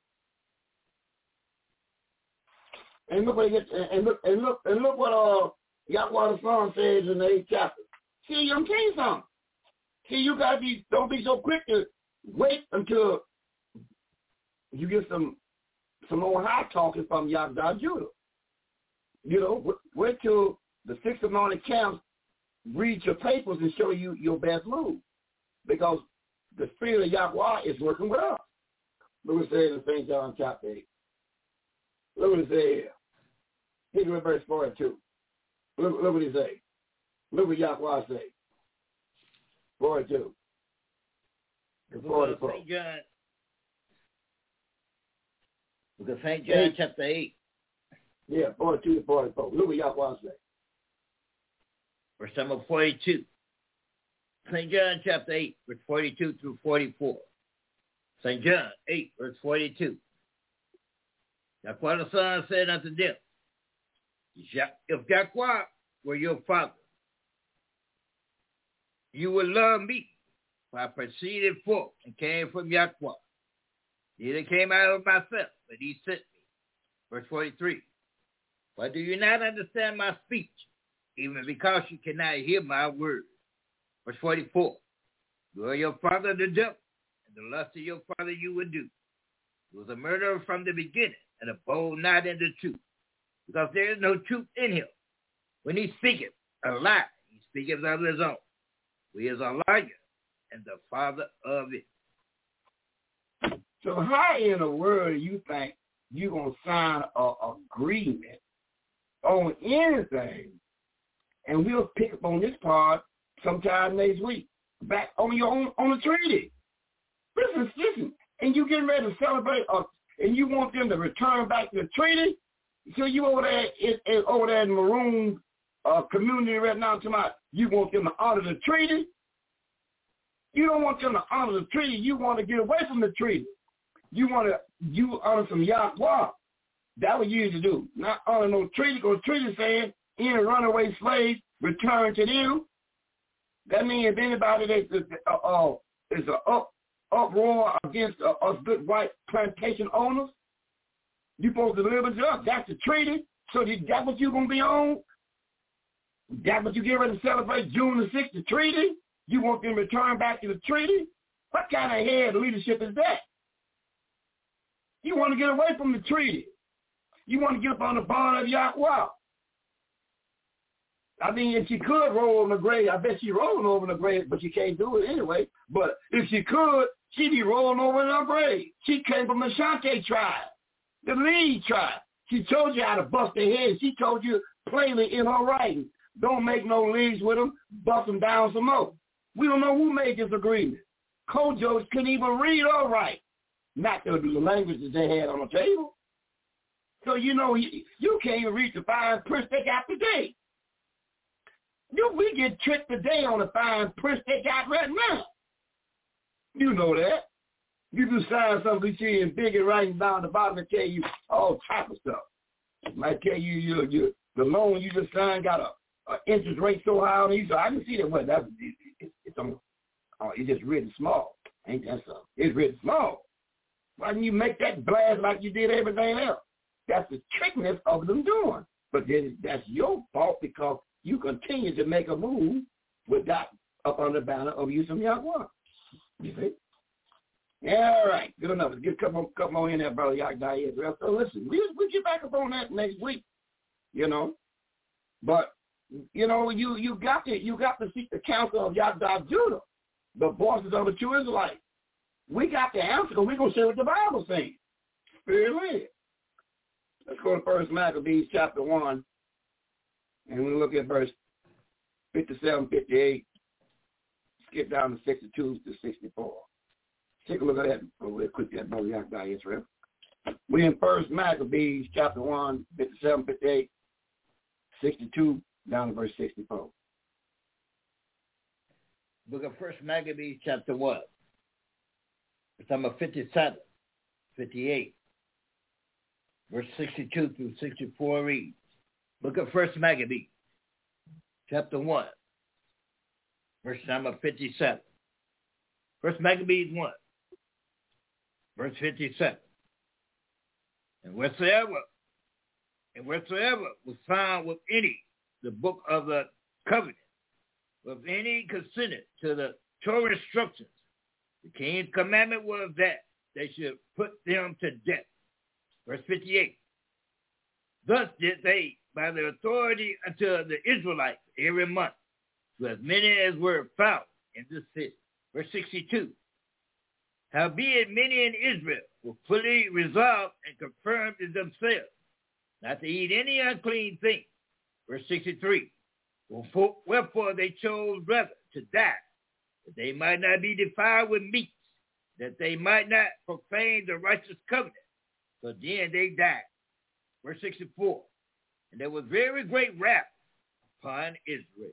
And look what he gets, and look and look and look what uh Yahweh the Son says in the eighth chapter. See, I'm telling you something. See, you gotta be don't be so quick to wait until you get some some more high talking from Yahweh Judah. You know, wait till the six anointed camps read your papers and show you your best move, because the spirit of Yahweh is working with us. Look what it says in Saint John chapter eight. Look what it says. Look at verse forty-two. Look, look what he say. Look what Yahweh say. forty-two. forty-four. Saint John. Look at Saint John chapter eight. Yeah, forty-two to forty-four. Look what Yahweh say. Verse number forty-two. Saint John chapter eight, verse forty-two through forty-four. Saint John eight, verse forty-two. Yahweh the Son said unto them, if Yahweh were your father, you would love me, for I proceeded forth and came from Yahweh. Neither came out of myself, but he sent me. Verse forty-three. Why do you not understand my speech, even because you cannot hear my words? Verse forty-four. You are your father the devil, and the lust of your father you would do. He was a murderer from the beginning, and abode not in the truth, because there is no truth in him. When he speaketh a lie, he speaketh of his own. He is a liar and the father of it. So how in the world do you think you're going to sign an agreement on anything? And we'll pick up on this part sometime next week. Back on your own, on the treaty. Listen, listen. And you getting ready to celebrate, uh, and you want them to return back to the treaty? So you over there, in, in, over there in Maroon uh, community right now, tomorrow, you want them to honor the treaty? You don't want them to honor the treaty. You want to get away from the treaty. You want to you honor some Yahweh. That's what you need to do. Not honor no treaty, because treaty saying any runaway slaves return to them. That means if anybody that is uh, uh, is an up, uproar against uh, us good white plantation owners, you're supposed to live with us. That's the treaty. So that's what you're going to be on? That's what you get ready to celebrate June the sixth, the treaty? You want them to return back to the treaty? What kind of head leadership is that? You want to get away from the treaty. You want to get up on the bond of Yahweh. I mean, if she could roll in the grave, I bet she's rolling over in the grave, but she can't do it anyway. But if she could, she'd be rolling over in her grave. She came from the Ashanti tribe, the Lee tribe. She told you how to bust their head. She told you plainly in her writing, don't make no leagues with them, bust them down some more. We don't know who made this agreement. Kojos couldn't even read or write, not the, the language that they had on the table. So, you know, you, you can't even read the fine print they got today. You, we get tricked today on the fine print they got right now. You know that. You do sign something we see in big and writing down the bottom and tell you all type of stuff. It might tell you your, your, the loan you just signed got a, a interest rate so high on you. So I can see that. Well, that's it, it, it's on. Oh, it's just written small. Ain't that something? It's written small. Why didn't you make that blast like you did everything else? That's the trickiness of them doing. But then that's your fault because you continue to make a move with that up on the banner of you some Yahweh. You see? Yeah, all right. Good enough. Let's get a couple, couple more in there, brother Yahweh Israel. So listen, we we'll get back up on that next week, you know. But, you know, you, you got to you got to seek the counsel of Yahweh Judah, the bosses of the true Israelites. We got the answer because we're going to say what the Bible says. Spirit-led. Let's go to First Maccabees chapter one, and we'll look at verse fifty-seven, fifty-eight, skip down to sixty-two to sixty-four. Take a look at that real quick, that brother Yahweh Israel. We're in First Maccabees, chapter one, fifty-seven, fifty-eight, sixty-two, down to verse sixty-four. Book of First Maccabees, chapter one, verse number fifty-seven, fifty-eight, verse sixty-two through sixty-four reads. Book of First Maccabees, chapter one, verse number fifty-seven. First Maccabees one, verse fifty-seven. And whatsoever, and whatsoever was found with any, the book of the covenant, with any consented to the Torah instructions, the king's commandment was that they should put them to death. Verse fifty-eight. Thus did they, by their authority unto the Israelites every month, to as many as were found in the city. Verse sixty-two. Howbeit many in Israel were fully resolved and confirmed in themselves not to eat any unclean thing. Verse sixty-three. Wherefore they chose rather to die, that they might not be defiled with meats, that they might not profane the righteous covenant. So then they died. Verse sixty-four. And there was very great wrath upon Israel.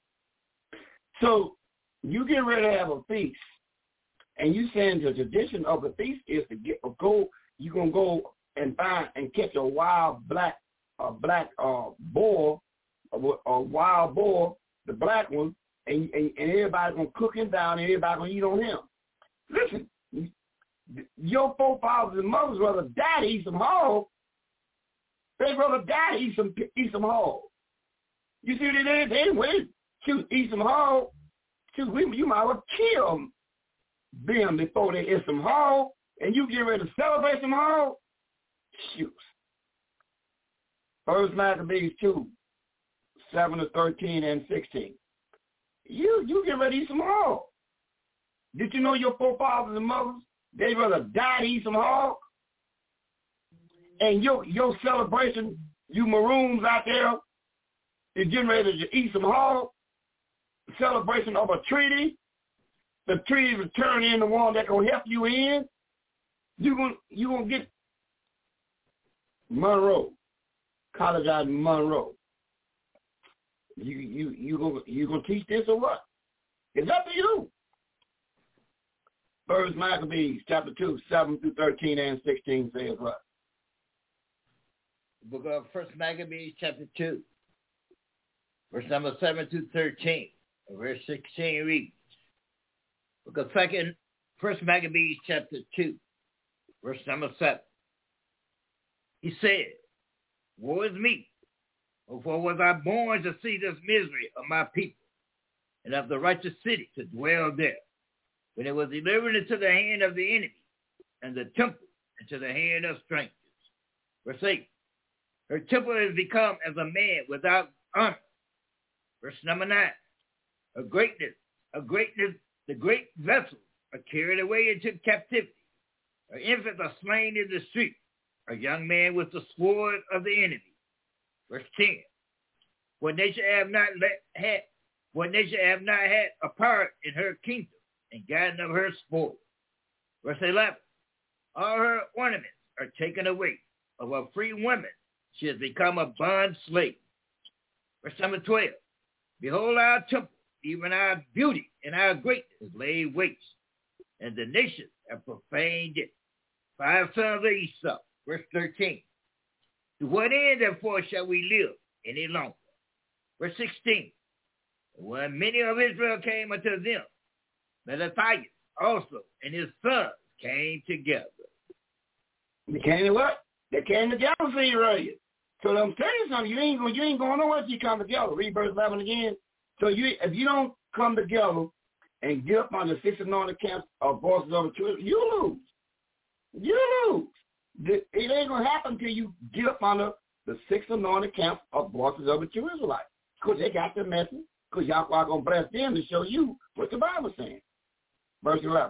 So you get ready to have a feast, and you saying the tradition of the feast is to get a go. You're gonna go and find and catch a wild black, a black uh, boar, a, a wild boar, the black one, and, and and everybody's gonna cook him down, and everybody's gonna eat on him. Listen, your forefathers and mothers rather die to eat some hog. They'd rather die to eat some eat some hog. You see what they did? They didn't wait to eat some hog. We, you might well kill them before they eat some hog, and you get ready to celebrate some hog. Shoot. First Maccabees two, seven to thirteen and sixteen. You you get ready to eat some hog. Did you know your forefathers and mothers, they'd rather die to eat some hog? And your your celebration, you maroons out there, is getting ready to eat some hog. Celebration of a treaty. The treaty will turn in the one that's gonna help you in. You gonna you gonna get Monroe, college out in Monroe. You you you gonna you gonna teach this or what? It's up to you. First Maccabees chapter two, seven through thirteen and sixteen says what? The book of First Maccabees chapter two, verse number seven through thirteen. Verse sixteen reads, Book of Second, First Maccabees chapter two, verse number seven. He said, Woe is me, for was I born to see this misery of my people, and of the righteous city to dwell there, when it was delivered into the hand of the enemy, and the temple into the hand of strangers. Verse eight. Her temple has become as a man without honor. Verse number nine. A greatness, a greatness, the great vessels are carried away into captivity. Her infants are slain in the street. A young man with the sword of the enemy. Verse ten. What nation have not let had, what nation have not had a part in her kingdom and gotten of her spoil. Verse eleven. All her ornaments are taken away. Of a free woman, she has become a bond slave. Verse number twelve. Behold our temple. Even our beauty and our greatness is laid waste, and the nations have profaned it. Five sons of Esau, verse thirteen. To what end, therefore, shall we live any longer? Verse sixteen. When many of Israel came unto them, Mattathias also and his sons came together. They came to what? They came together, see you right here. So I'm telling you something. You ain't going. You ain't going nowhere till you come together. Read verse eleven again. So you, if you don't come together and get up on the six anointed camps of voices of the truth, you lose. You lose. It ain't going to happen until you get up on the, the six anointed camps of voices of the true Israelites. Because they got the message. Because y'all are going to bless them to show you what the Bible's saying. Verse eleven.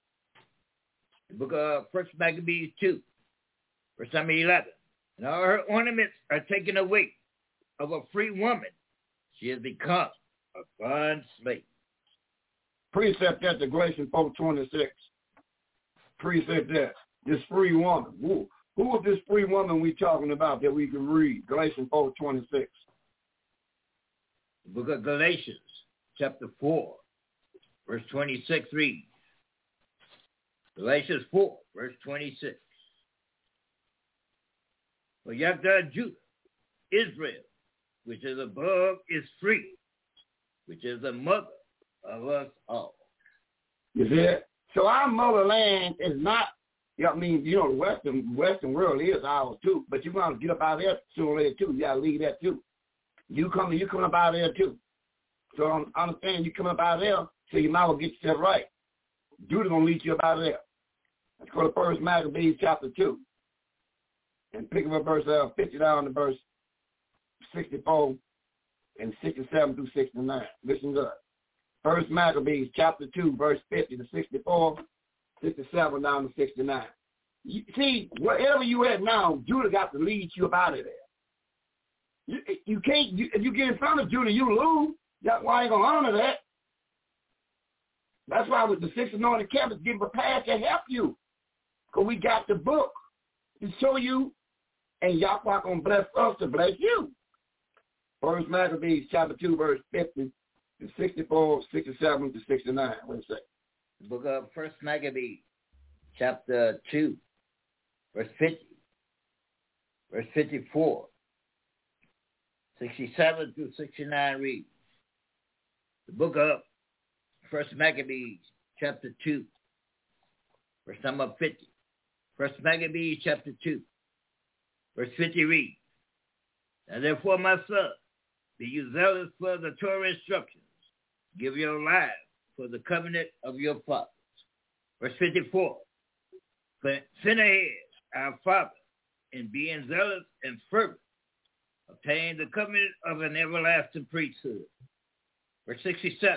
The book of First Maccabees two, verse number eleven. And all her ornaments are taken away. Of a free woman, she has become a bond slave. Precept that to Galatians four twenty-six. Precept that. This free woman. Woo. Who was this free woman we talking about that we can read? Galatians four twenty-six. The book of Galatians, chapter four, verse twenty-six reads. Galatians four, verse twenty-six. For Yahweh Judah, Israel, which is above, is free, which is the mother of us all. You see that? So our motherland is not, you know, I mean, you know, the Western Western world is ours too, but you want to get up out of there sooner or later too. You got to leave that too. You come, you come up out of there too. So I'm understand you come up out of there, so you might as well get yourself right. Judah gonna lead you up out of there. Let's go to First Maccabees chapter two, and pick up a verse uh, fifty down to verse sixty-four and sixty-seven through sixty-nine. Listen good. First Maccabees chapter two, verse fifty to sixty-four, sixty-seven down to sixty-nine. You, see, wherever you at now, Judah got to lead you up out of there. You, you can't. You, if you get in front of Judah, you lose. That's why you gonna honor that. That's why with the six anointed captains getting prepared to help you, because we got the book to show you, and Yahweh gonna bless us to bless you. First Maccabees chapter two, verse fifty to sixty-four, sixty-seven to sixty-nine. What do you say? The book of First Maccabees, chapter two, verse fifty, verse fifty-four, sixty-seven through sixty-nine reads. The book of First Maccabees, chapter two, verse number fifty. First Maccabees, chapter two, verse fifty reads, Now therefore, my son, be you zealous for the Torah instructions. Give your lives for the covenant of your fathers. Verse fifty-four, For Phinehas, our father, in being zealous and fervent, obtained the covenant of an everlasting priesthood. Verse sixty-seven,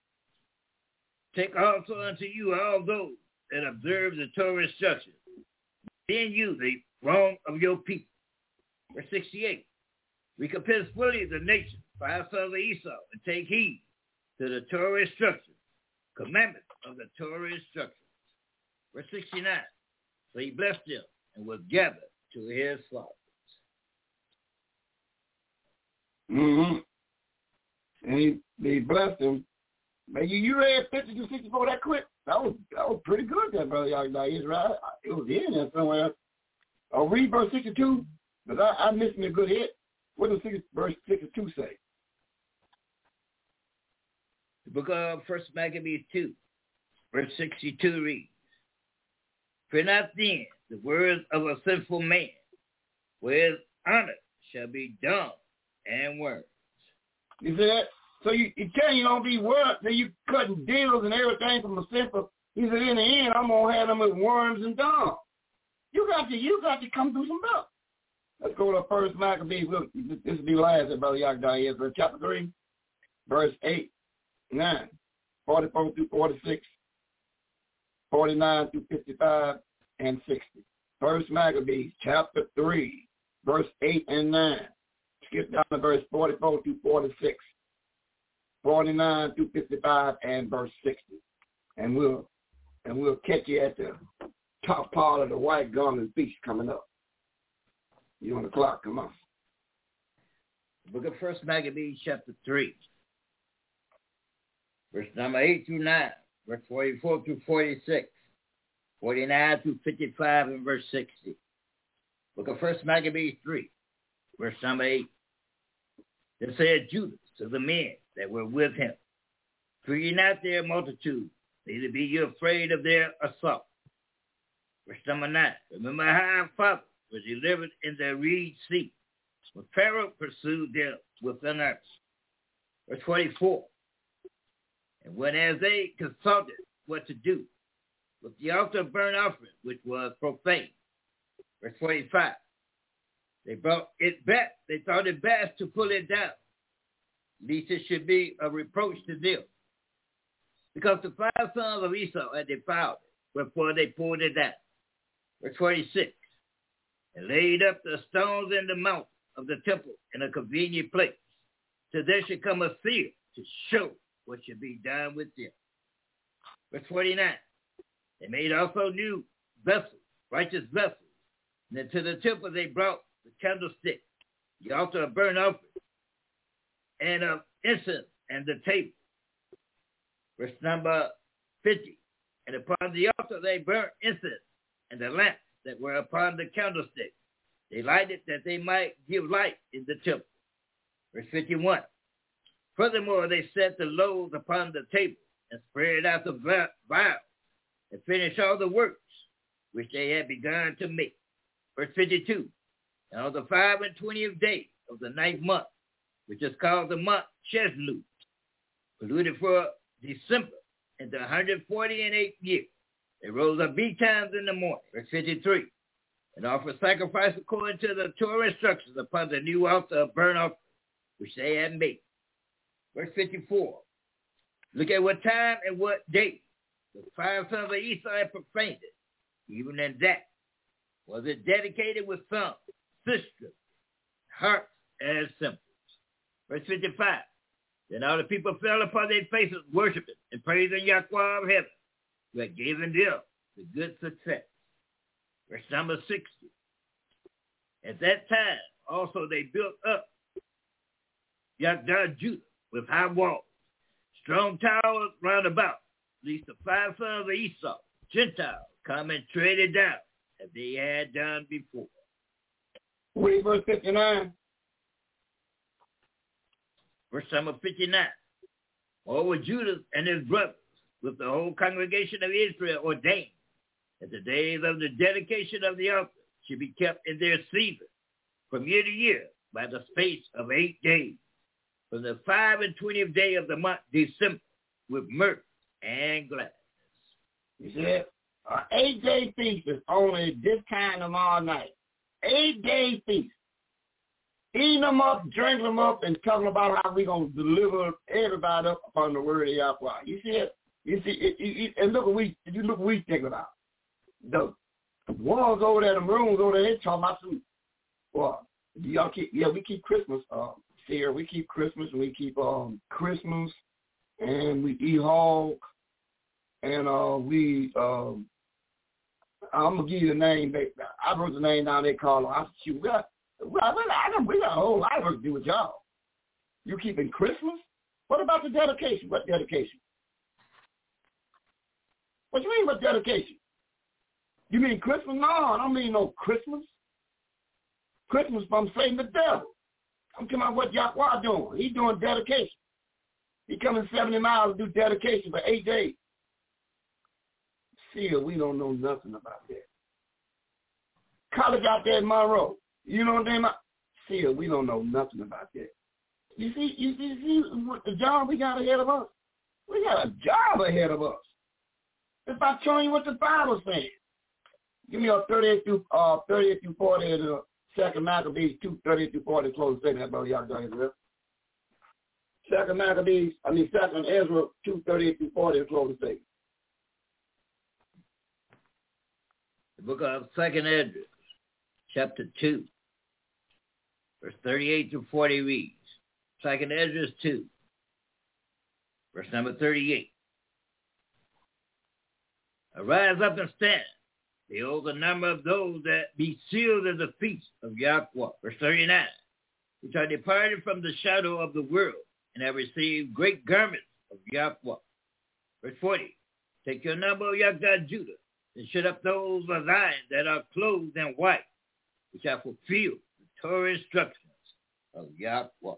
Take also unto you all those that observe the Torah instructions, then you the wrong of your people. Verse sixty-eight, Recompense fully the nation for our sons of Esau, and take heed to the Torah instructions, commandments of the Torah instructions. Verse sixty-nine, So he blessed them and was gathered to his fathers. Mm-hmm. And he, he blessed them. Man, you, you read fifty to sixty-four that quick. That was that was pretty good, that brother Yahweh Israel. It was in there somewhere. I'll read verse sixty-two, because I, I missed me a good hit. What does verse sixty-two say? The book of First Maccabees two, verse sixty-two reads, Fear not then the words of a sinful man, where his honor shall be dung and worms. You see that? So you, you tell you don't be worms, then you cutting deals and everything from a sinful. He said, in the end, I'm gonna have them with worms and dung. You got to, you got to come through some stuff. Let's go to First Maccabees. Look, this will be last, Brother Yahweh Israel, chapter three, verse eight, nine, forty-four through forty-six, forty-nine through fifty-five, and sixty. First Maccabees, chapter three, verse eight and nine. Skip down to verse forty-four through forty-six, forty-nine through fifty-five, and verse sixty. And we'll and we'll catch you at the top part of the White Garment Feast coming up. You on the clock, come on. The book of First Maccabees, chapter three, verse number eight through nine, verse forty-four through forty-six, forty-nine through fifty-five, and verse sixty. Book of First Maccabees three, verse number eight. Then said Judas to the men that were with him, Fear ye not their multitude, neither be you afraid of their assault. Verse number nine. Remember how our father was delivered in the Reed Sea, when Pharaoh pursued them with an earth. Verse forty-four. And when as they consulted what to do with the altar of burnt offering, which was profane. Verse forty-five. They brought it back. They thought it best to pull it down, lest it should be a reproach to them. Because the five sons of Esau had defiled it, wherefore they pulled it down. Verse forty-six. And laid up the stones in the mount of the temple in a convenient place, till there should come a seer to show what should be done with them. Verse forty-nine. They made also new vessels, righteous vessels, And then to the temple they brought the candlestick, the altar of burnt offering, and of incense, and the table. Verse number fifty. And upon the altar they burnt incense, and the lamps that were upon the candlestick. They lighted that they might give light in the temple. Verse fifty-one. Furthermore, they set the loaves upon the table, and spread out the vials, and finished all the works which they had begun to make. Verse fifty-two. And on the five and twentieth day of the ninth month, which is called the month Cheslu, polluted for December, in the hundred forty and eighth year, they rose up betimes in the morning. Verse fifty-three. And offered sacrifice according to the Torah instructions upon the new altar of burnt offering, which they had made. Verse fifty-four. Look at what time and what day the five sons of Esau had profaned it. Even in that was it dedicated with songs, sisters, harps, and cymbals. Verse fifty-five. Then all the people fell upon their faces, worshiping and praising Yahweh of heaven, who had given them the good success. Verse number sixty. At that time also they built up Yahweh Judah with high walls, strong towers round about, lest the five sons of Esau, Gentiles, come and tread it down, as they had done before. Read verse fifty-nine. Verse number fifty-nine. Moreover, Judah and his brothers, with the whole congregation of Israel, ordained that the days of the dedication of the altar should be kept in their season from year to year by the space of eight days, from the five and twentieth day of the month December, with mirth and gladness. You see it? An eight-day feast is only this time tomorrow night. Eight-day feast. Eating them up, drinking them up, and talking about how we're going to deliver everybody up upon the word of Yahweh. You see it? You see it? You, you, and look what we, you look what we think about. The ones over there, the rooms over there, they talking about some, well, y'all keep, yeah, we keep Christmas, uh, here. We keep Christmas, and we keep um, Christmas, and we eat hog, and uh, we, um, I'm going to give you the name. I wrote the name down, they call them. I said, shoot, we got, well, I got, we got a whole lot of work to do with y'all. You keeping Christmas? What about the dedication? What dedication? What you mean what dedication? You mean Christmas? No, I don't mean no Christmas. Christmas from Satan the devil. I'm talking about what Yahweh doing. He's doing dedication. He coming seventy miles to do dedication for eight days. See, we don't know nothing about that. College out there in Monroe. You know what I'm saying? See, we don't know nothing about that. You see, you see, you see what the job we got ahead of us? We got a job ahead of us. It's about showing you what the Bible's saying. Give me a thirty-eight through uh thirty-eight through forty and uh Second Maccabees two thirty-eight through forty. Close the statement, brother. Y'all got it, Second Maccabees, I mean Second Ezra two thirty-eight through forty. Close the statement. The book of Second Ezra, chapter two, verse thirty-eight through forty reads. Second Ezra two, verse number thirty-eight. Arise up and stand. Behold the number of those that be sealed in the feast of Yahweh. Verse thirty-nine. Which are departed from the shadow of the world and have received great garments of Yahweh. Verse forty. Take your number, O Yahweh Judah, and shut up those of thine that are clothed in white, which have fulfilled the Torah instructions of Yahweh.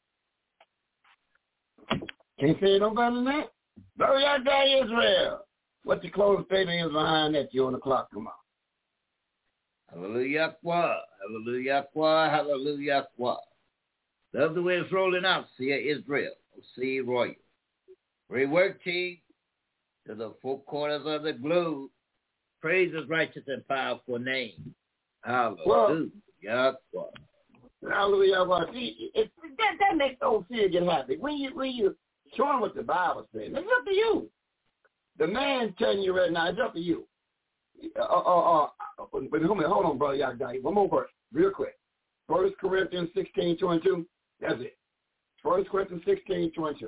Can't say no better than that. Brother Yahweh Israel. What the closed statement is behind that you on the clock come out. Hallelujah, hallelujah, hallelujah. Love the way it's rolling out, see Israel, see Royal. Great work, team, to the four corners of the globe. Praise his righteous and powerful name. Hallelujah. Well, hallelujah. See, it, that, that makes the old seer get happy. When you, when you show him what the Bible says, it's up to you. The man telling you right now, it's up to you. Uh, uh, uh, but hold on, brother. Y'all got one more verse, real quick. First Corinthians sixteen twenty-two. That's it. First Corinthians sixteen twenty-two.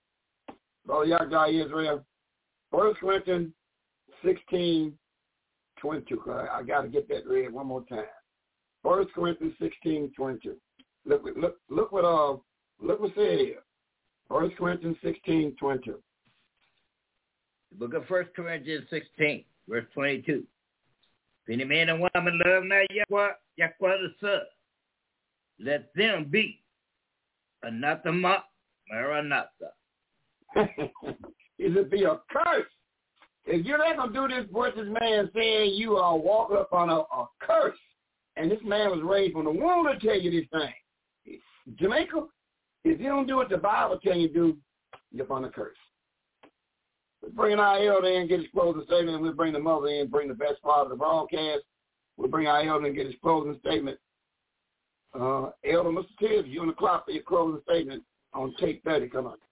Brother, y'all got Israel. First Corinthians sixteen twenty-two. I, I got to get that read one more time. First Corinthians sixteen, twenty-two. Look, look, look what uh, look what said here. First Corinthians sixteen, twenty-two. The book of First Corinthians sixteen, verse twenty-two. If any man and woman love not Yahweh, Yahweh the Son, let them be anathema maranatha. Is it be a curse? If you're not going to do this what this man saying, you are walking up on a, a curse. And this man was raised from the womb to tell you this thing. Jamaica, if you don't do what the Bible tells you to do, you're up on a curse. We're bringing our elder in, get his closing statement, and we'll bring the mother in, bring the best part of the broadcast. We'll bring our elder and get his closing statement. Uh, Elder Mister Tibbs, you on the clock for your closing statement on tape thirty. Come on.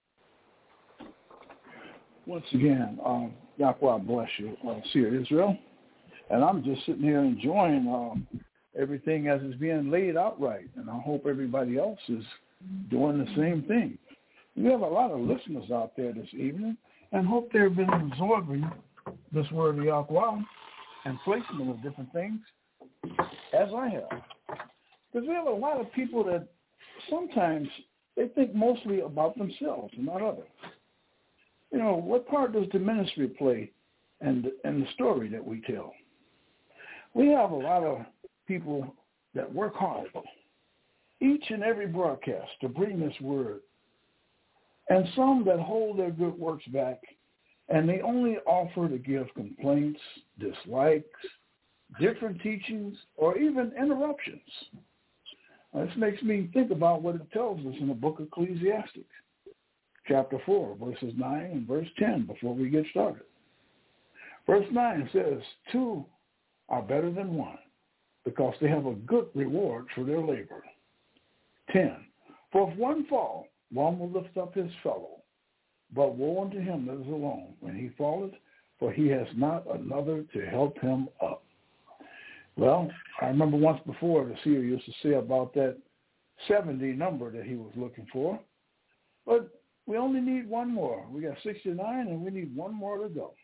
Once again, um, Yahweh bless you, uh, Seer Israel. And I'm just sitting here enjoying um, everything as it's being laid out right. And I hope everybody else is doing the same thing. We have a lot of listeners out there this evening, and hope they've been absorbing this word of Yahweh and placing it with different things, as I have. Because we have a lot of people that sometimes they think mostly about themselves and not others. You know, what part does the ministry play in the, in the story that we tell? We have a lot of people that work hard, each and every broadcast, to bring this word, and some that hold their good works back, and they only offer to give complaints, dislikes, different teachings, or even interruptions. This makes me think about what it tells us in the book of Ecclesiastes, chapter four, verses nine and verse ten, before we get started. Verse nine says, two are better than one, because they have a good reward for their labor. ten, for if one fall, one will lift up his fellow. But woe unto him that is alone when he falleth, for he has not another to help him up. Well, I remember once before the seer used to say about that seventy number that he was looking for. But we only need one more. We got sixty-nine, and we need one more to go.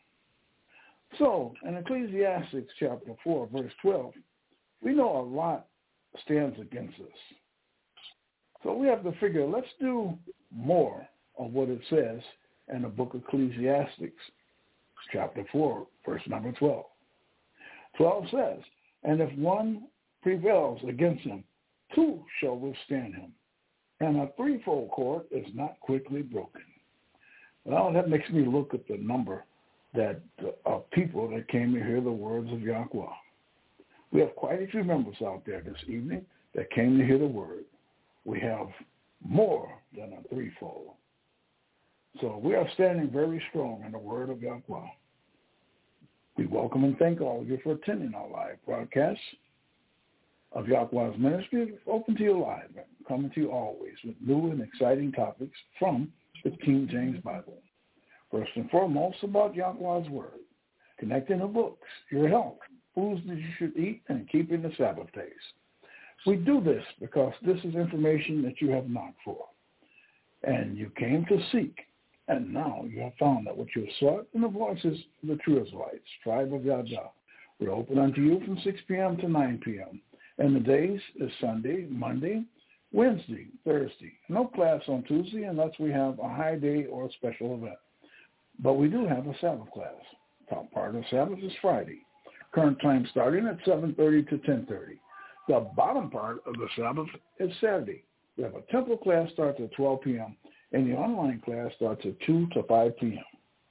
So, in Ecclesiastes chapter four, verse twelve, we know a lot stands against us. So we have to figure, let's do more of what it says in the book of Ecclesiastes, chapter four, verse number twelve. twelve says, and if one prevails against him, two shall withstand him, and a threefold cord is not quickly broken. Well, that makes me look at the number that uh, of people that came to hear the words of Yahweh. We have quite a few members out there this evening that came to hear the word. We have more than a threefold. So we are standing very strong in the word of Yahweh. We welcome and thank all of you for attending our live broadcast of Yahweh's ministry, open to you live, coming to you always with new and exciting topics from the King James Bible. First and foremost, about Yahweh's word, connecting the books, your health, foods that you should eat, and keeping the Sabbath days. We do this because this is information that you have knocked for, and you came to seek, and now you have found that what you have sought in the voices of the true Israelites, tribe of Yahweh. We're open unto you from six p.m. to nine p.m., and the days is Sunday, Monday, Wednesday, Thursday. No class on Tuesday unless we have a high day or a special event. But we do have a Sabbath class. Top part of the Sabbath is Friday. Current time starting at seven thirty to ten thirty. The bottom part of the Sabbath is Saturday. We have a temple class starts at twelve p.m. and the online class starts at two to five p.m.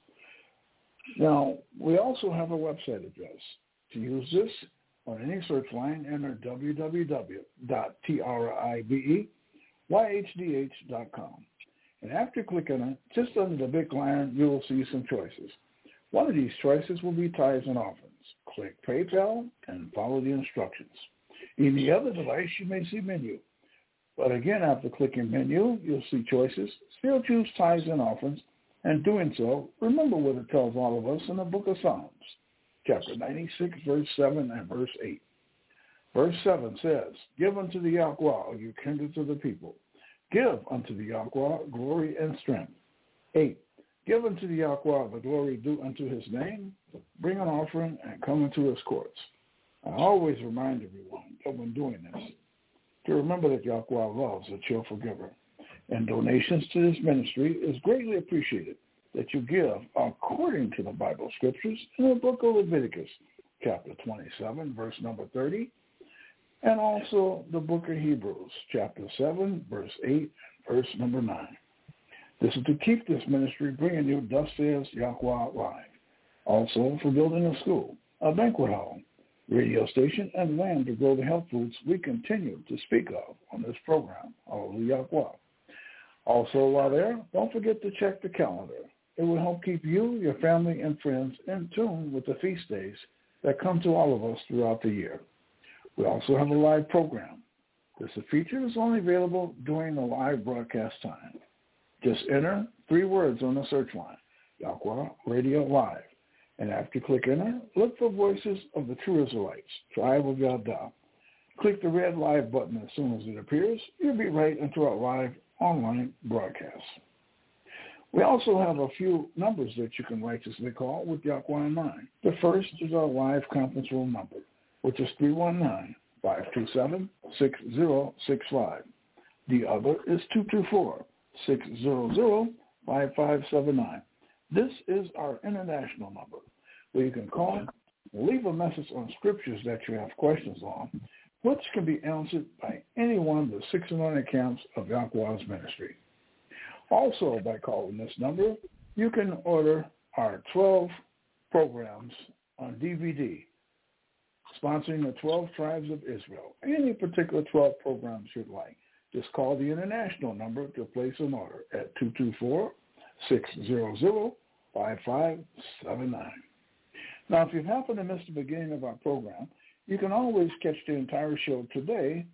Now, we also have a website address. To use this on any search line, enter w w w dot tribe y h d h dot com. And after clicking on it, just under the big line, you will see some choices. One of these choices will be tithes and offerings. Click PayPal and follow the instructions. In the other device, you may see menu. But again, after clicking menu, you'll see choices. Still choose tithes and offerings. And doing so, remember what it tells all of us in the book of Psalms, chapter ninety-six, verse seven and verse eight. Verse seven says, give unto the Yahweh, you kindred of the people. Give unto the Yahweh glory and strength. eight. Give unto the Yahweh the glory due unto his name, bring an offering, and come into his courts. I always remind everyone that when doing this, to remember that Yahweh loves a cheerful giver, and donations to this ministry is greatly appreciated that you give according to the Bible scriptures in the book of Leviticus, chapter twenty-seven, verse number thirty, and also the book of Hebrews, chapter seven, verse eight, verse number nine. This is to keep this ministry bringing you Thus Says Yahweh Live. Also for building a school, a banquet hall, radio station, and land to grow the health foods we continue to speak of on this program, Hallelujah Yahweh. Also, while there, don't forget to check the calendar. It will help keep you, your family, and friends in tune with the feast days that come to all of us throughout the year. We also have a live program. This feature is only available during the live broadcast time. Just enter three words on the search line, Yahweh Radio Live. And after you click enter, look for Voices of the True Israelites, Tribe of Yahdah. Click the red live button as soon as it appears. You'll be right into our live online broadcast. We also have a few numbers that you can righteously call with Yahweh in mind. The first is our live conference room number, which is three one nine, five two seven, six zero six five. The other is two two four, six zero zero, five five seven nine. This is our international number, where you can call, leave a message on scriptures that you have questions on, which can be answered by any one of the six anointed camps of Yahweh's ministry. Also, by calling this number, you can order our twelve programs on D V D, sponsoring the twelve tribes of Israel. Any particular twelve programs you'd like, just call the international number to place an order at two two four, six zero zero, five five seven nine. Now, if you happen to miss the beginning of our program, you can always catch the entire show today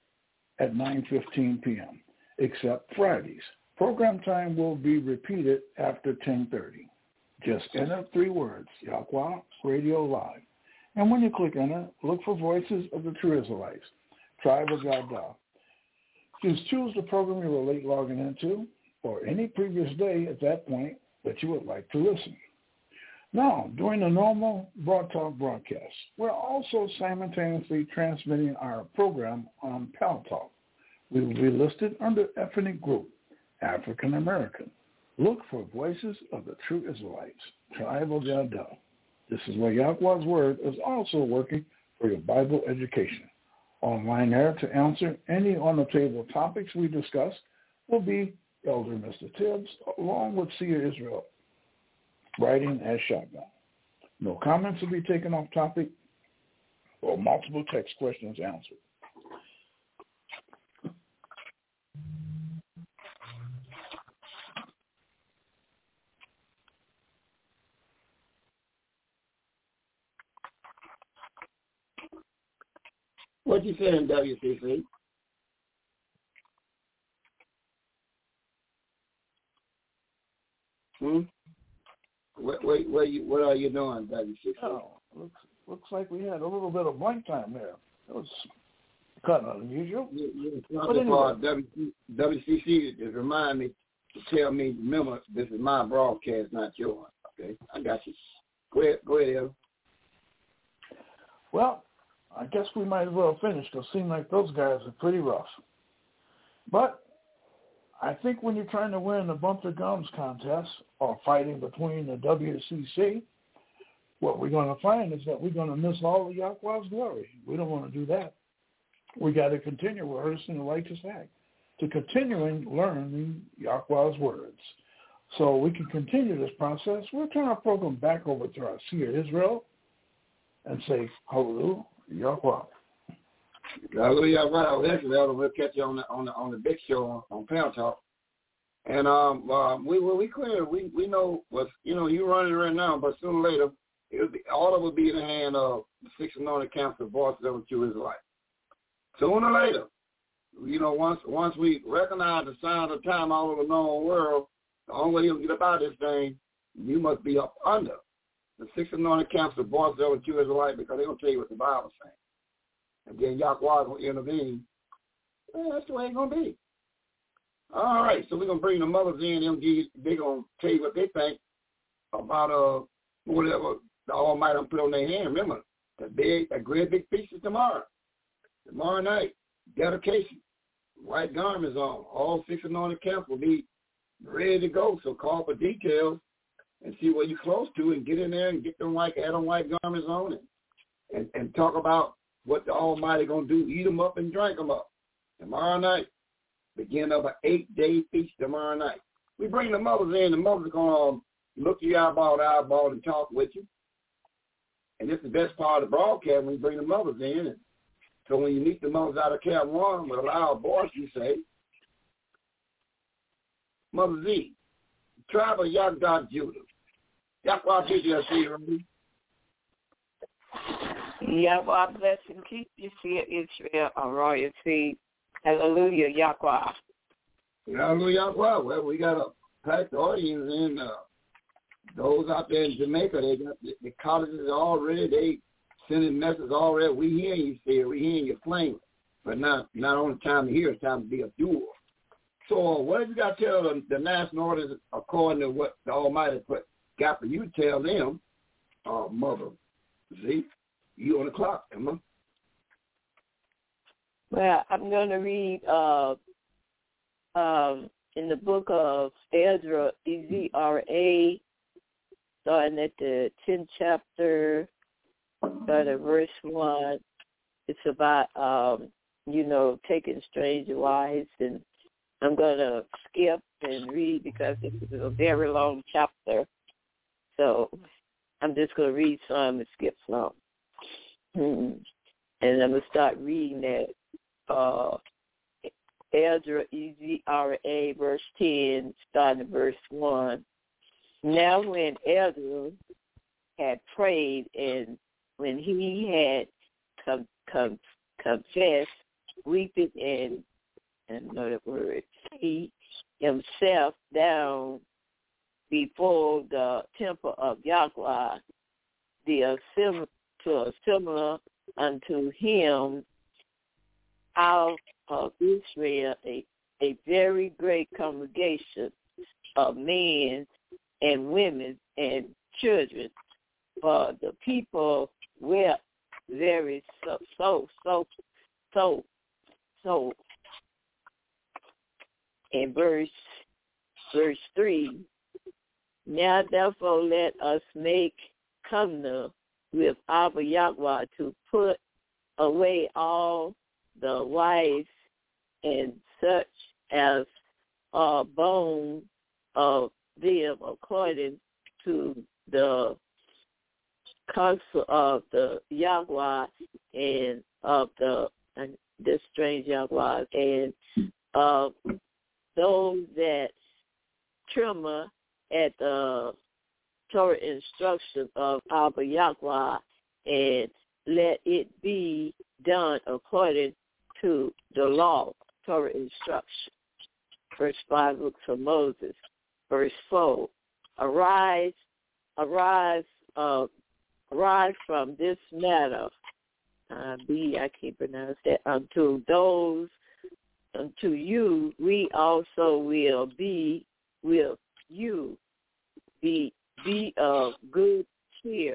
at nine fifteen p.m., except Fridays. Program time will be repeated after ten thirty. Just enter three words, Yahweh Radio Live. And when you click enter, look for Voices of the True Israelites, Tribe of Yahdah. Just choose the program you were late logging into or any previous day at that point that you would like to listen. Now, during the normal Broad Talk broadcast, we're also simultaneously transmitting our program on Pal Talk. We will be listed under ethnic group, African American. Look for Voices of the True Israelites, Tribe of Yahdah. This is where Yahweh's Word is also working for your Bible education. Online there to answer any on-the-table topics we discuss will be Elder Mister Tibbs, along with Seer Israel, writing as shotgun. No comments will be taken off topic or multiple text questions answered. What you saying, W C C? Hmm? What, what, what, you, what are you doing, W C C? Oh, looks, looks like we had a little bit of blank time there. It was kind of unusual. You, you but anyway. W C, W C C just remind me to tell me, remember, this is my broadcast, not yours. Okay, I got you. Go ahead, go ahead, El. Well, I guess we might as well finish because it seems like those guys are pretty rough. But I think when you're trying to win the Bump the Gums contest or fighting between the W C C, what we're going to find is that we're going to miss all of Yahweh's glory. We don't want to do that. We got to continue rehearsing the righteous act, to continuing learning Yahweh's words. So we can continue this process. We'll turn our program back over to our Seer Israel and say, hallelujah, Yahweh. Hallelujah, right. Actually, Elder, we'll catch you on the on the on the big show on, on Pound Talk. And um, uh, we well, we clear. We we know what's you know you running right now, but sooner or later, it'll be, all of it will be in the hand of the six anointed council of Voices of the True Israelites. Sooner or later, you know, once once we recognize the sign of the time all over the known world, the only way you'll get about this thing, you must be up under the six anointed council of Voices of the True Israelites, because they're gonna tell you what the Bible's saying. And then Yahweh will intervene. Well, that's the way it's going to be. All right, so we're going to bring the mothers in. Them they're going to tell you what they think about uh whatever the Almighty put on their hand. Remember, the big, a great big feast is tomorrow. Tomorrow night, dedication, white garments on. All six anointed camps will be ready to go. So call for details and see what you're close to and get in there and get them white, add them white garments on it. And, and talk about what the Almighty going to do, eat them up and drink them up. Tomorrow night, beginning of an eight-day feast tomorrow night. We bring the mothers in. The mothers are going to look you eyeball to eyeball and talk with you. And this is the best part of the broadcast when you bring the mothers in. And so when you meet the mothers out of Camp One with a loud voice, you say, Mother Z, tribe of Yagdad Judah. Yahweh bless you, I see you, Yahweh bless and keep you, see Israel, a royalty. Hallelujah, Yahweh. Hallelujah, Yahweh. Well, we got a packed audience in uh, those out there in Jamaica. They got the, the colleges already. They sending messages already. We hearing you, see we hearing you playing, but not not only time to hear, it's time to be a doer. So, uh, what have you got to tell the, the national audience according to what the Almighty put got for you? Tell them, uh, Mother Z, you on the clock, Emma. Well, I'm going to read uh, um, in the book of Ezra, E Z R A, starting at the tenth chapter, starting at verse one. It's about, um, you know, taking strange wives, and I'm going to skip and read because this is a very long chapter. So I'm just going to read some and skip some. Hmm. And I'm going to start reading at uh, Ezra, E Z R A, verse ten, starting at verse one. Now when Ezra had prayed and when he had com- com- confessed, weeping and, and another word, he himself down before the temple of Yahweh, the assembly, to assemble unto him out of Israel a, a very great congregation of men and women and children. For the people wept very so, so, so, so, so. In verse, verse three, now therefore let us make covenant with our Yahweh to put away all the wives and such as are born of them according to the counsel of the Yahweh and of the and this strange Yahweh and of those that tremor at the Torah instruction of our Yahweh, and let it be done according to the law, Torah instruction. Verse five, books of Moses. Verse four, arise, arise, uh, arise from this matter. Uh, B, I can't pronounce that. Unto those, unto you, we also will be, will you be, be of good cheer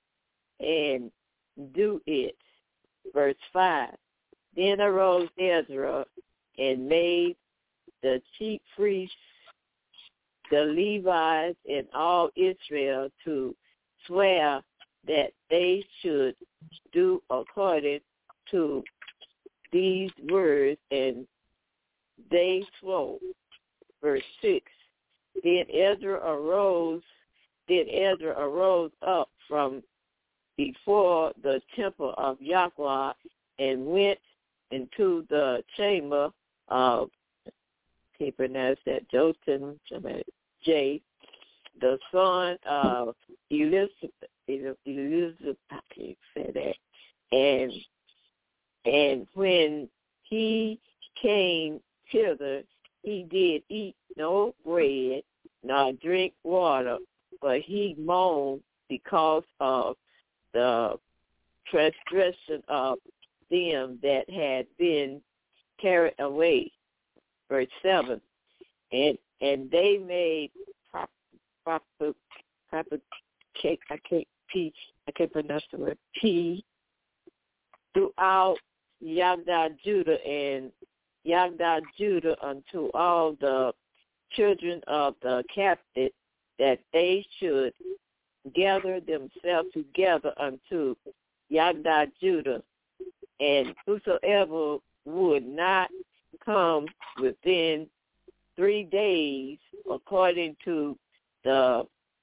and do it. Verse five, then arose Ezra and made the chief priests, the Levites, and all Israel to swear that they should do according to these words, and they swore. Verse six, then Ezra arose, then Ezra arose up from before the temple of Yahweh and went into the chamber of, can't pronounce that, Jotham, J, the son of Elizabeth, Elizabeth, I can't say that, and and when he came hither, he did eat no bread, nor drink water, but he moaned because of the transgression of them that had been carried away. Verse seven, and and they made proper proper proper cake. I can't P. I can't pronounce the word P. Throughout Yagda Judah and Yagda Judah unto all the children of the captive that they should gather themselves together unto Yagda Judah, and whosoever would not come within three days, according to the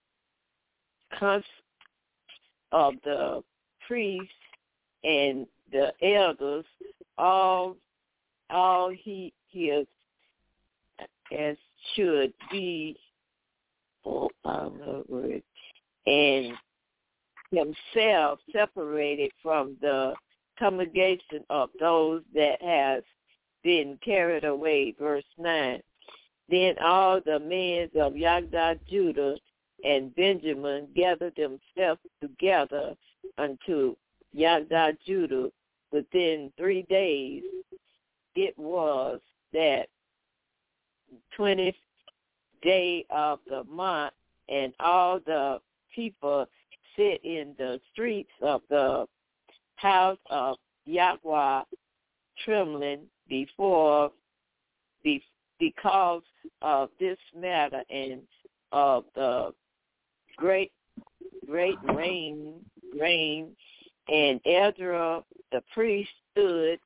cons of the priests and the elders, all all he his as should be, oh, I don't know the word, and himself separated from the congregation of those that has been carried away. Verse nine. Then all the men of Yagda, Judah, and Benjamin gathered themselves together unto Yagda, Judah. Within three days, it was that twentieth day of the month, and all the people sit in the streets of the house of Yahweh, trembling before, be, because of this matter and of the great, great rain, rain. And Ezra the priest stood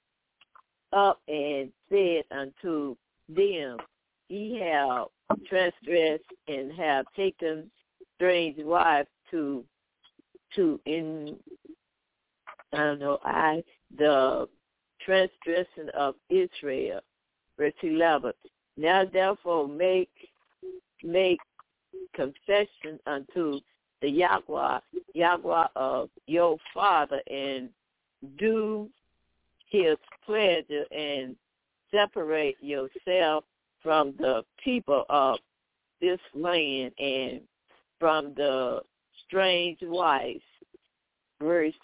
up and said unto them, Ye have transgressed and have taken strange wives to to in I don't know I the transgression of Israel. Verse eleven. Now therefore make make confession unto the Yahweh, Yahweh of your father, and do his pleasure, and separate yourself from the people of this land and from the strange wives. Verse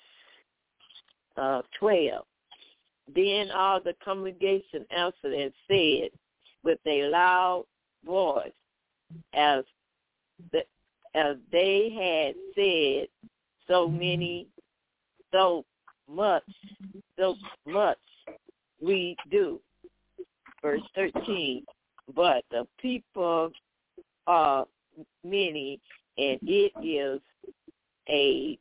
uh, twelve. Then all the congregation answered and said with a loud voice, as the, as they had said so many, so much, so much we do. Verse thirteen. But the people are many, and it is a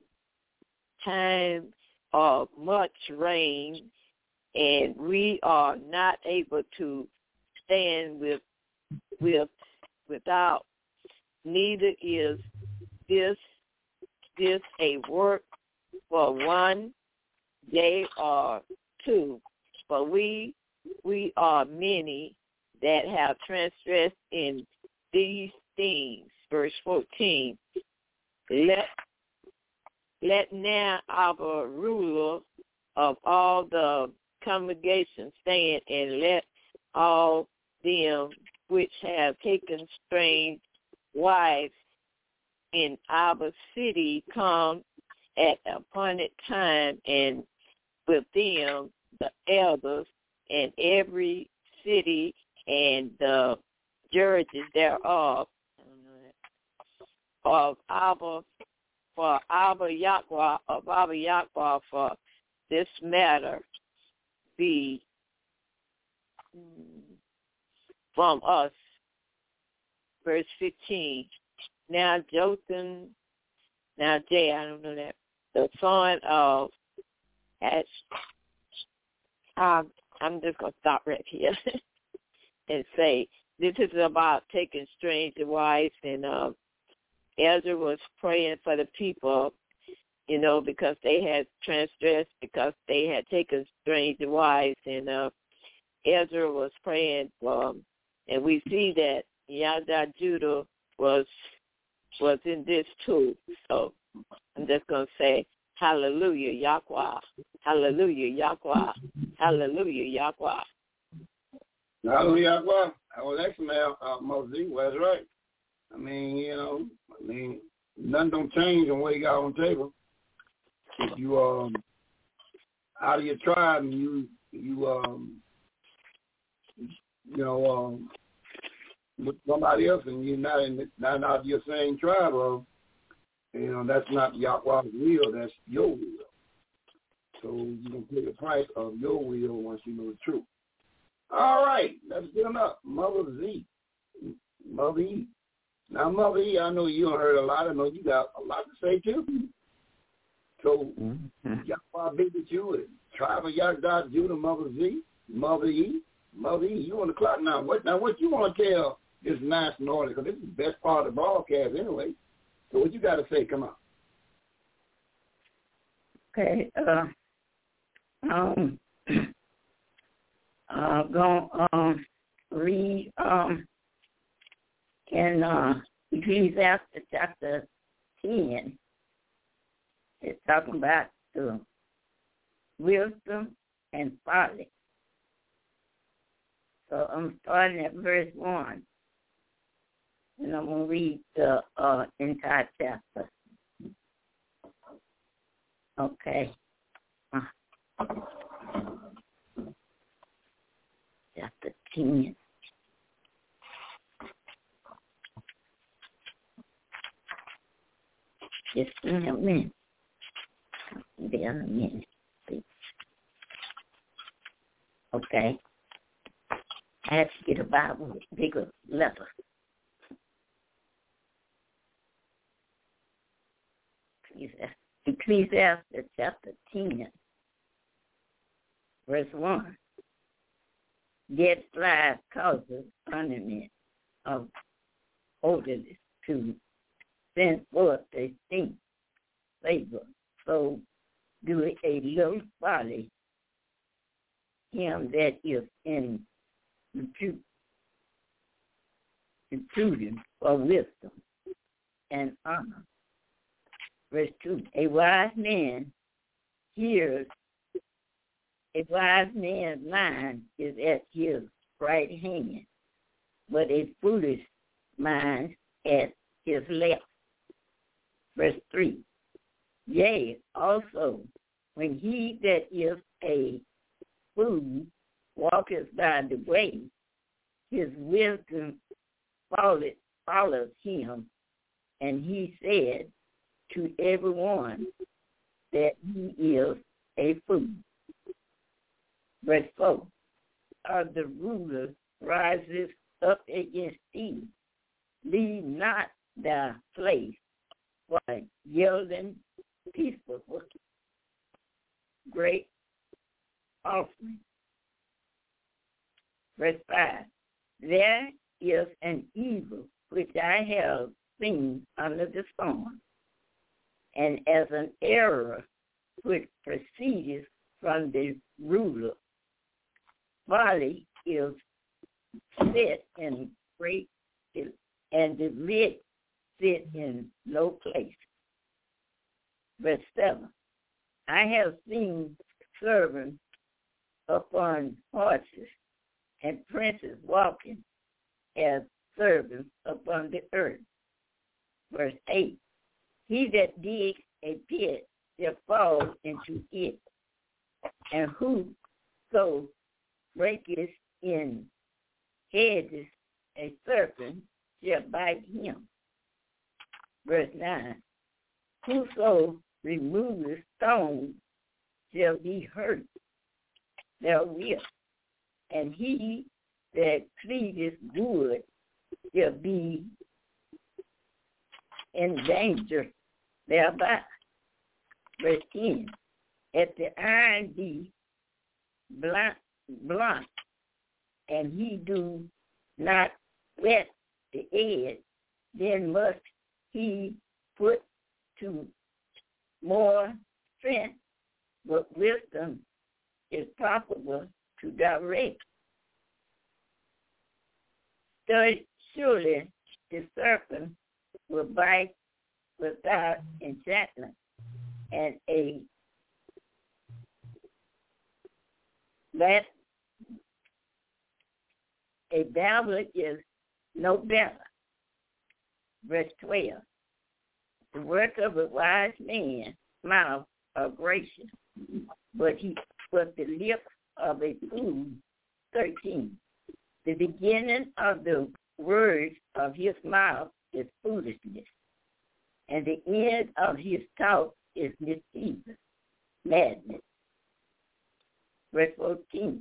time of much rain, and we are not able to stand with with without. Neither is this this a work for one day or two, but we we are many that have transgressed in these things. Verse fourteen. Let let now our ruler of all the congregation stand, and let all them which have taken strange wives in our city come at appointed time, and with them the elders and every city and the judges thereof of our for our Yahweh of our Yahweh for this matter be from us. Verse fifteen. Now Jotham, now Jay, I don't know that, the son of Ash, um, I'm just going to stop right here and say, this is about taking strange wives, and uh, Ezra was praying for the people, you know, because they had transgressed, because they had taken strange wives, and uh, Ezra was praying for them. And we see that Yahda Judah was was in this too. So I'm just going to say, hallelujah, Yahweh. Hallelujah, Yahweh. Hallelujah, Yahweh. Hallelujah, Yahweh. Oh, that's uh, Moses. Well, that's right. I mean, you know, I mean, nothing don't change on what you got on the table. If you um out of your tribe and you you um you know um with somebody else and you're not in the, not out of your same tribe of, you know, that's not Yahweh's will, that's your will. So you're going to pay the price of your will once you know the truth. All right, let's get them up. Mother Z. Mother E. Now, Mother E, I know you heard a lot. I know you got a lot to say, too. So, mm-hmm. Yahweh be with you, and tribe of Yahweh, Judah, Mother Z, Mother E. Mother E, you on the clock now. What Now, what you want to tell this nice Northern, because this is the best part of the broadcast anyway. So what you got to say? Come on. Okay. Uh, um, uh, going to um, read um, in uh, Ecclesiastes chapter ten. It's talking about the wisdom and folly. So I'm starting at verse one, and I'm going to read the uh, entire chapter. Okay. Uh, chapter ten. Just in a minute. Be in a minute, please. Okay. I have to get a Bible with bigger letters. Ecclesiastes chapter ten, verse one. Dead flies causes ornament of odorless to send forth a stink flavor. So do a little folly him that is in repute, reputed for wisdom and honor. Verse two, a wise man hears, a wise man's mind is at his right hand, but a foolish mind at his left. Verse three, yea, also, when he that is a fool walketh by the way, his wisdom followeth, follows him, and he said to everyone that he is a fool. Verse four, of the ruler rises up against thee, leave not thy place for yielding peaceful great offering. Verse five, there is an evil which I have seen under the sun, and as an error which proceedeth from the ruler. Folly is set in great, and the rich sit in low place. Verse seven, I have seen servants upon horses and princes walking as servants upon the earth. Verse eight, he that digs a pit shall fall into it, and whoso breaketh in hedges a serpent shall bite him. Verse nine, whoso removeth stones shall be hurt therewith, and he that cleaveth wood shall be in danger thereby. Verse ten, if the iron be blunt, blunt, and he do not wet the edge, then must he put to more strength, but wisdom is possible to direct. Surely the serpent will bite without enchantment, and a that a babbler is no better. Verse twelve, the work of a wise man mouth are gracious, but he but the lips of a fool. Thirteen, the beginning of the words of his mouth is foolishness, and the end of his talk is mischievous, madness. Verse fourteen.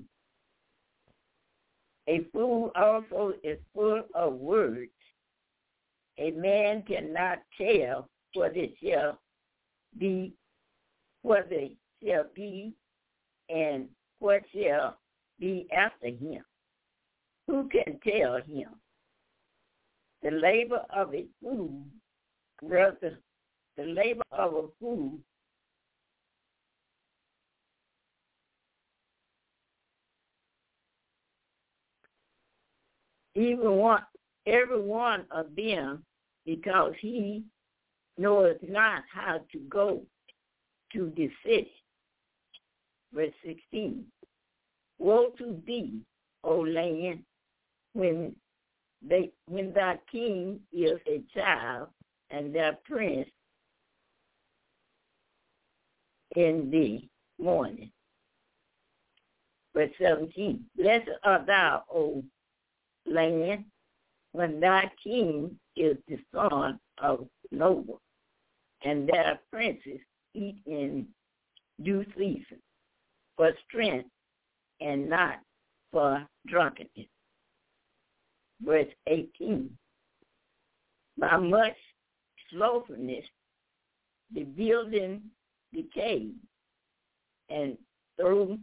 A fool also is full of words. A man cannot tell what it shall be, what it shall be, and what shall be after him. Who can tell him? The labor of a fool, brother, the labor of a fool even one, every one of them, because he knoweth not how to go to the city. Verse sixteen. Woe to thee, O land, when they when thy king is a child and thy prince in the morning. Verse seventeen. Blessed art thou, O land, when thy king is the son of noble, and thy princes eat in due season, for strength and not for drunkenness. Verse eighteen. By much slothfulness the building decayed, and through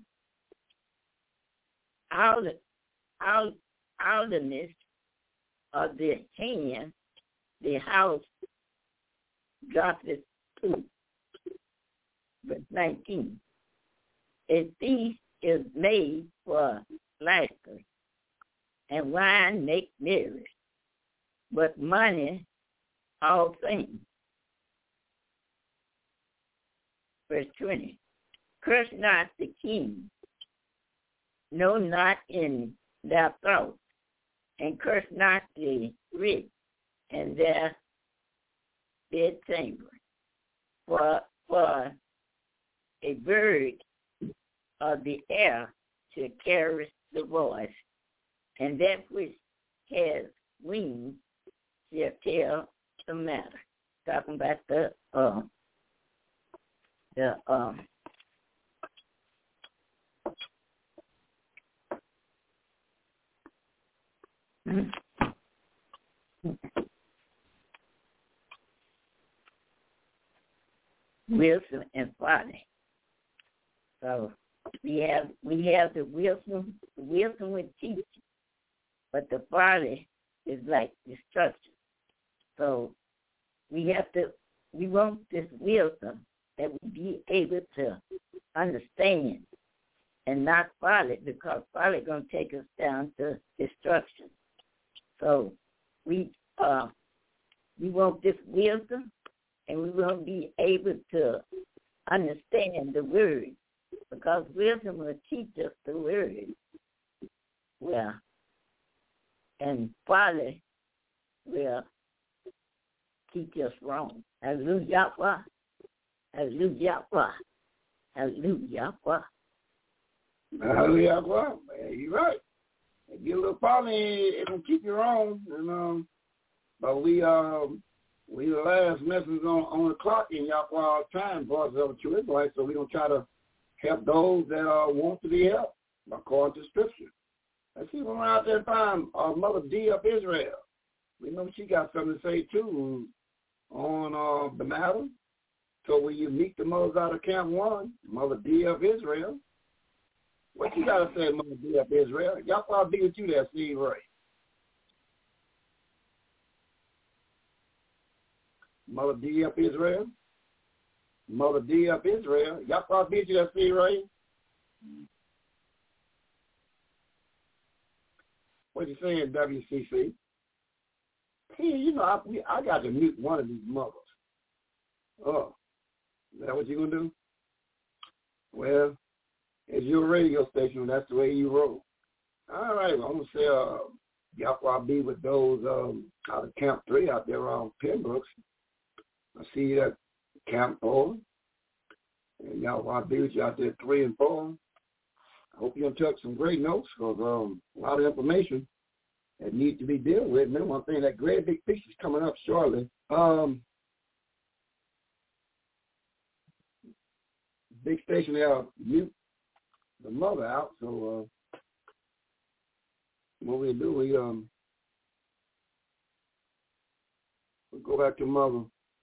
out, out, idleness of the hand the house droppeth too. Verse nineteen. A feast is made for laughter, and wine make merry, but money all things. Verse twenty. Curse not the king, no, not in thy thoughts, and curse not the rich and their bedchamber. For, for a bird of the air shall carry the voice, and that which has wings shall tell the matter. Talking about the uh, the um wisdom and folly. So we have we have the wisdom, the wisdom with teaching, but the folly is like destruction. So we have to we want this wisdom that we be able to understand and not folly, because folly is going to take us down to destruction. So we uh we want this wisdom, and we won't be able to understand the word, because wisdom will teach us the word. Well, and folly will teach us wrong. Hallelujah. Hallelujah. Hallelujah. Hallelujah. You're right. If you're a little folly, it'll keep you wrong. And um, but we um. We the last message on, on the clock in Yahweh time for us of the true Israelites, so we're going to try to help those that uh, want to be helped according to Scripture. Let's see if we're out there and find uh, Mother D of Israel. We know she got something to say, too, on uh, the matter. So when you meet the mothers out of Camp one, Mother D of Israel, what you got to say, Mother D of Israel? Yahweh be with you there, Steve Ray. Mother D of Israel. Mother D of Israel. Y'all be you that see, right? What you saying, W C C? Hey, you know, I, I got to mute one of these mothers. Oh, is that what you're going to do? Well, it's your radio station. That's the way you roll. All right, well, I'm going to say, uh, y'all be with those um, out of Camp three out there around Pembroke. I see you at Camp four. And y'all want to be with you out there at three and four. I hope you took some great notes, because um, a lot of information. that need to be dealt with. And then one thing, that great big picture is coming up shortly. Um, big station there, mute the mother out. So uh, what we do, we um, we go back to mother,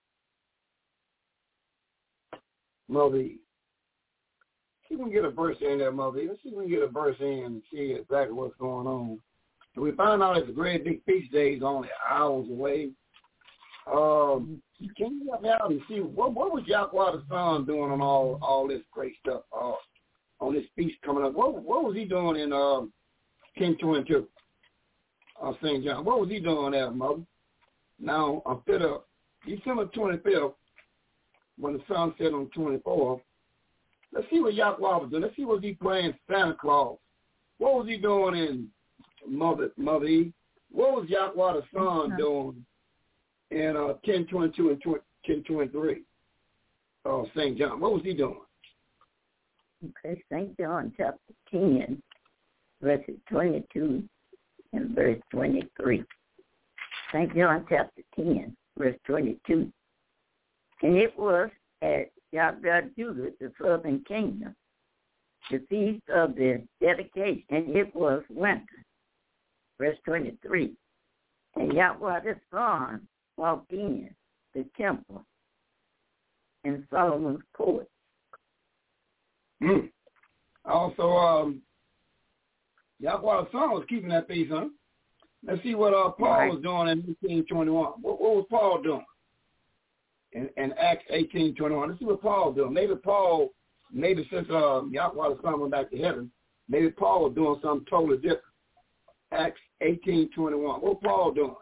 mother. See if we can get a verse in there, mother. Let's see if we can get a verse in and see exactly what's going on. So we find out it's a great big feast day is only hours away. Um, can you help me out and see what what was Yahweh the Son doing on all all this great stuff uh, on this feast coming up? What what was he doing in um, King twenty-two of uh, Saint John? What was he doing there, mother? Now I'm fit up December twenty-fifth when the sun set on twenty-fourth. Let's see what Yahweh was doing. Let's see what he playing Santa Claus. What was he doing in Mother Mother Eve? What was Yahweh the Son doing in uh, ten twenty-two and ten twenty-three? Oh, Saint John. What was he doing? Okay, Saint John chapter ten, verses twenty-two and verse twenty-three. Saint John chapter ten, verse twenty-two. And it was at Yahweh Judah, the southern kingdom, the feast of the dedication, and it was winter. Verse twenty-three. And Yahweh the Son walked in the temple in Solomon's court. Mm. Also, um, Yahweh the Son was keeping that feast, huh? Let's see what uh, Paul right. was doing in eighteen twenty-one. What, what was Paul doing in, in Acts eighteen twenty-one? Let's see what Paul was doing. Maybe Paul, maybe since uh, Yahweh the Son went back to heaven, maybe Paul was doing something totally different. Acts eighteen twenty-one. What Paul doing?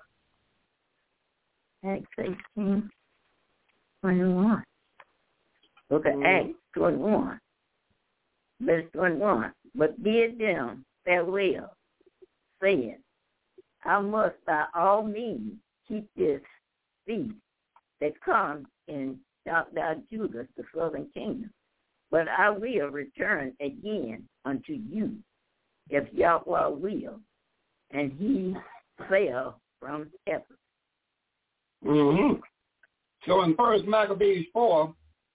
Acts eighteen twenty-one. Look at mm. Acts twenty-one. Verse twenty-one. But bid them farewell, saying, I must by all means keep this feast that comes in Yahweh Judah, the southern kingdom. But I will return again unto you, if Yahweh will. And he fell from heaven. Mm-hmm. So in First Maccabees four,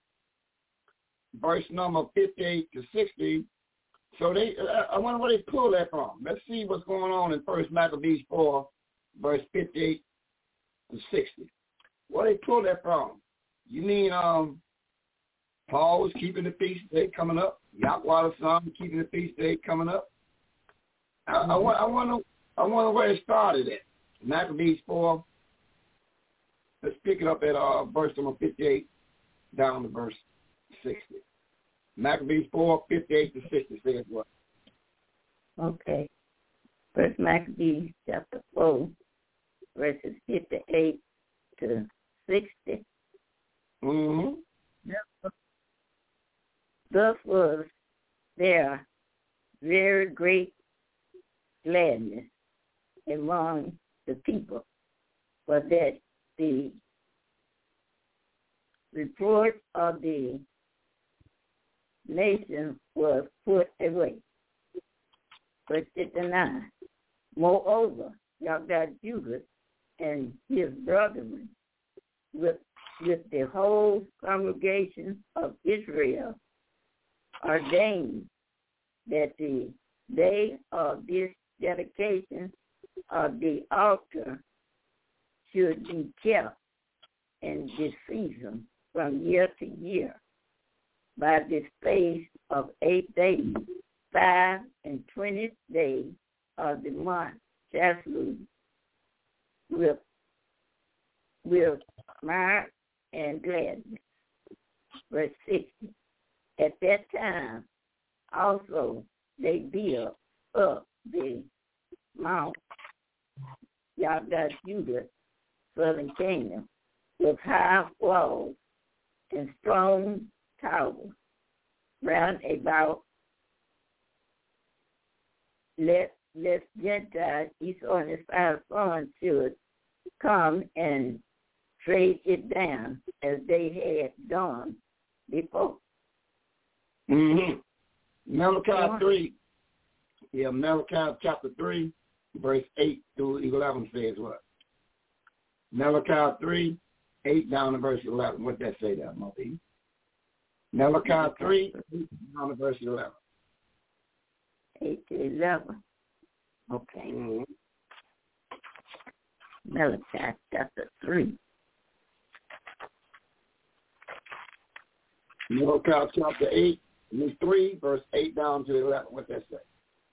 verse number fifty-eight to sixty, so they, I wonder where they pull that from. Let's see what's going on in First Maccabees four, verse fifty-eight to sixty. Where they pull that from? You mean um, Paul was keeping the feast day coming up? Yahweh the Son keeping the feast day coming up? I, I, I wonder. I wonder where it started at. Maccabees four. Let's pick it up at uh, verse number fifty-eight down to verse sixty. Maccabees four, fifty-eight to sixty says what? Okay. First Maccabees chapter four, verses fifty-eight to sixty. Mm-hmm. Thus was there very great gladness among the people, but that the report of the nation was put away. Verse fifty-nine. Moreover, Yahweh Judah and his brethren with, with the whole congregation of Israel ordained that the day of this dedication of the altar should be kept in this season from year to year by the space of eight days, five and twenty days of the month, Chaslu, with with mirth and gladness. Verse sixty. At that time, also they built up the Mount Yahweh Judah, southern kingdom, with high walls and strong towers round about. Let let Gentiles, Esau and his five sons, should come and trade it down as they had done before. Mm-hmm. Malachi three. Yeah, Malachi chapter three. verse eight through eleven says what? Malachi three, eight down to verse eleven. What that say there, Mother? Malachi three, eight down to verse eleven. eight to eleven. Okay. Mm-hmm. Malachi chapter three. Malachi chapter eight, three, verse eight down to eleven. What that say?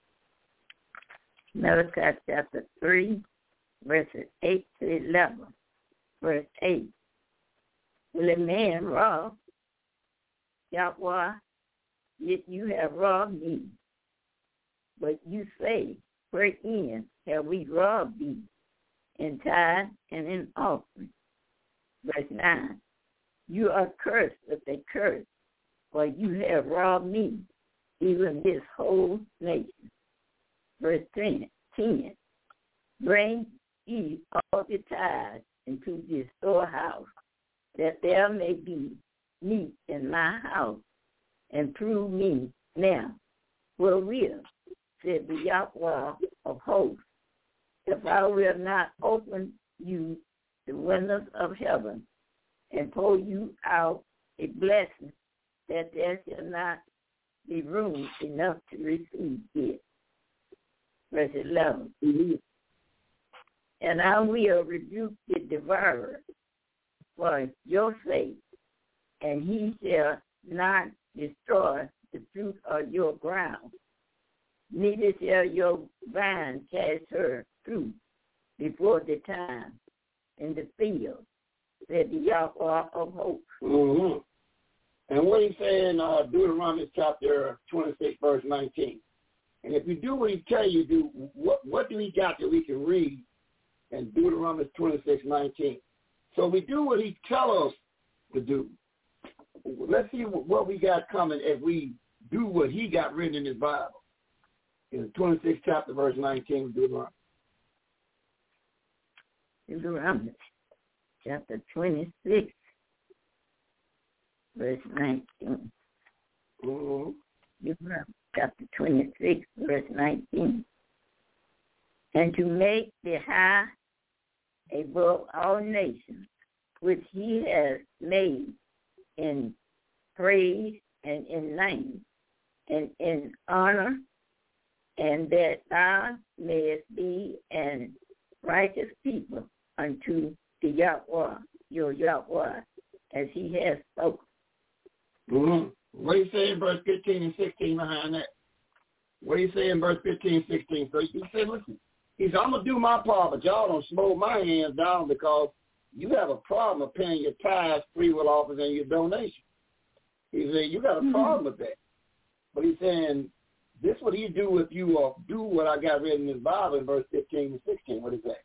Malachi chapter three, verses eight to eleven. Verse eight. Will a man rob Yahweh? Yet you have robbed me. But you say, wherein have we robbed thee? In tithe and in offering. Verse nine. You are cursed with a curse, for you have robbed me, even this whole nation. Verse ten. ten. Bring ye all the tithes into this storehouse, that there may be meat in my house, and prove me now, wherewith, said the Yahweh of hosts, if I will not open you the windows of heaven, and pour you out a blessing, that there shall not be room enough to receive it. Verse eleven. Mm-hmm. And I will rebuke the devourer for your sake, and he shall not destroy the fruit of your ground, neither shall your vine cast her fruit before the time in the field, said the Yahweh of hosts. Mm-hmm. And what he said in uh, Deuteronomy chapter twenty-six, verse nineteen. And if you do what he tell you to do, what, what do he got that we can read in Deuteronomy twenty-six, nineteen? So we do what he tell us to do. Let's see what we got coming if we do what he got written in his Bible. In the twenty-sixth chapter, verse nineteen of Deuteronomy. Deuteronomy chapter twenty-six, verse nineteen. Mm-hmm. Deuteronomy chapter twenty-six, verse nineteen. And to make the high above all nations, which he has made in praise and in name and in honor, and that thou mayest be an righteous people unto the Yahweh, your Yahweh, as he has spoken. Mm-hmm. What do you say in verse fifteen and sixteen behind that? What do you say in verse fifteen and sixteen? So you say, listen, he said, I'm going to do my part, but y'all don't slow my hands down because you have a problem of paying your tithes, free will offers, and your donation. He said, you got a problem mm-hmm. with that. But he's saying, this is what he do if you uh, do what I got written in the Bible in verse fifteen and sixteen. What is that?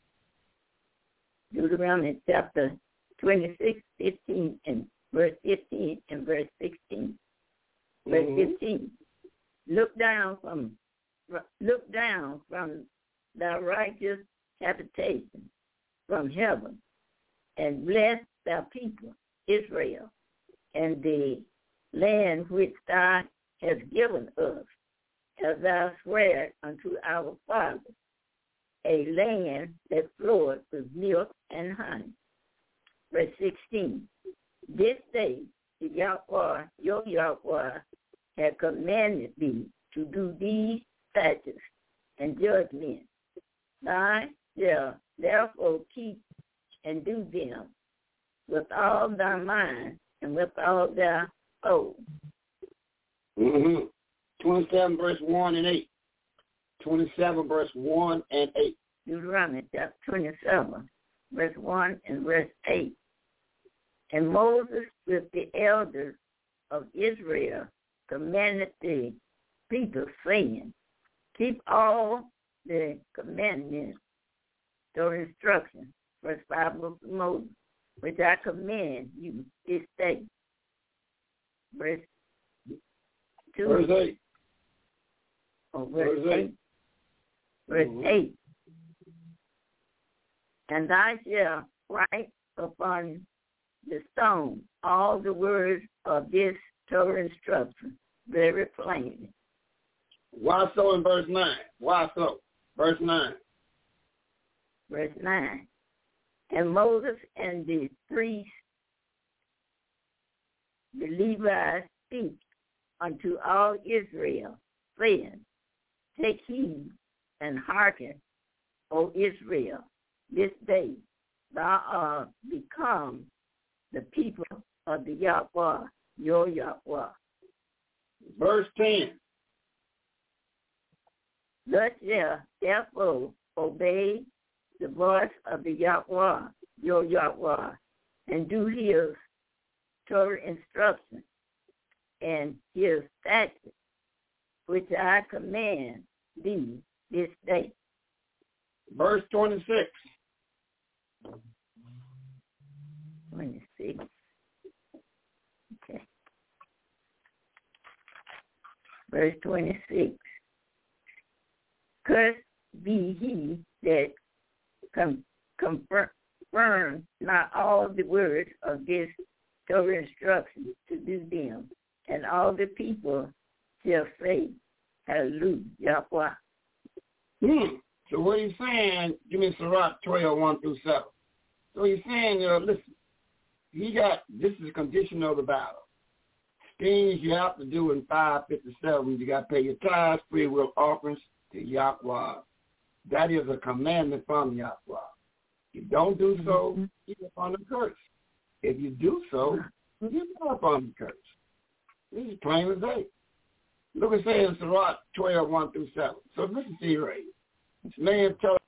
Deuteronomy chapter twenty-six, fifteen, and verse fifteen and verse sixteen. Verse mm-hmm. fifteen. Look down from look down from thy righteous habitation from heaven, and bless thy people Israel, and the land which thou hast given us, as thou swear unto our fathers, a land that floweth with milk and honey. Verse sixteen. This day the Yahweh, your Yahweh, hath commanded thee to do these statutes and judgments. Thou shalt therefore keep and do them with all thy mind and with all thy soul. Mm-hmm. twenty-seven verse one and eight. twenty-seven verse one and eight. Deuteronomy chapter twenty-seven, verse one and verse eight. And Moses with the elders of Israel commanded the people, saying, keep all the commandments or instructions, verse five of Moses, which I command you this day. Verse two. Verse eight. Oh, verse, verse eight. eight. Verse mm-hmm. eight. And thou shalt write upon the stone all the words of this Torah instruction very plainly. Why so in verse nine? Why so? Verse nine. verse nine. And Moses and the priests, the Levites, speak unto all Israel, saying, take heed and hearken, O Israel, this day thou art become the people of the Yahweh, your Yahweh. Verse ten. Thus shall therefore obey the voice of the Yahweh, your Yahweh, and do his Torah instruction and his statutes, which I command thee this day. Verse twenty-six. twenty-six. Okay. Verse twenty-six. Cursed be he that com- confirm not all the words of this Torah instruction to do them, and all the people shall say, Hallelujah, Yahweh. Hmm. So what he's saying, give me Sirach twelve, one through seven. So he's saying, you know, listen, he got, this is a condition of the battle. Things you have to do in five fifty-seven, you got to pay your tithes, free will offerings to Yahweh. That is a commandment from Yahweh. If you don't do so, you're upon the curse. If you do so, you're not upon the curse. This is plain as day. Look at say in Sirach twelve, one through seven. So listen to you right. This man tells